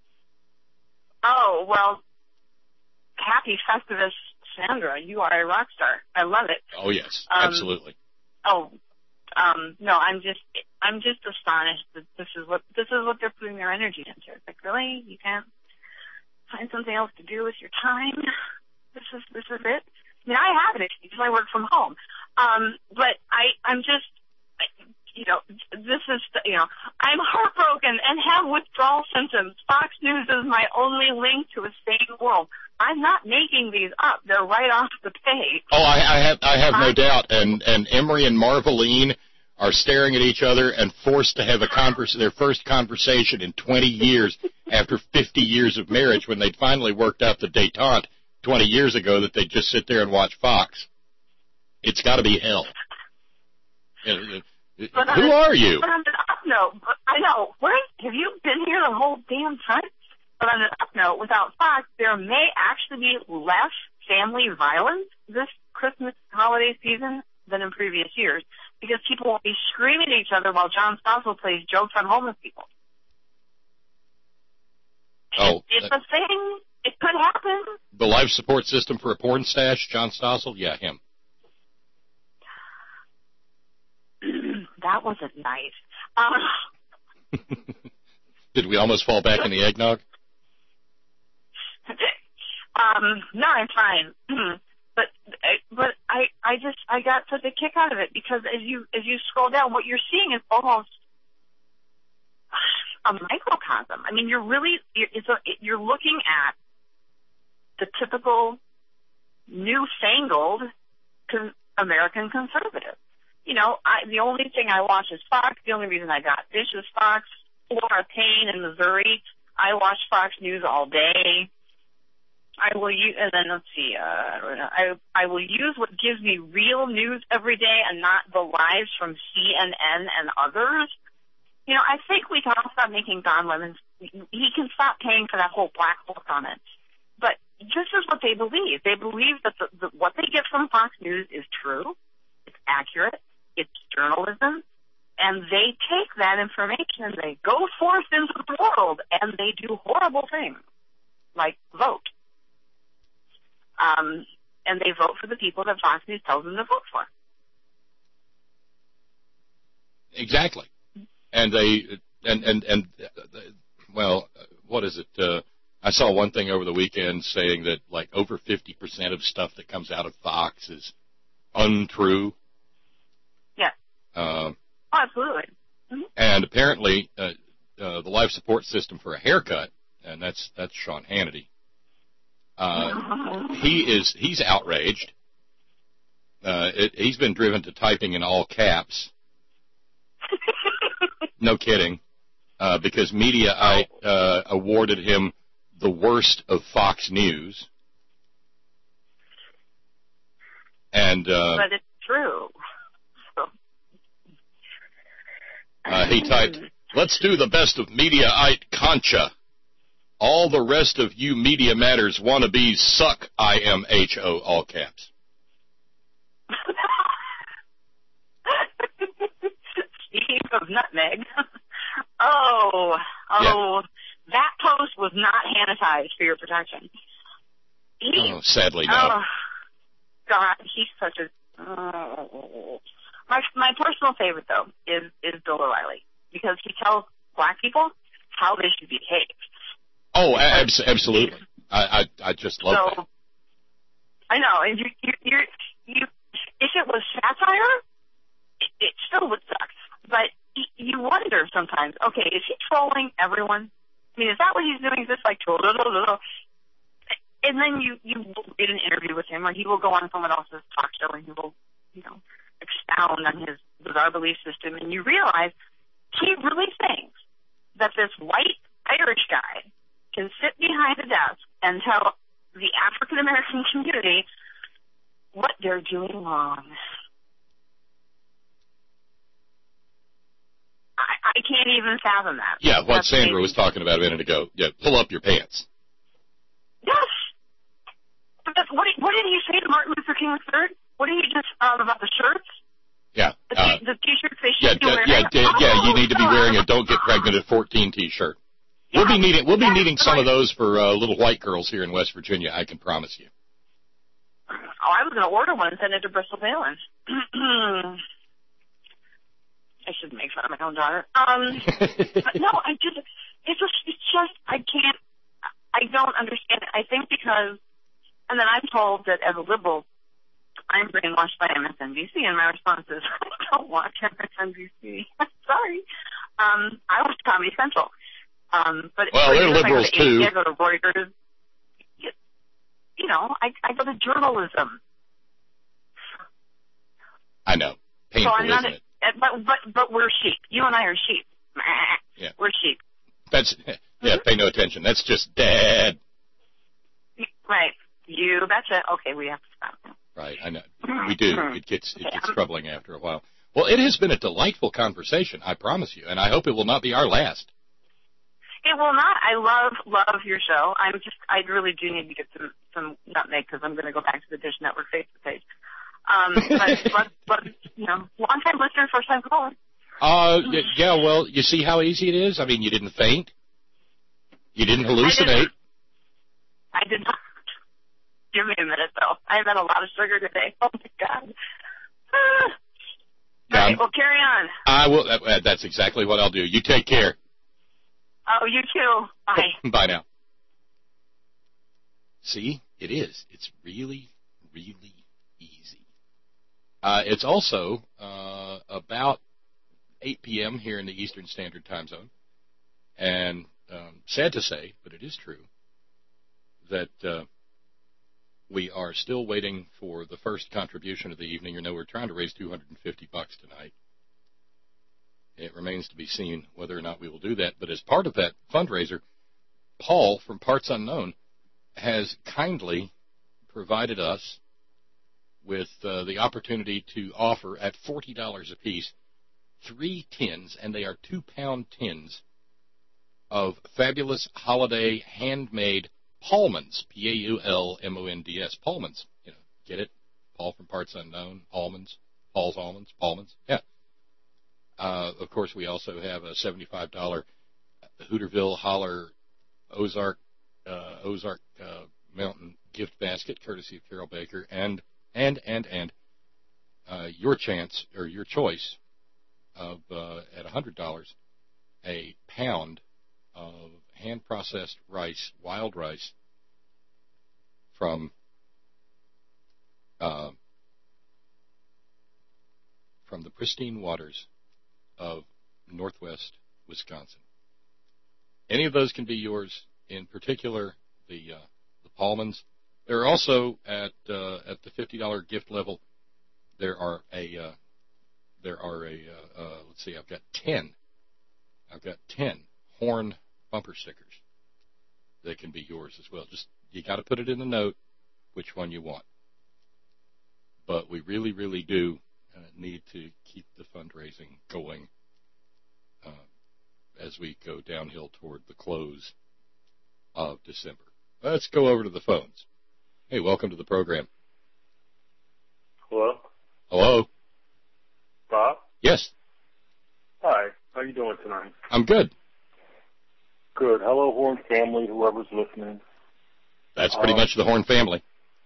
Oh, well, happy Festivus, Sandra. You are a rock star. I love it. Oh, yes, um, absolutely. Oh, um, no, I'm just, I'm just astonished that this is what, this is what they're putting their energy into. It's like, really? You can't find something else to do with your time? This is, this is it? I mean, I have it because I work from home. Um, but I, I'm just, you know, this is, you know, I'm heartbroken and have withdrawal symptoms. Fox News is my only link to a sane world. I'm not making these up. They're right off the page. Oh, I, I have, I have no doubt. And and Emery and Marveline are staring at each other and forced to have a convers- their first conversation in twenty years after fifty years of marriage, when they'd finally worked out the détente twenty years ago that they'd just sit there and watch Fox. It's got to be hell. But Who on, are you? But on an up note, I know. Where have you been here the whole damn time? But on an up note, without Fox, there may actually be less family violence this Christmas holiday season than in previous years, because people won't be screaming at each other while John Stossel plays jokes on homeless people. Oh, it's a thing. It could happen. The life support system for a porn stash, John Stossel? Yeah, him. That wasn't nice. Um, Did we almost fall back in the eggnog? Um, no, I'm fine. but but I I just I got such a kick out of it, because as you as you scroll down, what you're seeing is almost a microcosm. I mean, you're really it's a, you're looking at the typical newfangled con- American conservative. You know, I, the only thing I watch is Fox. The only reason I got Dish is Fox. Laura Payne in Missouri. I watch Fox News all day. I will use, and then let's see, uh, I, I will use what gives me real news every day and not the lies from C N N and others. You know, I think we talked about making Don Lemon. He can stop paying for that whole black book on it. But this is what they believe. They believe that the, the, what they get from Fox News is true, it's accurate, it's journalism, and they take that information and they go forth into the world and they do horrible things, like vote. Um, and they vote for the people that Fox News tells them to vote for. Exactly. And they, and, and, and, well, what is it? Uh, I saw one thing over the weekend saying that like over fifty percent of stuff that comes out of Fox is untrue. Yeah. Uh, oh, absolutely. Mm-hmm. And apparently, uh, uh, the life support system for a haircut, and that's, that's Sean Hannity. Uh, he is, he's outraged. Uh, it, he's been driven to typing in all caps. No kidding. Uh, because Mediaite, uh, awarded him the worst of Fox News. And, uh. But it's true. uh, he typed, let's do the best of Mediaite Concha. All the rest of you Media Matters wannabes suck, I M H O, all caps. Speaking of nutmeg, oh, oh, yeah. That post was not sanitized for your protection. He, oh, sadly, no. Oh, God, he's such a... Oh. My my personal favorite, though, is, is Bill O'Reilly, because he tells black people how they should behave. Oh, abs- absolutely. I, I I just love so, that. I know, and you you you you if it was satire, it, it still would suck. But you wonder sometimes, okay, is he trolling everyone? I mean, is that what he's doing? Is this like troll? And then you you get an interview with him, or he will go on someone else's talk show, and he will, you know, expound on his bizarre belief system, and you realize he really thinks that this white Irish guy can sit behind a desk and tell the African American community what they're doing wrong. I, I can't even fathom that. Yeah, what That's Sandra amazing. was talking about a minute ago. Yeah, pull up your pants. Yes. But that's, what, did, what did he say to Martin Luther King the third? What did he just, um, about the shirts? Yeah. The, Uh, t- the t-shirts they yeah, should be d- wearing? yeah, d- oh, yeah, you need to be no, wearing a Don't Get Pregnant at fourteen t-shirt. We'll be needing, we'll be yes, needing some right. of those for uh, little white girls here in West Virginia, I can promise you. Oh, I was going to order one and send it to Bristol Palin. I shouldn't make fun of my own daughter. Um, but no, I just, it's just, it's just, I can't, I don't understand it. I think because, and then I'm told that as a liberal, I'm brainwashed by M S N B C, and my response is, I don't watch M S N B C. I'm sorry. Um, I watch Comedy Central. Um, but Well, they're liberals, I go to too. I go to Reuters. You, you know, I, I go to journalism. I know. Painful, so I'm not isn't a, it? But, but, but we're sheep. You and I are sheep. Yeah. We're sheep. That's, yeah, pay no attention. That's just dad. Right. You betcha. Okay, we have to stop now. Right, I know. We do. It gets, it gets troubling after a while. Well, it has been a delightful conversation, I promise you, and I hope it will not be our last. It will not. I love, love your show. I'm just, I really do need to get some, some nutmeg because I'm going to go back to the Dish Network Facebook page. Um, but, but, but, you know, long time listener, first time caller. Uh, y- yeah, well, you see how easy it is? I mean, you didn't faint. You didn't hallucinate. I did not. I did not. Give me a minute, though. I've had a lot of sugar today. Oh, my God. Ah. Yeah, All right, well, carry on. I will. Uh, that's exactly what I'll do. You take care. Oh, you too. Bye. Bye now. See, it is. It's really, really easy. Uh, it's also uh, about eight p.m. here in the Eastern Standard Time Zone. And um, sad to say, but it is true, that uh, we are still waiting for the first contribution of the evening. You know, we're trying to raise two hundred fifty bucks tonight. It remains to be seen whether or not we will do that. But as part of that fundraiser, Paul from Parts Unknown has kindly provided us with uh, the opportunity to offer at forty dollars apiece three tins, and they are two-pound tins of fabulous holiday handmade Paulmans, P A U L M O N D S, Paulmans. You know, get it? Paul from Parts Unknown, Almonds, Paul's Almonds, Paulmans. Yeah. Uh, of course, we also have a seventy-five dollars Hooterville Holler Ozark uh, Ozark uh, Mountain gift basket, courtesy of Carol Baker, and and and and uh, your chance or your choice of uh, at one hundred dollars a pound of hand-processed rice, wild rice, from uh, from the pristine waters of northwest Wisconsin. Any of those can be yours. In particular, the uh, the Paulmans. There are also at uh, at the fifty dollars gift level. There are a uh, there are a uh, uh, let's see. I've got ten. I've got ten horn bumper stickers that can be yours as well. Just you got to put it in the note which one you want. But we really, really do uh, need to keep the fundraising going uh, as we go downhill toward the close of December. Let's go over to the phones. Hey, welcome to the program. Hello? Hello? Bob? Yes. Hi. How you doing tonight? I'm good. Good. Hello, Horn family, whoever's listening. That's pretty um, much the Horn family.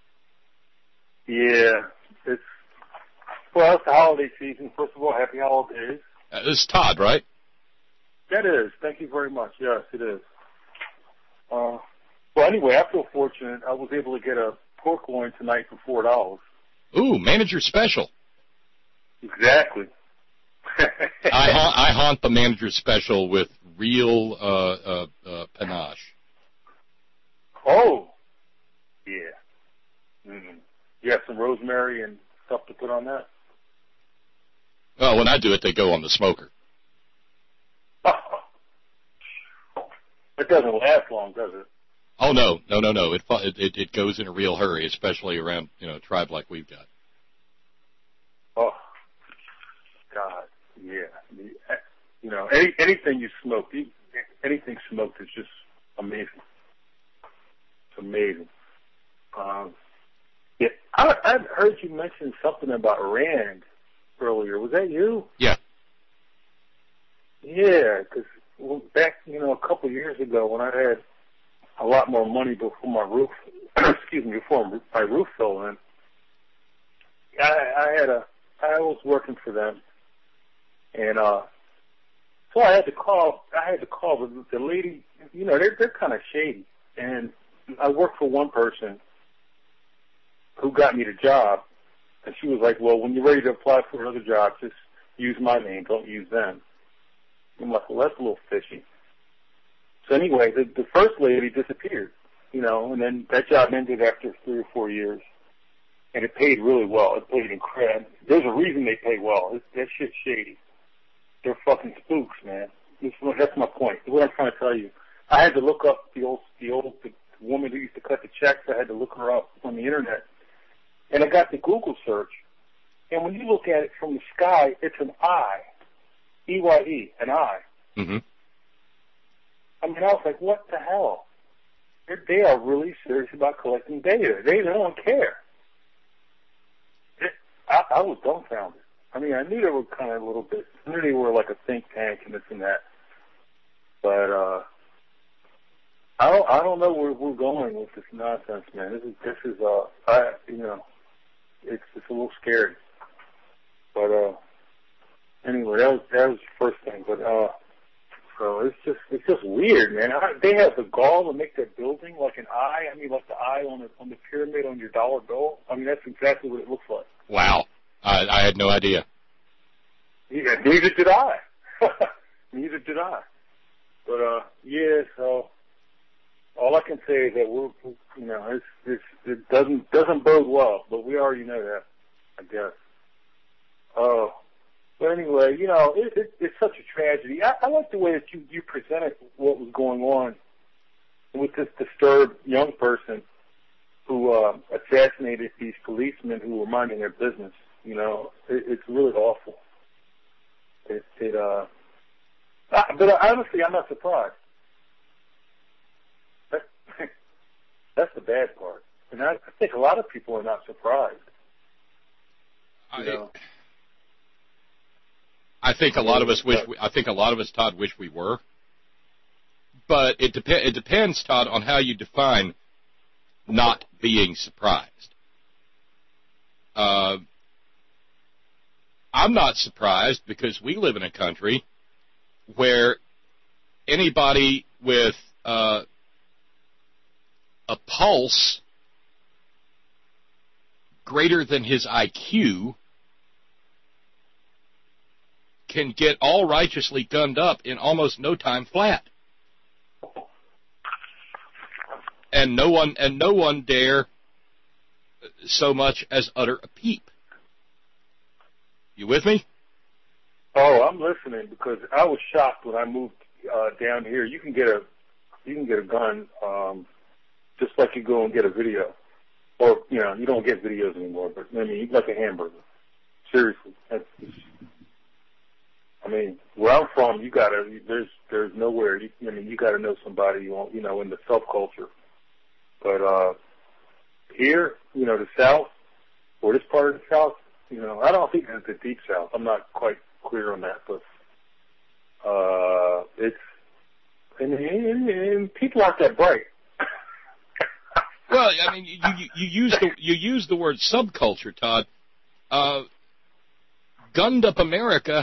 Yeah. It's, well, it's the holiday season. First of all, happy holidays. Uh, this is Todd, right? That is. Thank you very much. Yes, it is. Uh, well, anyway, I feel fortunate. I was able to get a pork loin tonight for four dollars. Ooh, manager special. Exactly. I, ha- I haunt the manager special with real uh, uh, uh, panache. Oh, yeah. Mm-hmm. You have some rosemary and stuff to put on that? Well, when I do it, they go on the smoker. It doesn't last long, does it? Oh, no. No, no, no. It, it it goes in a real hurry, especially around, you know, a tribe like we've got. Oh, God, yeah. You know, any, anything you smoke, anything smoked is just amazing. It's amazing. Um, yeah, I, I heard you mention something about Rand earlier. Was that you? Yeah. Yeah, because well, back, you know, a couple of years ago when I had a lot more money before my roof, excuse me, before my roof fell in, I, I had a, I was working for them, and uh, so I had to call. I had to call the, the lady. You know, they're they're kind of shady, and I worked for one person who got me the job, and she was like, "Well, when you're ready to apply for another job, just use my name, don't use them." I'm like, "Well, that's a little fishy." So anyway, the, the first lady disappeared, you know, and then that job ended after three or four years. And it paid really well. It paid incredible. There's a reason they pay well. It's, that shit's shady. They're fucking spooks, man. This, that's my point. What I'm trying to tell you. I had to look up the old, the old the woman who used to cut the checks. I had to look her up on the internet. And I got the Google search. And when you look at it from the sky, it's an eye. E Y E, an eye. Mm-hmm. I mean, I was like, what the hell? They're, they are really serious about collecting data. They don't care. It, I, I was dumbfounded. I mean, I knew they were kind of a little bit, I knew they were like a think tank and this and that. But, uh, I don't, I don't know where we're going with this nonsense, man. This is, this is, uh, I, you know, it's, it's a little scary. But, uh, anyway, that was, that was the first thing. But, uh, so it's just, it's just weird, man. I, they have the gall to make their building like an eye. I mean, like the eye on the, on the pyramid on your dollar bill. I mean, that's exactly what it looks like. Wow. I, I had no idea. Yeah, neither did I. Neither did I. But, uh, yeah, so all I can say is that we're, you know, it's, it's, it doesn't, doesn't bode well, but we already know that, I guess. Oh. Uh, But anyway, you know, it, it, it's such a tragedy. I, I like the way that you, you presented what was going on with this disturbed young person who uh, assassinated these policemen who were minding their business. You know, it, it's really awful. It, it, uh, uh, but honestly, I'm not surprised. That, that's the bad part. And I, I think a lot of people are not surprised. You know? I, I think a lot of us wish. We, I think a lot of us, Todd, wish we were. But it depends. It depends, Todd, on how you define not being surprised. Uh, I'm not surprised because we live in a country where anybody with uh, a pulse greater than his I Q can get all righteously gunned up in almost no time flat. And no one and no one dare so much as utter a peep. You with me? Oh, I'm listening because I was shocked when I moved uh, down here. You can get a you can get a gun um, just like you go and get a video, or you know you don't get videos anymore. But I mean, you like a hamburger. Seriously, that's, I mean, where I'm from, you gotta there's there's nowhere. You, I mean, you gotta know somebody you want, you know in the subculture. But uh, here, you know, the South or this part of the South, you know, I don't think it's the deep South. I'm not quite clear on that, but uh, it's and, and, and people aren't that bright. Well, I mean, you, you, you use the you use the word subculture, Todd. Uh, gunned up America.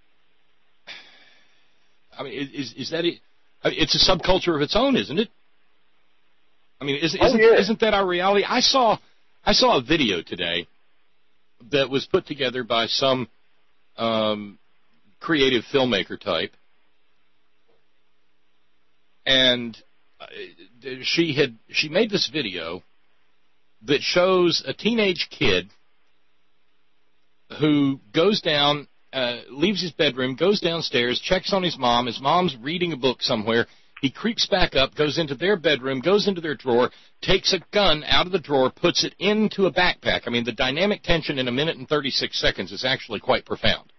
I mean, is is that it? I mean, it's a subculture of its own, isn't it? I mean, isn't isn't, oh, yeah. isn't that our reality? I saw I saw a video today that was put together by some um, creative filmmaker type, and she had she made this video that shows a teenage kid who goes down, uh, leaves his bedroom, goes downstairs, checks on his mom. His mom's reading a book somewhere. He creeps back up, goes into their bedroom, goes into their drawer, takes a gun out of the drawer, puts it into a backpack. I mean, the dynamic tension in a minute and thirty-six seconds is actually quite profound.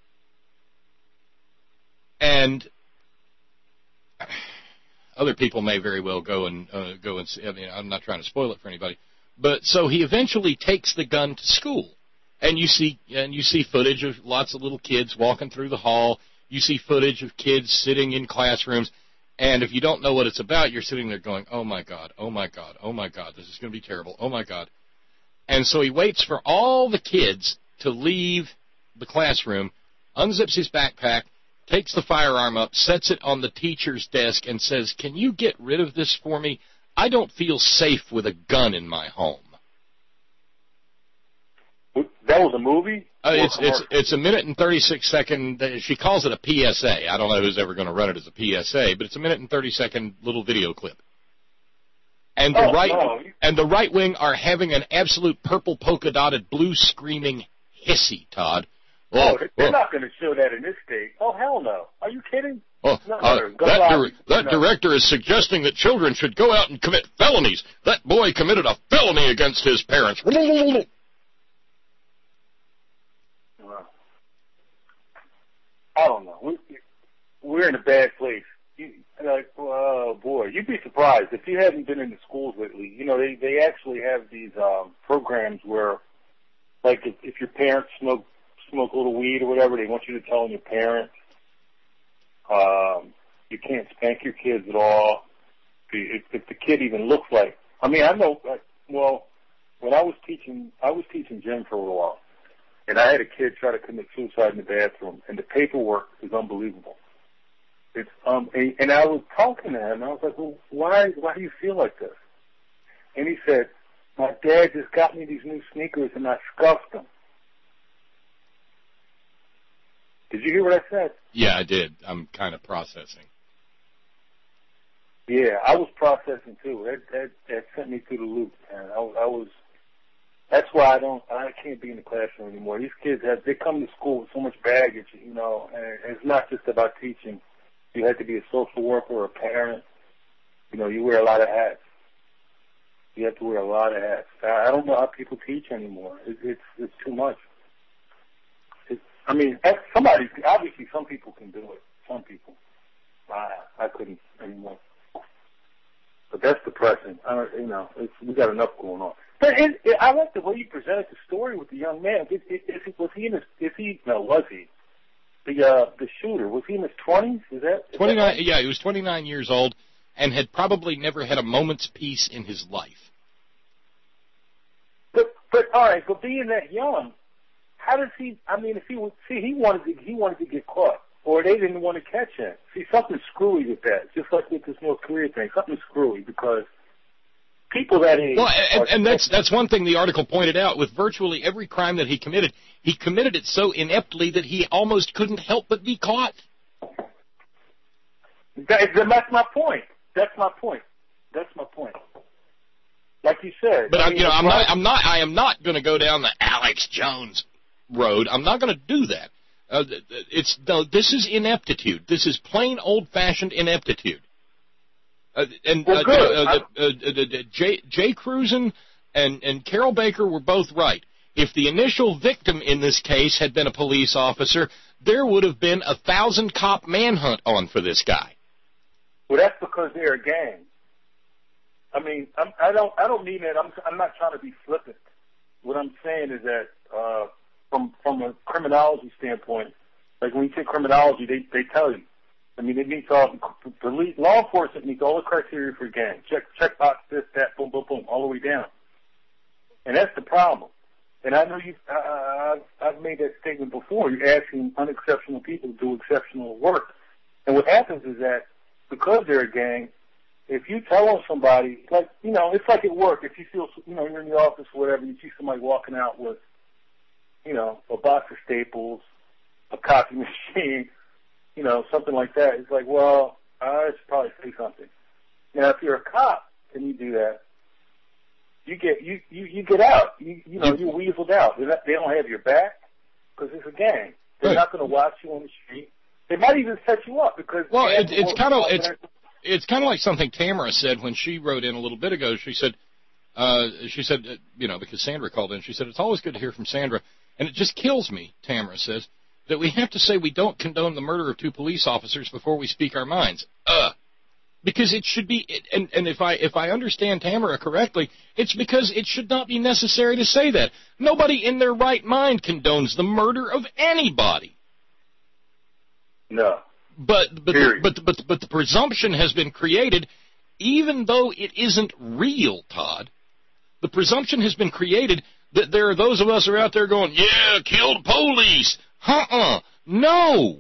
And other people may very well go and uh, go and see. I mean, I'm not trying to spoil it for anybody, but so he eventually takes the gun to school, and you see and you see footage of lots of little kids walking through the hall. You see footage of kids sitting in classrooms. And if you don't know what it's about, you're sitting there going, oh, my God, oh, my God, oh, my God, this is going to be terrible, oh, my God. And so he waits for all the kids to leave the classroom, unzips his backpack, takes the firearm up, sets it on the teacher's desk, and says, can you get rid of this for me? I don't feel safe with a gun in my home. That was a movie? Uh, it's it's it's a minute and thirty-six second. She calls it a P S A. I don't know who's ever going to run it as a P S A, but it's a minute and thirty second little video clip. And the oh, right no. and the right wing are having an absolute purple polka dotted blue screaming hissy, Todd. Oh, oh they're oh. not going to show that in this state. Oh hell no! Are you kidding? Oh, no, uh, no, that dir- that no. director is suggesting that children should go out and commit felonies. That boy committed a felony against his parents. I don't know. We, we're in a bad place. You, like, oh boy, you'd be surprised if you haven't been in the schools lately. You know, they they actually have these um, programs where, like, if, if your parents smoke smoke a little weed or whatever, they want you to tell them your parents. Um, you can't spank your kids at all. If, if the kid even looks like, I mean, I know. Well, when I was teaching, I was teaching gym for a little while. And I had a kid try to commit suicide in the bathroom, and the paperwork is unbelievable. It's um, and, and I was talking to him, and I was like, "Well, why, why do you feel like this?" And he said, "My dad just got me these new sneakers, and I scuffed them." Did you hear what I said? Yeah, I did. I'm kind of processing. Yeah, I was processing too. That that, that sent me through the loop, man. I, I was. That's why I don't, I can't be in the classroom anymore. These kids have, they come to school with so much baggage, you know, and it's not just about teaching. You have to be a social worker or a parent. You know, you wear a lot of hats. You have to wear a lot of hats. I don't know how people teach anymore. It, it's, it's too much. It's, I mean, somebody, obviously some people can do it. Some people. I, I couldn't anymore. But that's depressing. I don't, you know, it's, we got enough going on. But it, it, I like the way you presented the story with the young man. It, it, it, was he in his, is he, no, was he? The, uh, the shooter, was he in his twenties? Is that? Is twenty-nine, that right? Yeah, he was twenty-nine years old and had probably never had a moment's peace in his life. But, but, all right, but being that young, how does he, I mean, if he was, see, he wanted to, he wanted to get caught. Or they didn't want to catch him. See, something screwy with that. Just like with this North Korea thing, something screwy because people that age. Well, and, and that's that's one thing the article pointed out. With virtually every crime that he committed, he committed it so ineptly that he almost couldn't help but be caught. That, that's my point. That's my point. That's my point. Like you said. But I I, mean, you know, I'm right. not. I'm not. I am not going to go down the Alex Jones road. I'm not going to do that. Uh, it's no, this is ineptitude. This is plain old-fashioned ineptitude. Uh, and well, uh, good. uh, uh, uh, uh, Jay, Jay Cruzen and, and Carol Baker were both right. If the initial victim in this case had been a police officer, there would have been a thousand cop manhunt on for this guy. Well, that's because they're a gang. I mean, I'm, I don't. I don't mean that. I'm. I'm not trying to be flippant. What I'm saying is that. Uh, From from a criminology standpoint, like when you take criminology, they they tell you. I mean, it meets all the law enforcement meets all the criteria for a gang. Check check box this that boom boom boom all the way down, and that's the problem. And I know you. Uh, I've, I've made that statement before. You're asking unexceptional people to do exceptional work, and what happens is that because they're a gang, if you tell on somebody, like you know, it's like at work. If you feel, you know, you're in the office or whatever, you see somebody walking out with, you know, a box of Staples, a copy machine, you know, something like that. It's like, well, I should probably say something. Now, if you're a cop and you do that, you get you you, you get out. You you know, you're weaseled out. They're not, they don't have your back because it's a gang. They're right. not going to watch you on the street. They might even set you up because. Well, it, it's kind of it's it's kind of like something Tamara said when she wrote in a little bit ago. She said, uh, she said, uh, you know, because Sandra called in. She said it's always good to hear from Sandra. And it just kills me, Tamara says, that we have to say we don't condone the murder of two police officers before we speak our minds. Uh, because it should be, and, and if I if I understand Tamara correctly, it's because it should not be necessary to say that. Nobody in their right mind condones the murder of anybody. No. But but the, but but but the presumption has been created, even though it isn't real, Todd. The presumption has been created that there are those of us who are out there going, yeah, kill the police. Uh-uh. No.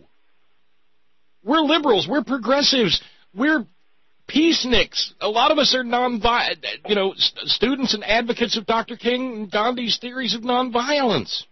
We're liberals. We're progressives. We're peaceniks. A lot of us are non-violent, you know, st- students and advocates of Doctor King and Gandhi's theories of nonviolence,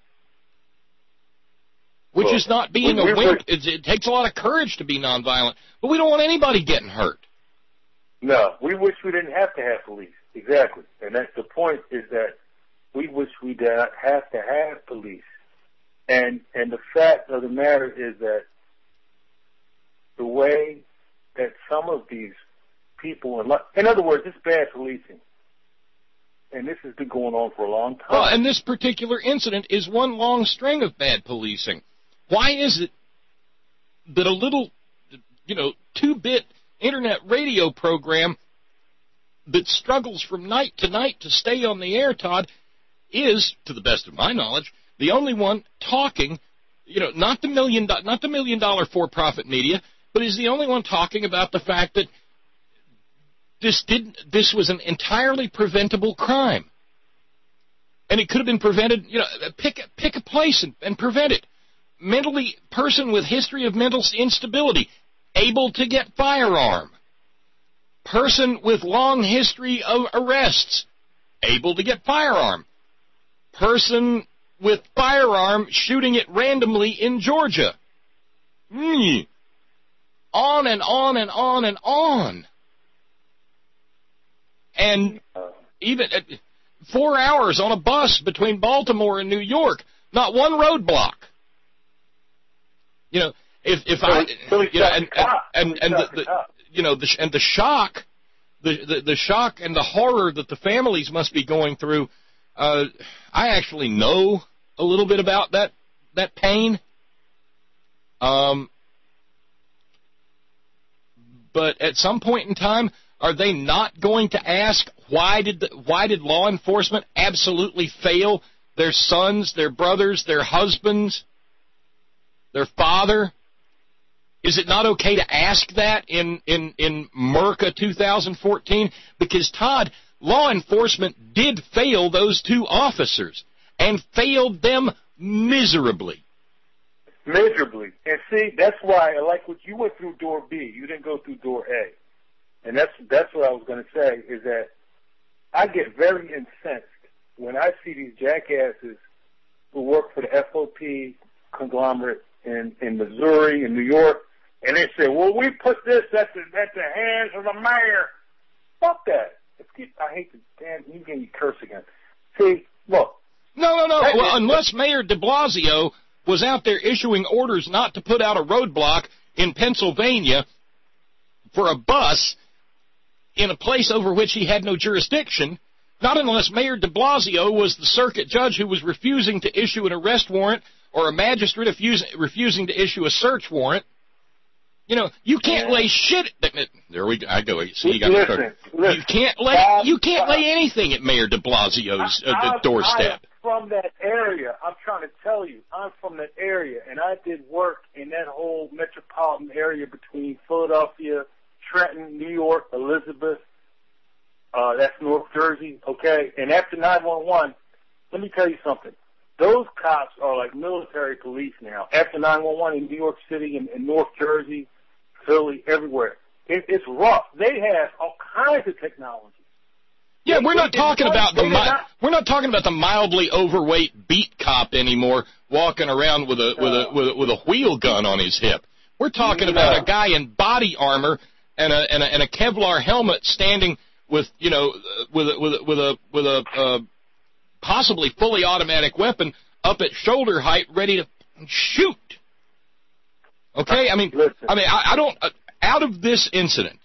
which well, is not being we, a wimp. It, it takes a lot of courage to be nonviolent, but we don't want anybody getting hurt. No, we wish we didn't have to have police. Exactly. And that's the point is that we wish we did not have to have police. And and the fact of the matter is that the way that some of these people, in, in other words, it's bad policing. And this has been going on for a long time. Well, and this particular incident is one long string of bad policing. Why is it that a little, you know, two-bit internet radio program that struggles from night to night to stay on the air, Todd, is, to the best of my knowledge, the only one talking, you know, not the million, not the million dollar for-profit media, but is the only one talking about the fact that this did, this was an entirely preventable crime, and it could have been prevented. You know, pick pick a place and, and prevent it. Mentally, person with history of mental instability, able to get firearm. Person with long history of arrests, able to get firearm. Person with firearm shooting it randomly in Georgia. Mm. On and on and on and on. And even at four hours on a bus between Baltimore and New York, not one roadblock. You know, if if I, you know, and and and the, the you know the and the shock, the, the the shock and the horror that the families must be going through. Uh, I actually know a little bit about that that pain. Um, but at some point in time, are they not going to ask why did the, why did law enforcement absolutely fail their sons, their brothers, their husbands, their father? Is it not okay to ask that in in in Merca two thousand fourteen? Because, Todd, law enforcement did fail those two officers and failed them miserably. Miserably. And see, that's why, like what you went through door B, you didn't go through door A. And that's that's what I was going to say, is that I get very incensed when I see these jackasses who work for the F O P conglomerate in, in Missouri and New York, and they say, well, we put this at the, at the hands of the mayor. Fuck that. Keep, I hate to, damn, you gave me curse again. See, look. No, no, no. Well, unless Mayor de Blasio was out there issuing orders not to put out a roadblock in Pennsylvania for a bus in a place over which he had no jurisdiction, not unless Mayor de Blasio was the circuit judge who was refusing to issue an arrest warrant or a magistrate refuse, refusing to issue a search warrant. You know, you can't lay shit. There we go. I go. See, you got to start. You can't lay. You can't lay anything at Mayor de Blasio's uh, doorstep. I'm from that area. I'm trying to tell you, I'm from that area, and I did work in that whole metropolitan area between Philadelphia, Trenton, New York, Elizabeth. Uh, that's North Jersey. Okay, and after nine one one, let me tell you something. Those cops are like military police now. After nine one one in New York City and, and North Jersey, Philly, everywhere. It, it's rough. They have all kinds of technology. Yeah, we're not talking about the mi- we're not talking about the mildly overweight beat cop anymore, walking around with a with a with a, with a wheel gun on his hip. We're talking about a guy in body armor and a and a, and a Kevlar helmet, standing with you know with a, with a, with a with a uh, possibly fully automatic weapon up at shoulder height, ready to shoot. Okay, I mean, I mean, I, I don't. Uh, out of this incident,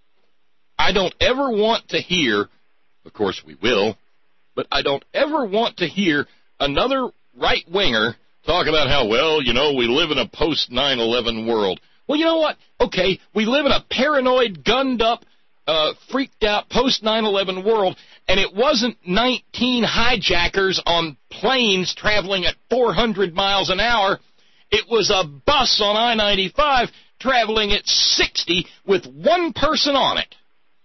I don't ever want to hear. Of course, we will, but I don't ever want to hear another right winger talk about how, well, you know, we live in a post nine eleven world. Well, you know what? Okay, we live in a paranoid, gunned up, uh, freaked out post nine eleven world, and it wasn't nineteen hijackers on planes traveling at four hundred miles an hour. It was a bus on I ninety-five traveling at sixty with one person on it.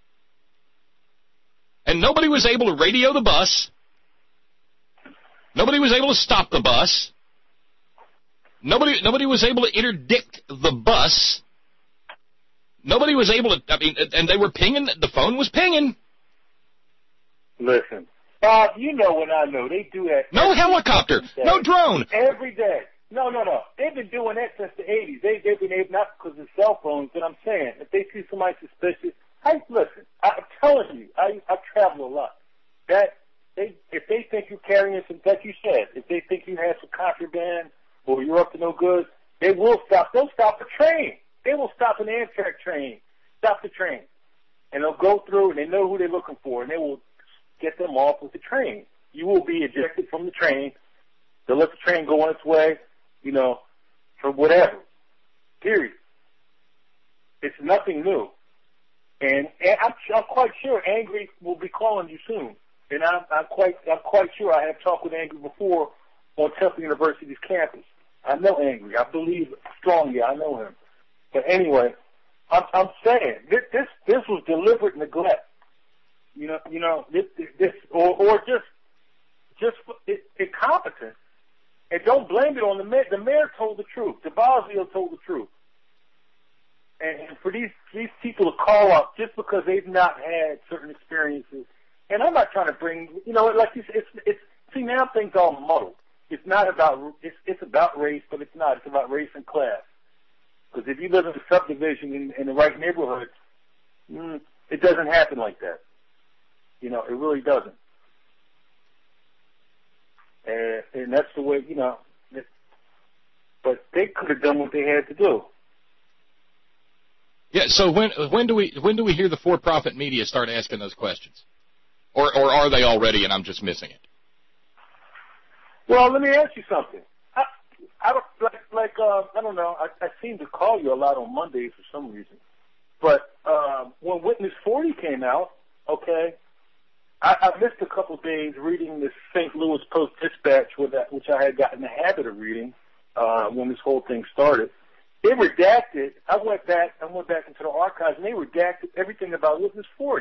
And nobody was able to radio the bus. Nobody was able to stop the bus. Nobody nobody was able to interdict the bus. Nobody was able to, I mean, and they were pinging, the phone was pinging. Listen, Bob, you know what I know. They do that. No helicopter, no drone. Every day. No, no, no. They've been doing that since the eighties. They, they've been able, not because of cell phones, but I'm saying, if they see somebody suspicious, hey, listen, I'm telling you, I, I travel a lot. That, they, if they think you're carrying some, like you said, if they think you have some contraband or you're up to no good, they will stop. They'll stop the train. They will stop an Amtrak train, stop the train. And they'll go through and they know who they're looking for and they will get them off with the train. You will be ejected from the train. They'll let the train go on its way. You know, for whatever, period. It's nothing new. And, and I'm, I'm quite sure Angry will be calling you soon. And I'm, I'm quite I'm quite sure I have talked with Angry before on Temple University's campus. I know Angry. I believe strongly I know him. But anyway, I'm, I'm saying this, this this was deliberate neglect. You know, you know this, this or, or just just incompetence. And don't blame it on the mayor. The mayor told the truth. De Blasio told the truth. And for these these people to call up just because they've not had certain experiences, and I'm not trying to bring, you know, like you said, it's it's see now things all muddled. It's not about it's it's about race, but it's not. It's about race and class. Because if you live in a subdivision in, in the right neighborhood, mm, it doesn't happen like that. You know, it really doesn't. And, and that's the way, you know, it, but they could have done what they had to do. Yeah, so when when do we when do we hear the for-profit media start asking those questions? Or or are they already and I'm just missing it? Well, let me ask you something. I, I don't like like uh, I don't know. I, I seem to call you a lot on Mondays for some reason. But um, when Witness forty came out, okay, I, I missed a couple of days reading this Saint Louis Post-Dispatch, with that, which I had gotten the habit of reading uh, when this whole thing started. They redacted. I went back. I went back into the archives, and they redacted everything about Witness forty.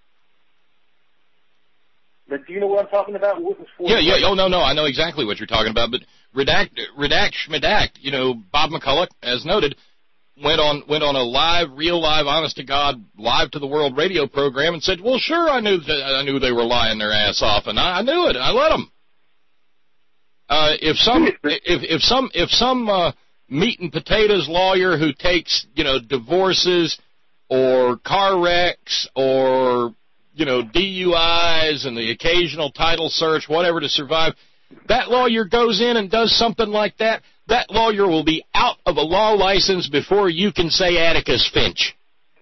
But do you know what I'm talking about? Witness forty. Yeah, yeah. Oh no, no. I know exactly what you're talking about. But redact, redact, schmedact. You know, Bob McCulloch, as noted, went on went on a live, real live, honest to God, live to the world radio program and said, "Well, sure, I knew that, I knew they were lying their ass off, and I, I knew it. I let them." Uh, if some if if some if some uh, meat and potatoes lawyer who takes you know divorces or car wrecks or you know D U Is and the occasional title search, whatever to survive, that lawyer goes in and does something like that, that lawyer will be out of a law license before you can say Atticus Finch.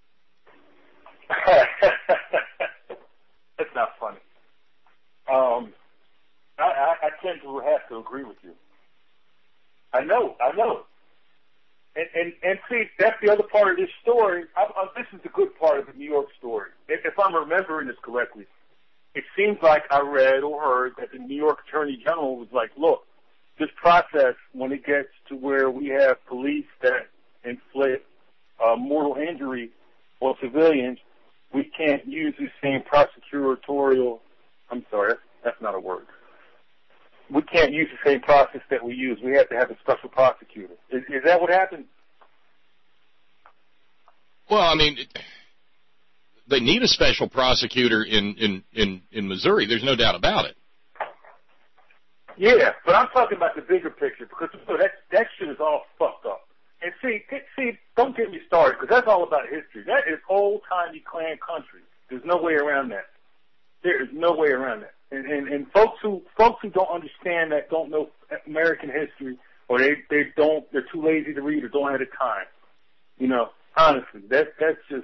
That's not funny. Um, I, I, I tend to have to agree with you. I know, I know. And, and, and see, that's the other part of this story. I, I, this is the good part of the New York story. If, if I'm remembering this correctly, it seems like I read or heard that the New York Attorney General was like, look, this process, when it gets to where we have police that inflict uh, mortal injury on civilians, we can't use the same prosecutorial, I'm sorry, that's, that's not a word. We can't use the same process that we use. We have to have a special prosecutor. Is, is that what happened? Well, I mean, it, they need a special prosecutor in, in, in, in Missouri. There's no doubt about it. Yeah, but I'm talking about the bigger picture because you know, that that shit is all fucked up. And see, see, don't get me started because that's all about history. That is old-timey Klan country. There's no way around that. There is no way around that. And, and, and folks who folks who don't understand that, don't know American history, or they, they don't, they're too lazy to read or don't have the time. You know, honestly, that that's just,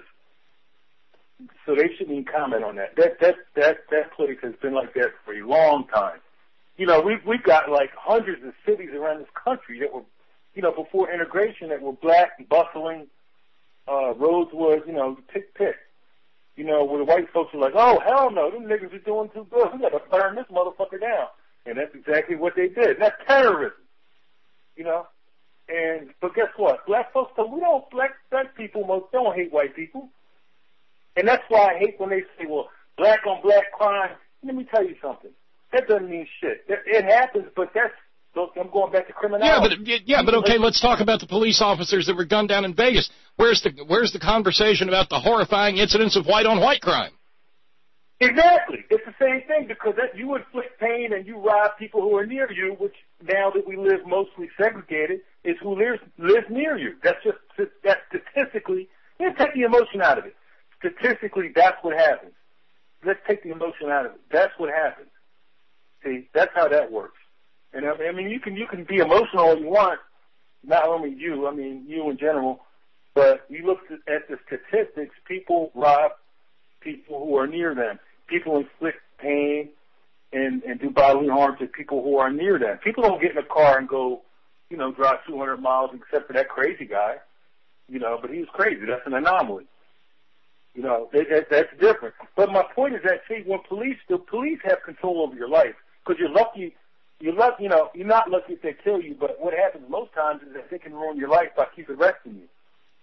so they shouldn't even comment on that. That that that that place has been like that for a long time. You know, we've we've got like hundreds of cities around this country that were, you know, before integration that were black and bustling, uh, Rosewood, you know, pick pick. You know, where the white folks are like, oh, hell no, them niggas are doing too good. We got to burn this motherfucker down. And that's exactly what they did. That's terrorism. You know? And, but guess what? Black folks, we don't, black, black people most don't hate white people. And that's why I hate when they say, well, black on black crime. Let me tell you something. That doesn't mean shit. It, it happens, but that's, I'm going back to criminality. Yeah, but yeah, but okay. Let's talk about the police officers that were gunned down in Vegas. Where's the Where's the conversation about the horrifying incidents of white on white crime? Exactly, it's the same thing because that, you inflict pain and you rob people who are near you, which now that we live mostly segregated, is who lives lives near you. That's just that's statistically. Let's take the emotion out of it. Statistically, that's what happens. Let's take the emotion out of it. That's what happens. See, that's how that works. And I mean, you can you can be emotional all you want, not only you, I mean, you in general, but you look at the statistics, people rob people who are near them. People inflict pain and, and do bodily harm to people who are near them. People don't get in a car and go, you know, drive two hundred miles except for that crazy guy, you know, but he was crazy. That's an anomaly. You know, that, that, that's different. But my point is that, see, when police, the police have control over your life because you're lucky. You're lucky, you know, you're not lucky if they kill you, but what happens most times is that they can ruin your life by keep arresting you.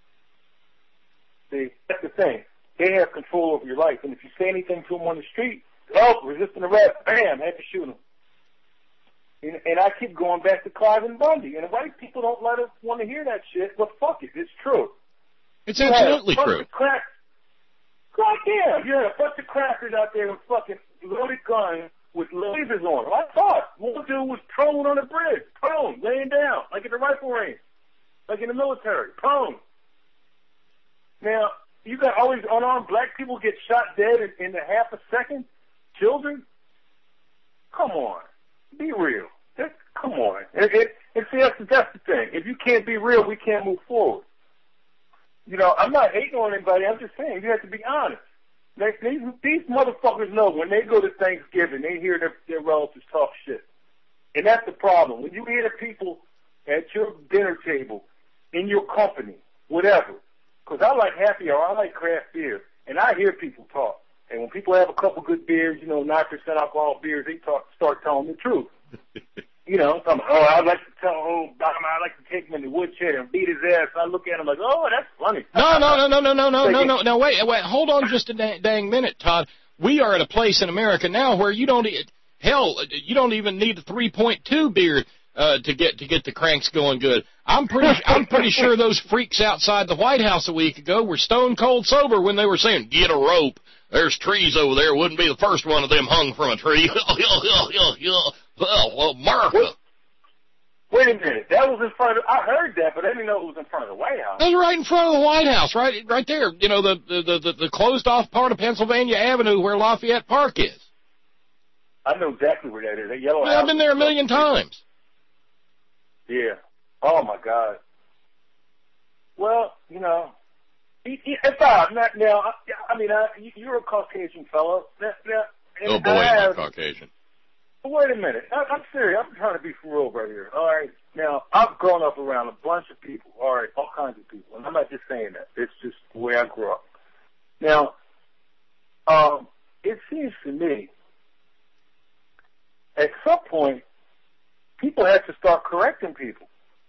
See, that's the thing. They have control over your life, and if you say anything to them on the street, oh, resisting arrest, bam, had to shoot them. And, and I keep going back to Clive and Bundy, and the white people don't let us want to hear that shit, but fuck it, it's true. It's you absolutely true. Crack, God damn, you had a bunch of crackers out there with fucking loaded guns with lasers on them. I thought one dude was prone on a bridge, prone, laying down, like in the rifle range, like in the military, prone. Now, you got all these unarmed black people get shot dead in, in a half a second? Children? Come on. Be real. That, come on. And, and, and see, that's, that's the thing. If you can't be real, we can't move forward. You know, I'm not hating on anybody. I'm just saying you have to be honest. They, these, these motherfuckers know when they go to Thanksgiving, they hear their, their relatives talk shit. And that's the problem. When you hear the people at your dinner table, in your company, whatever. Because I like happy hour, I like craft beer, and I hear people talk. And when people have a couple good beers, you know, nine percent alcohol beers, they talk, start telling the truth. You know, I'm, oh, I'd like to tell oh, I'd like to take him in the woodshed and beat his ass. And I look at him like, oh, that's funny. No, no, no, no, no, no, no, no, no, no, wait, wait, hold on just a dang, dang minute, Todd. We are at a place in America now where you don't, hell, you don't even need a three point two beer uh, to get to get the cranks going good. I'm pretty, I'm pretty sure those freaks outside the White House a week ago were stone cold sober when they were saying, get a rope. There's trees over there. Wouldn't be the first one of them hung from a tree. Well, America. Wait a minute. That was in front of, I heard that, but I didn't know it was in front of the White House. That was right in front of the White House, right right there. You know, the, the, the, the closed-off part of Pennsylvania Avenue where Lafayette Park is. I know exactly where that is. That yellow yeah, house. I've been there a million times. Yeah. Oh, my God. Well, you know, it's odd. Not now. I mean, I, you're a Caucasian fellow. Now, now, oh, boy, am I Caucasian. Wait a minute. I, I'm serious. I'm trying to be for real right here. All right. Now, I've grown up around a bunch of people. All right. All kinds of people. And I'm not just saying that. It's just the way I grew up. Now, um, it seems to me, at some point, people have to start correcting people.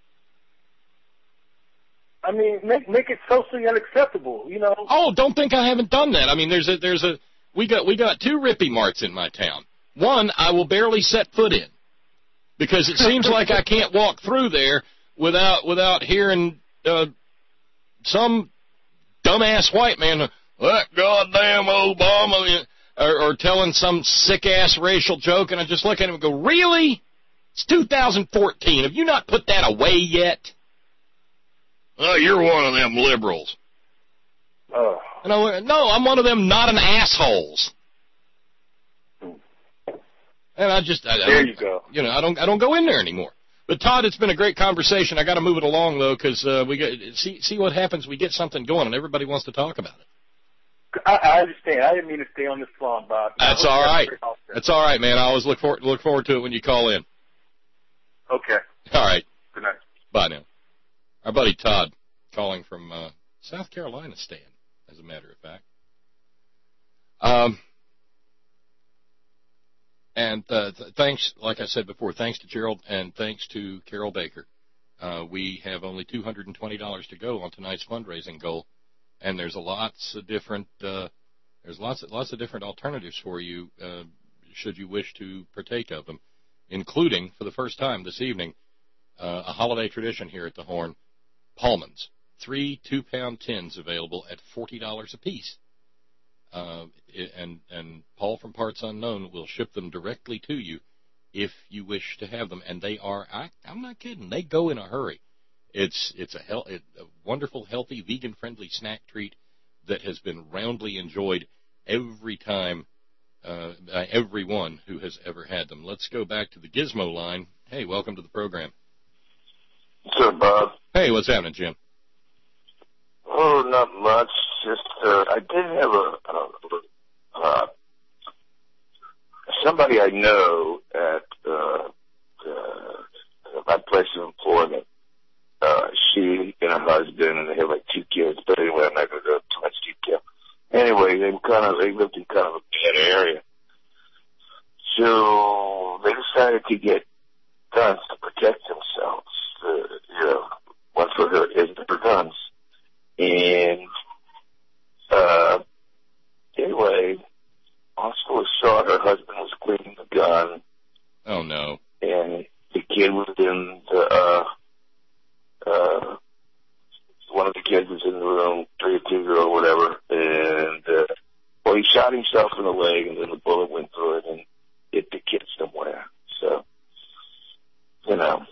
I mean, make make it socially unacceptable, you know. Oh, don't think I haven't done that. I mean, there's a there's a we got we got two Rippy Marts in my town. One I will barely set foot in because it seems like I can't walk through there without without hearing uh, some dumbass white man, that goddamn Obama, or, or telling some sick ass racial joke, and I just look at him and go, really? It's two thousand fourteen. Have you not put that away yet? Oh, you're one of them liberals. Oh. And I went, no, I'm one of them not an assholes. And I just, I, there I you go. You know, I don't, I don't go in there anymore. But Todd, it's been a great conversation. I got to move it along though, because uh, we get see see what happens. We get something going, and everybody wants to talk about it. I, I understand. I didn't mean to stay on this long, Bob. That's all right. That's all right, man. I always look forward look forward to it when you call in. Okay. All right. Good night. Bye now. Our buddy Todd calling from uh, South Carolina, Stan, as a matter of fact. Um, and uh, th- thanks, like I said before, thanks to Gerald and thanks to Carol Baker. Uh, we have only two hundred twenty dollars to go on tonight's fundraising goal, and there's a lots of different uh, there's lots of, lots of different alternatives for you uh, should you wish to partake of them, including for the first time this evening uh, a holiday tradition here at the Horn. Pullman's, three two-pound tins available at forty dollars apiece. Uh, and, and Paul from Parts Unknown will ship them directly to you if you wish to have them. And they are, I, I'm not kidding, they go in a hurry. It's it's a, hel- a wonderful, healthy, vegan-friendly snack treat that has been roundly enjoyed every time uh, by everyone who has ever had them. Let's go back to the Gizmo line. Hey, welcome to the program. What's up, Bob? Hey, what's happening, Jim? Oh, not much. Just, uh, I did have a, uh, uh, somebody I know at, uh, uh, my place of employment. Uh, she and her husband, and they have like two kids, but anyway, I'm not going to go too much detail. Anyway, they were kind of, they lived in kind of a bad area. So, they decided to get guns to protect themselves. Uh, you know, one for her is for guns. And, uh, anyway, long story short, her husband was cleaning the gun. Oh, no. And the kid was in the, uh, uh, one of the kids was in the room, three or two or whatever, and, uh, well, he shot himself in the leg, and then the bullet went through it and hit the kid somewhere. So, you know.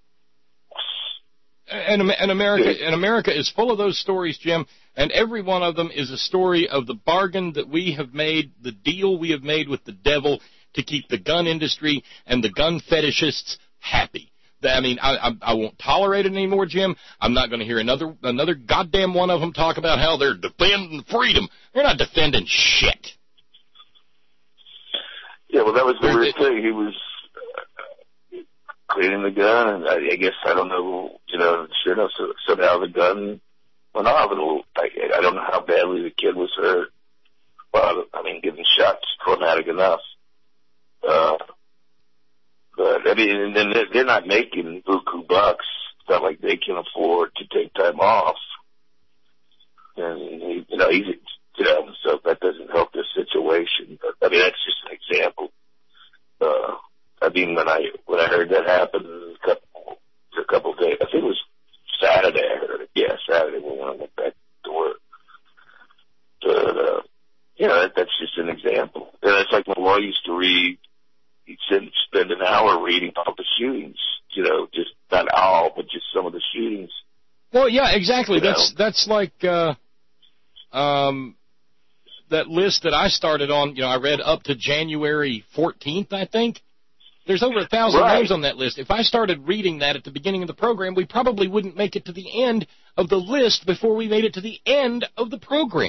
And, and America and America is full of those stories, Jim, and every one of them is a story of the bargain that we have made, the deal we have made with the devil to keep the gun industry and the gun fetishists happy. I mean, I, I, I won't tolerate it anymore, Jim. I'm not going to hear another another goddamn one of them talk about how they're defending freedom. They're not defending shit. Yeah, well, that was the weird thing. He was, cleaning the gun, and I, I guess, I don't know, you know, sure enough, so, somehow the gun went off. And I, I don't know how badly the kid was hurt. Well, I mean, getting shot is traumatic enough. Uh, but, I mean, and then they're, they're not making buku bucks. It's not like they can afford to take time off. And, he, you know, he's, you know, so that doesn't help their situation. But, I mean, that's just an example. Uh, I mean, when I, when I heard that happen a couple, a couple of days, I think it was Saturday, I heard it. Yeah, Saturday when I went back to work. But, uh, you know, that, that's just an example. And it's like my law used to read, he'd spend, spend an hour reading all the shootings, you know, just not all, but just some of the shootings. Well, yeah, exactly. You That's know? that's like uh, um, that list that I started on. You know, I read up to January fourteenth, I think. There's over a thousand Right. names on that list. If I started reading that at the beginning of the program, we probably wouldn't make it to the end of the list before we made it to the end of the program.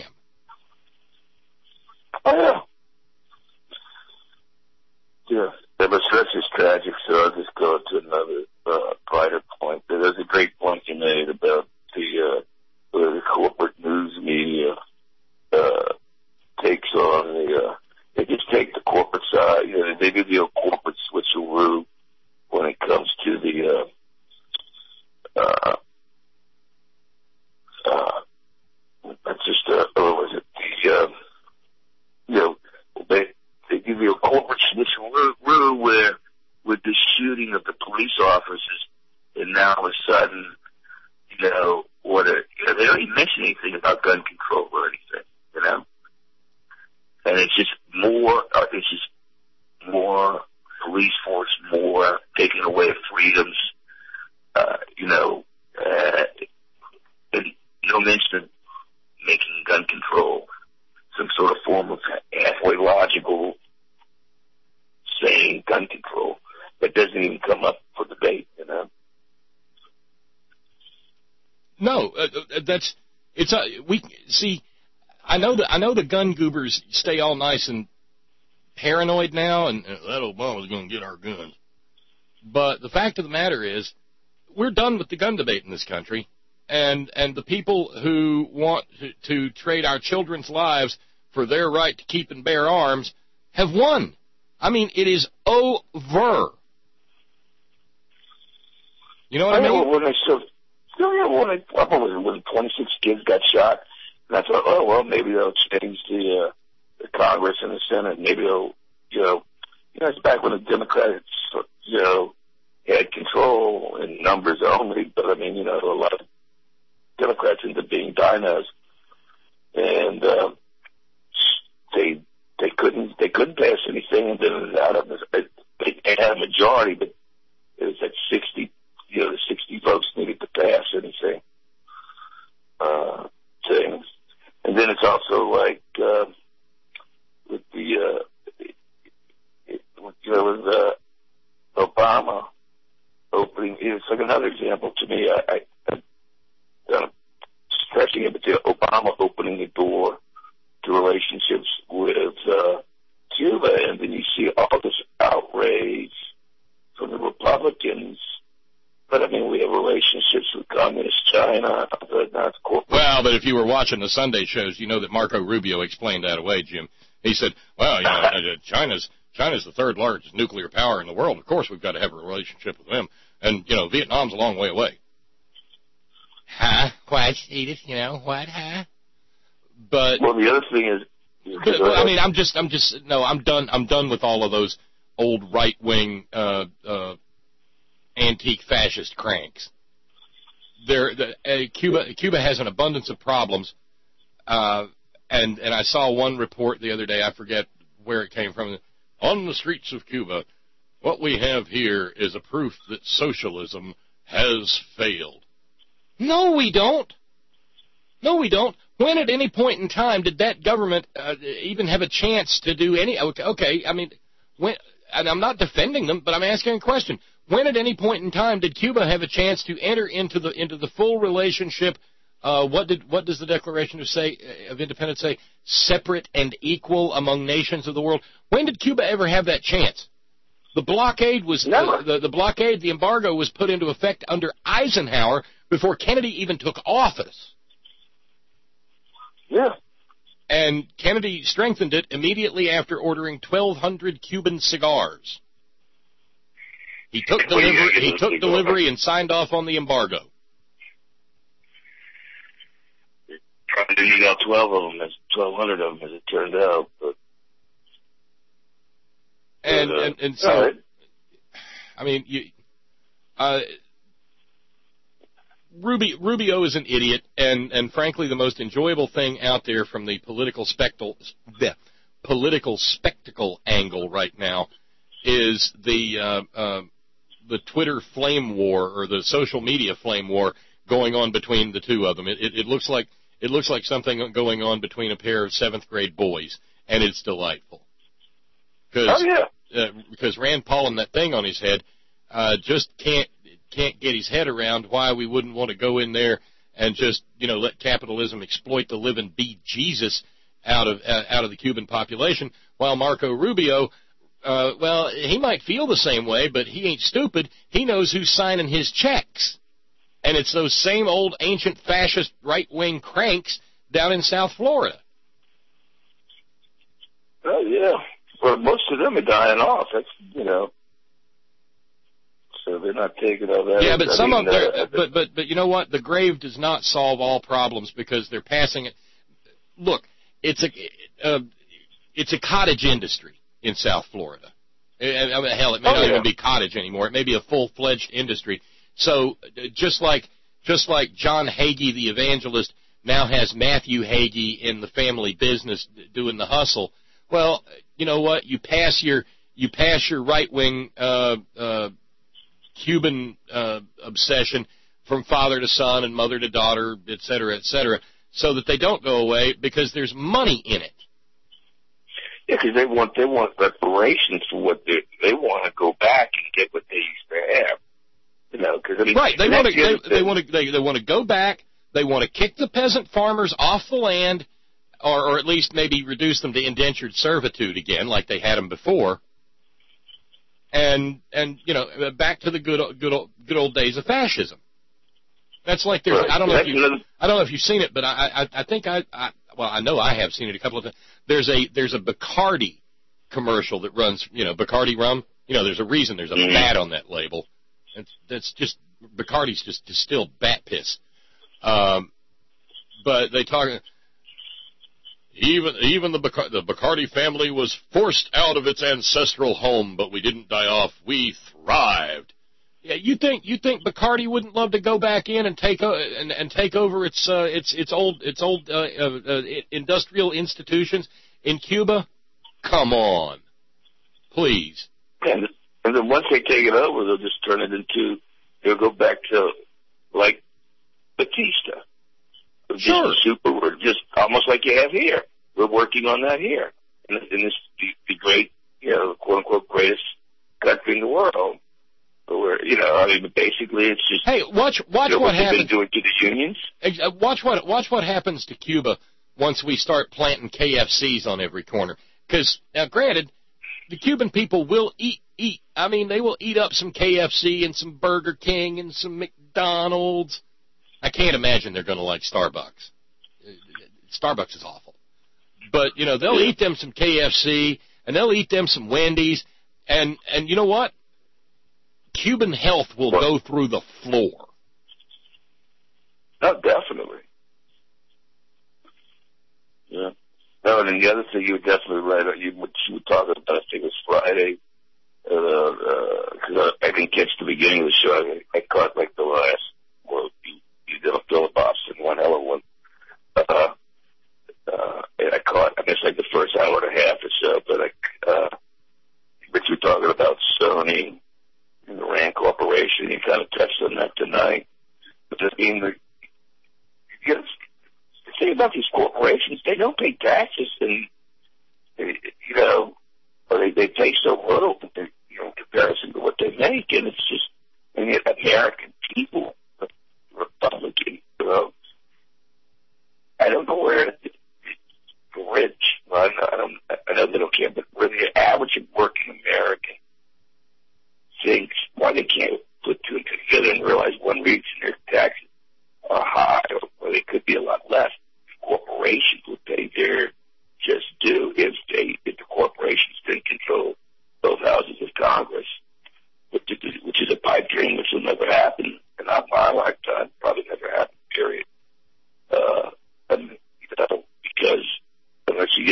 Oh, yeah. Yeah. Yeah, but stress is tragic, so I'll just go to another uh, brighter point. There's a great point you made about the, uh, the corporate news media uh, takes on the, uh, they just take the corporate side. You know, they do the old corporate switcheroo when it comes to the, uh, uh, uh, that's just, uh, what was it, the, uh, you know, they, they give you a corporate switcheroo where, with the shooting of the police officers, and now all of a sudden, you know, what a, you know, they don't even mention anything about gun control or anything, you know? And it's just more, uh, it's just more police force, more taking away freedoms, uh, you know, uh, and no mention of making gun control some sort of form of halfway logical saying gun control that doesn't even come up for debate, you know? No, uh, that's it's uh, we see. I know that I know the gun goobers stay all nice and paranoid now, and uh, that Obama's going to get our guns. But the fact of the matter is, we're done with the gun debate in this country, and and the people who want to, to trade our children's lives for their right to keep and bear arms have won. I mean, it is over. You know what I, I mean? Know, when I saw, you know, when, I, what was it, when twenty-six kids got shot, and I thought, oh, well, maybe they'll change the, uh, the Congress and the Senate. Maybe they'll, you know, you know, it's back when the Democrats, you know, had control in numbers only, but I mean, you know, a lot of Democrats ended up being dinos. And, uh, they, they couldn't, they couldn't pass anything, and then out of the, they, they had a majority, but it was at sixty, you know, the sixty votes needed to pass anything, uh, things. And then it's also like, uh, with the, uh, it, you know, with, uh, Obama opening, it's like another example to me. I, I, I'm stressing it, but the Obama opening the door to relationships with, uh, Cuba, and then you see all this outrage from the Republicans. But, I mean, we have relationships with Communist China, but not corporate. Well, but if you were watching the Sunday shows, you know that Marco Rubio explained that away, Jim. He said, well, you know, China's China's the third largest nuclear power in the world. Of course, we've got to have a relationship with them. And, you know, Vietnam's a long way away. Huh? What, Edith? You know, what, huh? But... Well, the other thing is... But, well, I mean, I'm just, I'm just, no, I'm done, I'm done with all of those old right-wing, uh, uh, antique fascist cranks. There, the, uh, Cuba, Cuba has an abundance of problems, uh, and, and I saw one report the other day, I forget where it came from, on the streets of Cuba, what we have here is a proof that socialism has failed. No, we don't. No, we don't. When at any point in time did that government uh, even have a chance to do any... Okay, okay, I mean, when, and I'm not defending them, but I'm asking a question. When at any point in time did Cuba have a chance to enter into the into the full relationship? Uh, what did what does the Declaration of, say, of Independence say? Separate and equal among nations of the world. When did Cuba ever have that chance? The blockade was Never. the, the, the blockade, the embargo was put into effect under Eisenhower before Kennedy even took office. Yeah. And Kennedy strengthened it immediately after ordering twelve hundred Cuban cigars. He took delivery, he took delivery and signed off on the embargo. Probably didn't got twelve of them, twelve hundred of them, as it turned out. But, and, but, uh, and and so, right. I mean, you, uh, Rubio, Rubio is an idiot, and, and frankly, the most enjoyable thing out there from the political spectacle, the political spectacle angle right now is the uh, uh, the Twitter flame war, or the social media flame war going on between the two of them. It, it, it looks like it looks like something going on between a pair of seventh grade boys, and it's delightful. Cause, oh yeah, uh, because Rand Paul and that thing on his head uh, just can't. can't get his head around why we wouldn't want to go in there and just, you know, let capitalism exploit the living bejesus out of uh, out of the Cuban population, while Marco Rubio, uh, well, he might feel the same way, but he ain't stupid. He knows who's signing his checks. And it's those same old ancient fascist right-wing cranks down in South Florida. Oh, yeah. Well, most of them are dying off. That's, you know. So they're not taking all that. Yeah, but I some mean, of them, uh, but, but, but you know what? The grave does not solve all problems because they're passing it. Look, it's a, uh, it's a cottage industry in South Florida. I, I mean, hell, it may oh, not yeah. even be cottage anymore. It may be a full-fledged industry. So just like, just like John Hagee, the evangelist, now has Matthew Hagee in the family business doing the hustle. Well, you know what? You pass your, you pass your right-wing, uh, uh, Cuban uh, obsession from father to son and mother to daughter, et cetera, et cetera, so that they don't go away because there's money in it. Yeah, because they want they want reparations for what they they want to go back and get what they used to have. You know, because I mean, right? They want to the they, they want to they, they want to go back. They want to kick the peasant farmers off the land, or or at least maybe reduce them to indentured servitude again, like they had them before. And and you know, back to the good good old, good old days of fascism. That's like there's right. I don't know if you I don't know if you've seen it, but I I, I think I, I well I know I have seen it a couple of times. There's a there's a Bacardi commercial that runs, you know, Bacardi rum. You know, there's a reason there's a mm-hmm. bat on that label. It's that's just Bacardi's just distilled bat piss. Um, but they talk. Even even the Bac- the Bacardi family was forced out of its ancestral home, but we didn't die off. We thrived. Yeah, you think you think Bacardi wouldn't love to go back in and take o- and, and take over its uh, its its old its old uh, uh, uh, industrial institutions in Cuba? Come on, please. And and then once they take it over, they'll just turn it into they'll go back to like Batista. Just Sure. a super, we're just almost like you have here. We're working on that here. In, in this, the, the great, you know, quote unquote, greatest country in the world. But we're, you know, I mean, basically it's just. Hey, watch, watch you know, what what happens. they've been doing to the unions. Watch what, watch what happens to Cuba once we start planting K F Cs on every corner. Because, now granted, the Cuban people will eat, eat. I mean, they will eat up some K F C and some Burger King and some McDonald's. I can't imagine they're going to like Starbucks. Starbucks is awful. But, you know, they'll eat them some K F C, and they'll eat them some Wendy's, and, and you know what? Cuban health will what? go through the floor. Oh, definitely. Yeah. No, and then the other thing you were definitely right. You, what you were talking about, I think it was Friday, because uh, uh, I, I didn't catch the beginning of the show. I, I caught, like, the last, well, you, you did a filibuster, one hell of one. Uh, uh, and I caught, I guess, like the first hour and a half or so, but I, uh, but you were talking about Sony and the Rand Corporation. You kind of touched on that tonight. But I mean, the, you know, the thing about these corporations, they don't pay taxes, and, you know, or they, they pay so little, you know, in comparison to what they make, and it's just, and yet American people, Republican, you know, I don't know where the rich, well, I don't, I don't, I know they don't care, but where the average working American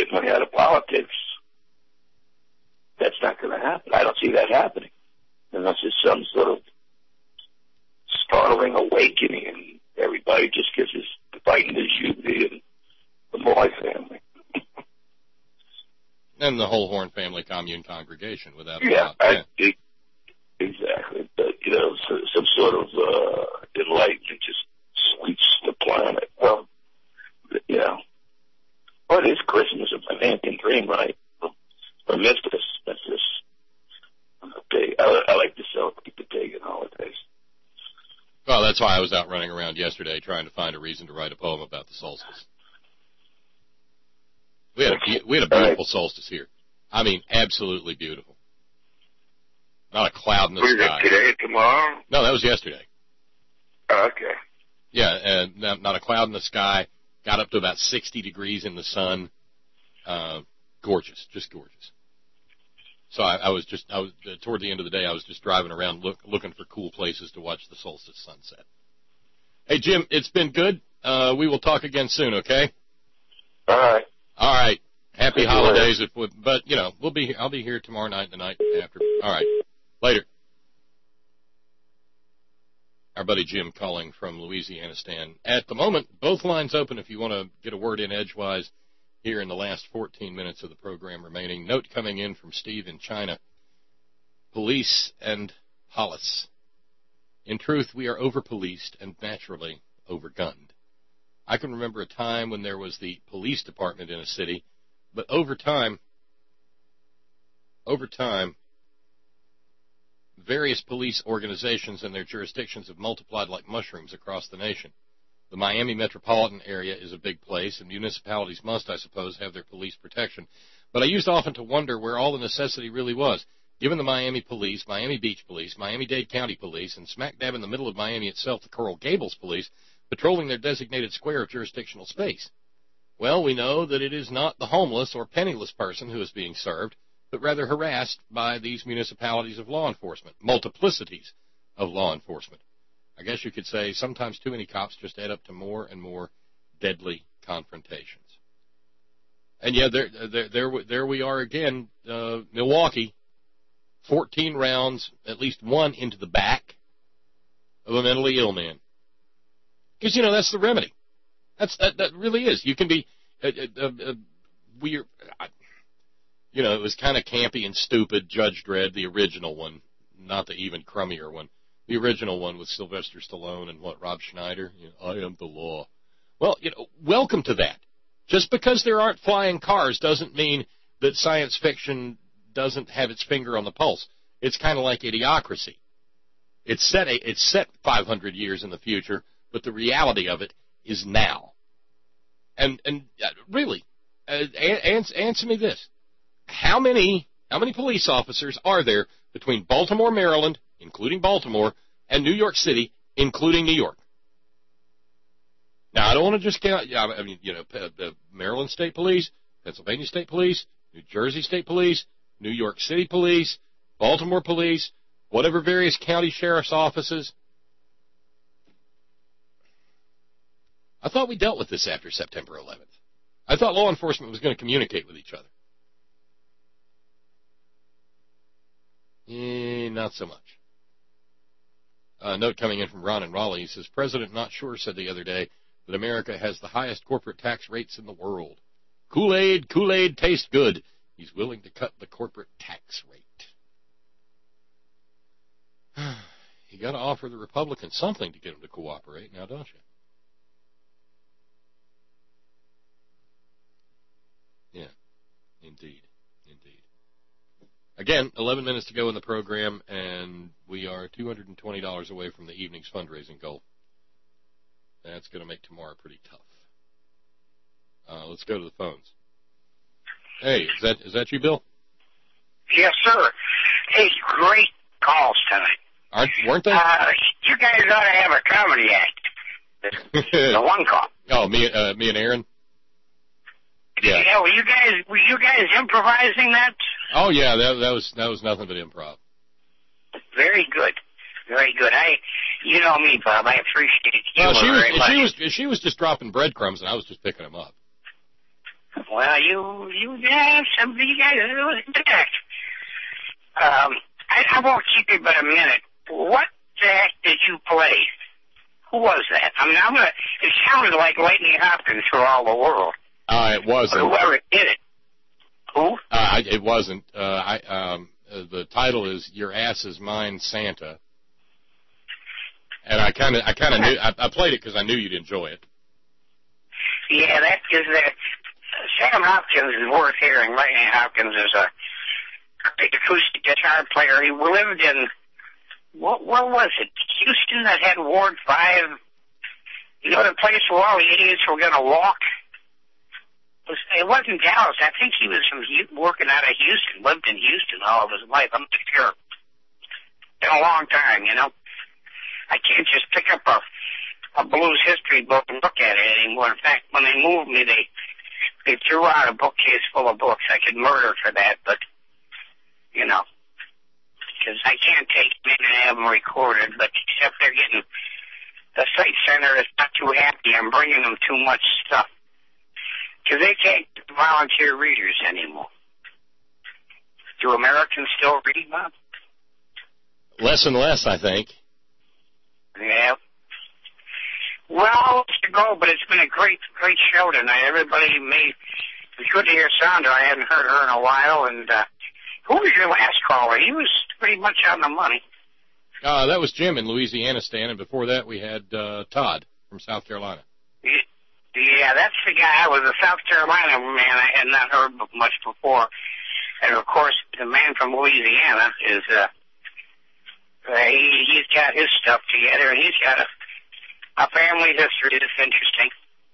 get money out of politics. That's not going to happen. I don't see that happening unless it's some sort of startling awakening and everybody just gets his fighting his U V and the Moy family. And the whole Horn family commune congregation, without a yeah, doubt. Yeah, I, exactly. But, you know, so, some sort of uh, enlightenment just sweeps the planet. Well, you know, what is Christmas? A man can dream, right? Or Memphis. That's just big. I, I like to celebrate the pagan holidays. Well, that's why I was out running around yesterday trying to find a reason to write a poem about the solstice. We had a, we had a beautiful solstice here. I mean, absolutely beautiful. Not a cloud in the Where sky. Is it today, tomorrow? No, that was yesterday. Oh, okay. Yeah, and not, not a cloud in the sky. Got up to about sixty degrees in the sun. Uh, gorgeous, just gorgeous. So I, I was just, I was uh, toward the end of the day, I was just driving around look, looking for cool places to watch the solstice sunset. Hey, Jim, it's been good. Uh, we will talk again soon, okay? All right. All right. Happy Thank holidays. If we, but, you know, we'll be here. I'll be here tomorrow night and the night after. All right. Later. Our buddy Jim calling from Louisiana Stan. At the moment, both lines open if you want to get a word in edgewise here in the last fourteen minutes of the program remaining. Note coming in from Steve in China. Police and Hollis. In truth, we are over-policed and naturally over-gunned. I can remember a time when there was the police department in a city, but over time, over time, various police organizations and their jurisdictions have multiplied like mushrooms across the nation. The Miami metropolitan area is a big place, and municipalities must, I suppose, have their police protection. But I used often to wonder where all the necessity really was. Given the Miami Police, Miami Beach Police, Miami-Dade County Police, and smack dab in the middle of Miami itself, the Coral Gables Police, patrolling their designated square of jurisdictional space. Well, we know that it is not the homeless or penniless person who is being served, but rather harassed by these municipalities of law enforcement, multiplicities of law enforcement. I guess you could say sometimes too many cops just add up to more and more deadly confrontations. And yeah, there, there, there, there we are again, uh, Milwaukee, fourteen rounds, at least one into the back of a mentally ill man. Because, you know, that's the remedy. That's that, that really is. You can be uh, uh, uh, weird. Uh, you know, it was kind of campy and stupid, Judge Dredd, the original one, not the even crummier one. The original one with Sylvester Stallone and, what, Rob Schneider? You know, I am the law. Well, you know, welcome to that. Just because there aren't flying cars doesn't mean that science fiction doesn't have its finger on the pulse. It's kind of like Idiocracy. It's set, a, it's set five hundred years in the future, but the reality of it is now. And, and uh, really, uh, answer, answer me this. How many, how many police officers are there between Baltimore, Maryland, including Baltimore, and New York City, including New York? Now, I don't want to just count, I mean, you know, uh, Maryland State Police, Pennsylvania State Police, New Jersey State Police, New York City Police, Baltimore Police, whatever various county sheriff's offices. I thought we dealt with this after September eleventh. I thought law enforcement was going to communicate with each other. Eh, not so much. A note coming in from Ron in Raleigh. He says, President Not Sure said the other day that America has the highest corporate tax rates in the world. Kool-Aid, Kool-Aid tastes good. He's willing to cut the corporate tax rate. You got to offer the Republicans something to get them to cooperate now, don't you? Yeah, indeed, indeed. Again, eleven minutes to go in the program, and we are two hundred twenty dollars away from the evening's fundraising goal. That's going to make tomorrow pretty tough. Uh, let's go to the phones. Hey, is that is that you, Bill? Yes, sir. Hey, great calls tonight. Aren't, weren't they? Uh, you guys ought to have a comedy act. The one call. Oh, me, uh, me and Aaron? Yeah. Yeah, were you guys, were you guys improvising that? Oh, yeah, that, that was that was nothing but improv. Very good. Very good. I, you know me, Bob, I appreciate you well, she was, very much. She was, she was just dropping breadcrumbs, and I was just picking them up. Well, you, you, yeah, some of you guys, it was back. Um, I, I won't keep you but a minute. What the heck did you play? Who was that? I mean, I'm gonna, it sounded like Lightning Hopkins for all the world. Uh, it wasn't. Or whoever did it. Who? Uh, it wasn't. Uh, I, um, uh, the title is Your Ass Is Mine, Santa. And I kind of, I kind of knew, I, I played it because I knew you'd enjoy it. Yeah, that is that. Sam Hopkins is worth hearing. Lightning Hopkins is a great acoustic guitar player. He lived in, what, where was it? Houston that had Ward five. You know the place where all the idiots were going to walk? It, was, it wasn't Dallas. I think he was from working out of Houston, lived in Houston all of his life. I'm not sure. Been a long time, you know. I can't just pick up a, a blues history book and look at it anymore. In fact, when they moved me, they they threw out a bookcase full of books. I could murder for that, but, you know, because I can't take them in and have them recorded, but except they're getting, the site center is not too happy. I'm bringing them too much stuff. Because they can't volunteer readers anymore. Do Americans still read, Bob? Less and less, I think. Yeah. Well, I'll let you go, but it's been a great, great show tonight. Everybody made, it was good to hear Sandra. I hadn't heard her in a while. And uh, who was your last caller? He was pretty much on the money. Uh, that was Jim in Louisiana, Stan, and before that we had uh, Todd from South Carolina. Yeah, that's the guy. I was a South Carolina man I had not heard much before. And, of course, the man from Louisiana is, uh, uh he, he's got his stuff together, and he's got a, a family history that's interesting.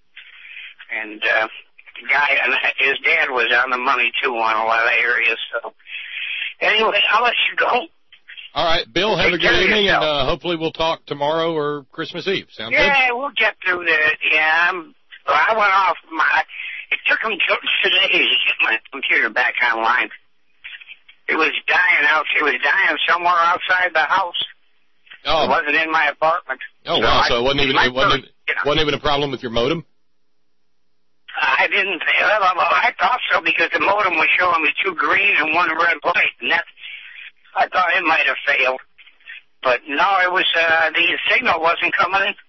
And uh, the guy, and his dad was on the money, too, on a lot of areas. So, anyway, I'll let you go. All right, Bill, have Take a good evening, yourself. and uh, hopefully we'll talk tomorrow or Christmas Eve. Sound yeah, good? Yeah, we'll get through that. Yeah, I'm, I went off my, it took them today to get my computer back online. It was dying out, it was dying somewhere outside the house. Oh. It wasn't in my apartment. Oh, so wow, I, so it wasn't even, it wasn't, even, you know, wasn't even a problem with your modem? I didn't, I thought so because the modem was showing me two green and one red light, and that, I thought it might have failed. But no, it was, uh, the signal wasn't coming in.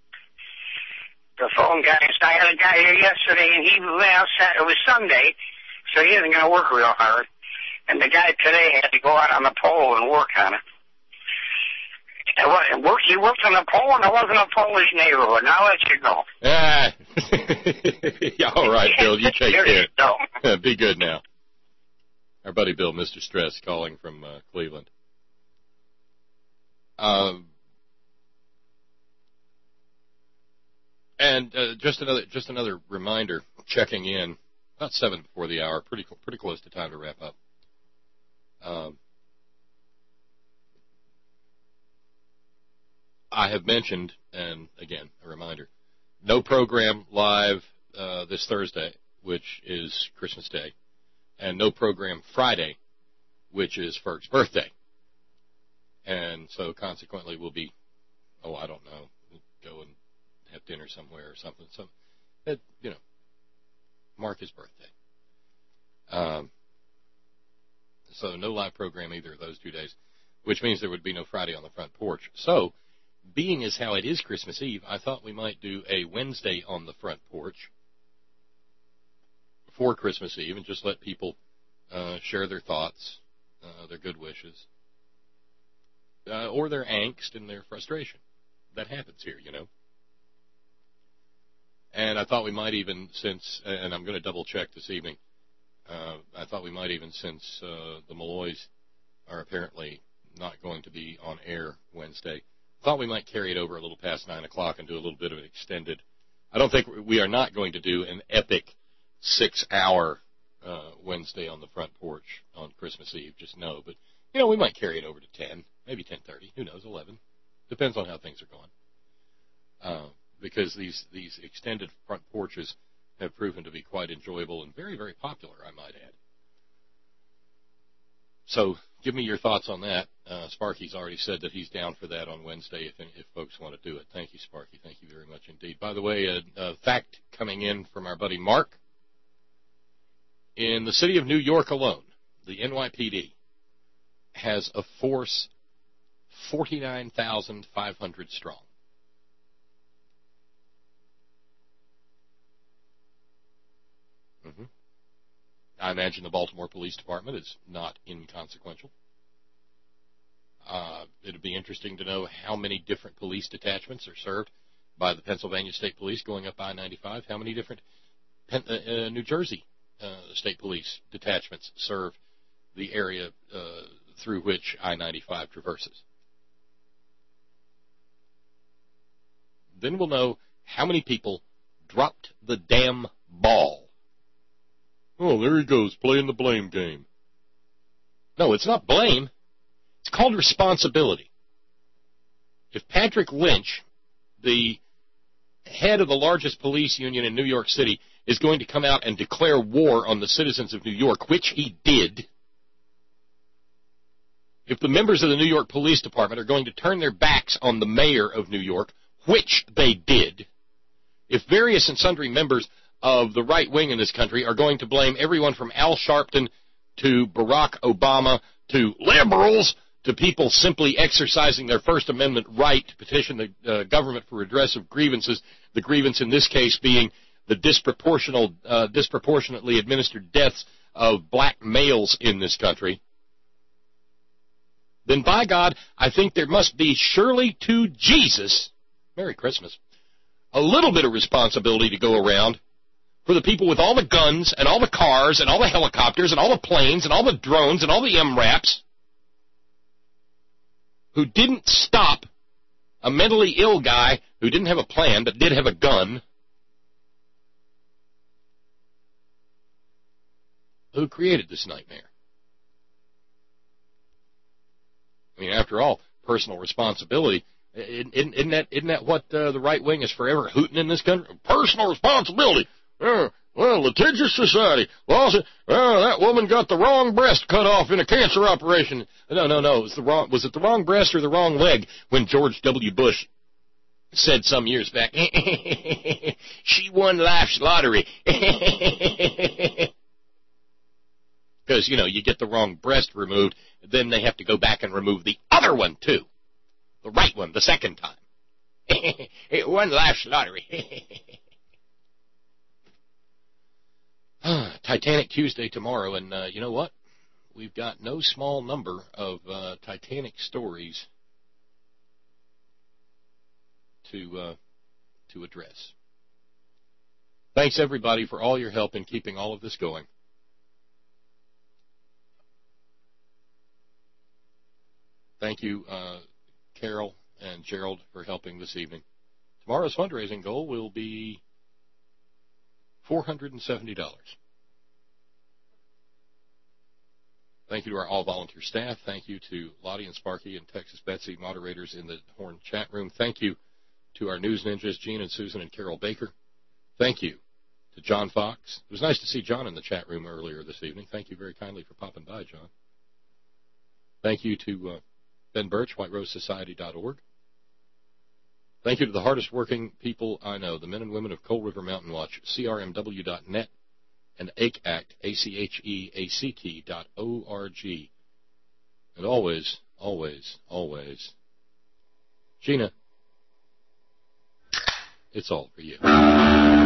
The phone guy, I had a guy here yesterday, and he, well, it was Sunday, so he isn't going to work real hard. And the guy today had to go out on the pole and work on it. It was, work, he worked on the pole, and it wasn't a Polish neighborhood. Now I'll let you go. Ah. Yeah, all right, Bill, you take There care. you go. Be good now. Our buddy Bill, Mister Stress, calling from uh, Cleveland. Um, and uh, just another just another reminder, checking in about seven before the hour, pretty pretty close to time to wrap up. Um, I have mentioned, and again, a reminder, no program live uh, this Thursday, which is Christmas Day, and no program Friday, which is Ferg's birthday. And so consequently we'll be, oh, I don't know, we'll go and have dinner somewhere or something. So, it, you know, mark his birthday. Um, so no live program either of those two days, which means there would be no Friday on the front porch. So, being as how it is Christmas Eve, I thought we might do a Wednesday on the front porch before Christmas Eve and just let people uh, share their thoughts, uh, their good wishes, uh, or their angst and their frustration. That happens here, you know. And I thought we might even, since, and I'm going to double check this evening, uh, I thought we might even, since uh, the Malloys are apparently not going to be on air Wednesday, thought we might carry it over a little past nine o'clock and do a little bit of an extended. I don't think we are not going to do an epic six-hour uh, Wednesday on the front porch on Christmas Eve. Just no, but you know we might carry it over to ten, maybe ten thirty. Who knows? Eleven. Depends on how things are going. Uh, because these these extended front porches have proven to be quite enjoyable and very very popular, I might add. So give me your thoughts on that. Uh, Sparky's already said that he's down for that on Wednesday if if folks want to do it. Thank you, Sparky. Thank you very much indeed. By the way, a, a fact coming in from our buddy Mark. In the city of New York alone, the N Y P D has a force forty-nine thousand five hundred strong. Mm-hmm. I imagine the Baltimore Police Department is not inconsequential. Uh, it'd be interesting to know how many different police detachments are served by the Pennsylvania State Police going up I ninety-five. How many different Pen- uh, uh, New Jersey uh, State Police detachments serve the area uh, through which I ninety-five traverses. Then we'll know how many people dropped the damn ball. Oh, there he goes, playing the blame game. No, it's not blame. It's called responsibility. If Patrick Lynch, the head of the largest police union in New York City, is going to come out and declare war on the citizens of New York, which he did, if the members of the New York Police Department are going to turn their backs on the mayor of New York, which they did, if various and sundry members of the right wing in this country are going to blame everyone from Al Sharpton to Barack Obama to liberals to people simply exercising their First Amendment right to petition the uh, government for redress of grievances, the grievance in this case being the disproportional, uh, disproportionately administered deaths of black males in this country, then by God, I think there must be surely to Jesus, Merry Christmas, a little bit of responsibility to go around for the people with all the guns and all the cars and all the helicopters and all the planes and all the drones and all the M RAPs who didn't stop a mentally ill guy who didn't have a plan but did have a gun, who created this nightmare. I mean, after all, personal responsibility, isn't, isn't, that, isn't that what uh, the right wing is forever hooting in this country? Personal responsibility. Uh, well, litigious society. Well, that woman got the wrong breast cut off in a cancer operation. No, no, no. It was, the wrong, was it the wrong breast or the wrong leg when George W. Bush said some years back, she won life's lottery. Because, you know, you get the wrong breast removed, then they have to go back and remove the other one, too. The right one, the second time. It won life's lottery. Titanic Tuesday tomorrow, and uh, you know what? We've got no small number of uh, Titanic stories to uh, to address. Thanks, everybody, for all your help in keeping all of this going. Thank you, uh, Carol and Gerald, for helping this evening. Tomorrow's fundraising goal will be four hundred seventy dollars. Thank you to our all-volunteer staff. Thank you to Lottie and Sparky and Texas Betsy, moderators in the Horn chat room. Thank you to our news ninjas, Gene and Susan and Carol Baker. Thank you to John Fox. It was nice to see John in the chat room earlier this evening. Thank you very kindly for popping by, John. Thank you to uh, Ben Birch, white rose society dot org. Thank you to the hardest working people I know, the men and women of Coal River Mountain Watch, C R M W dot net, and A C A C T, A C H E A C T dot O R G. And always, always, always, Gina, it's all for you.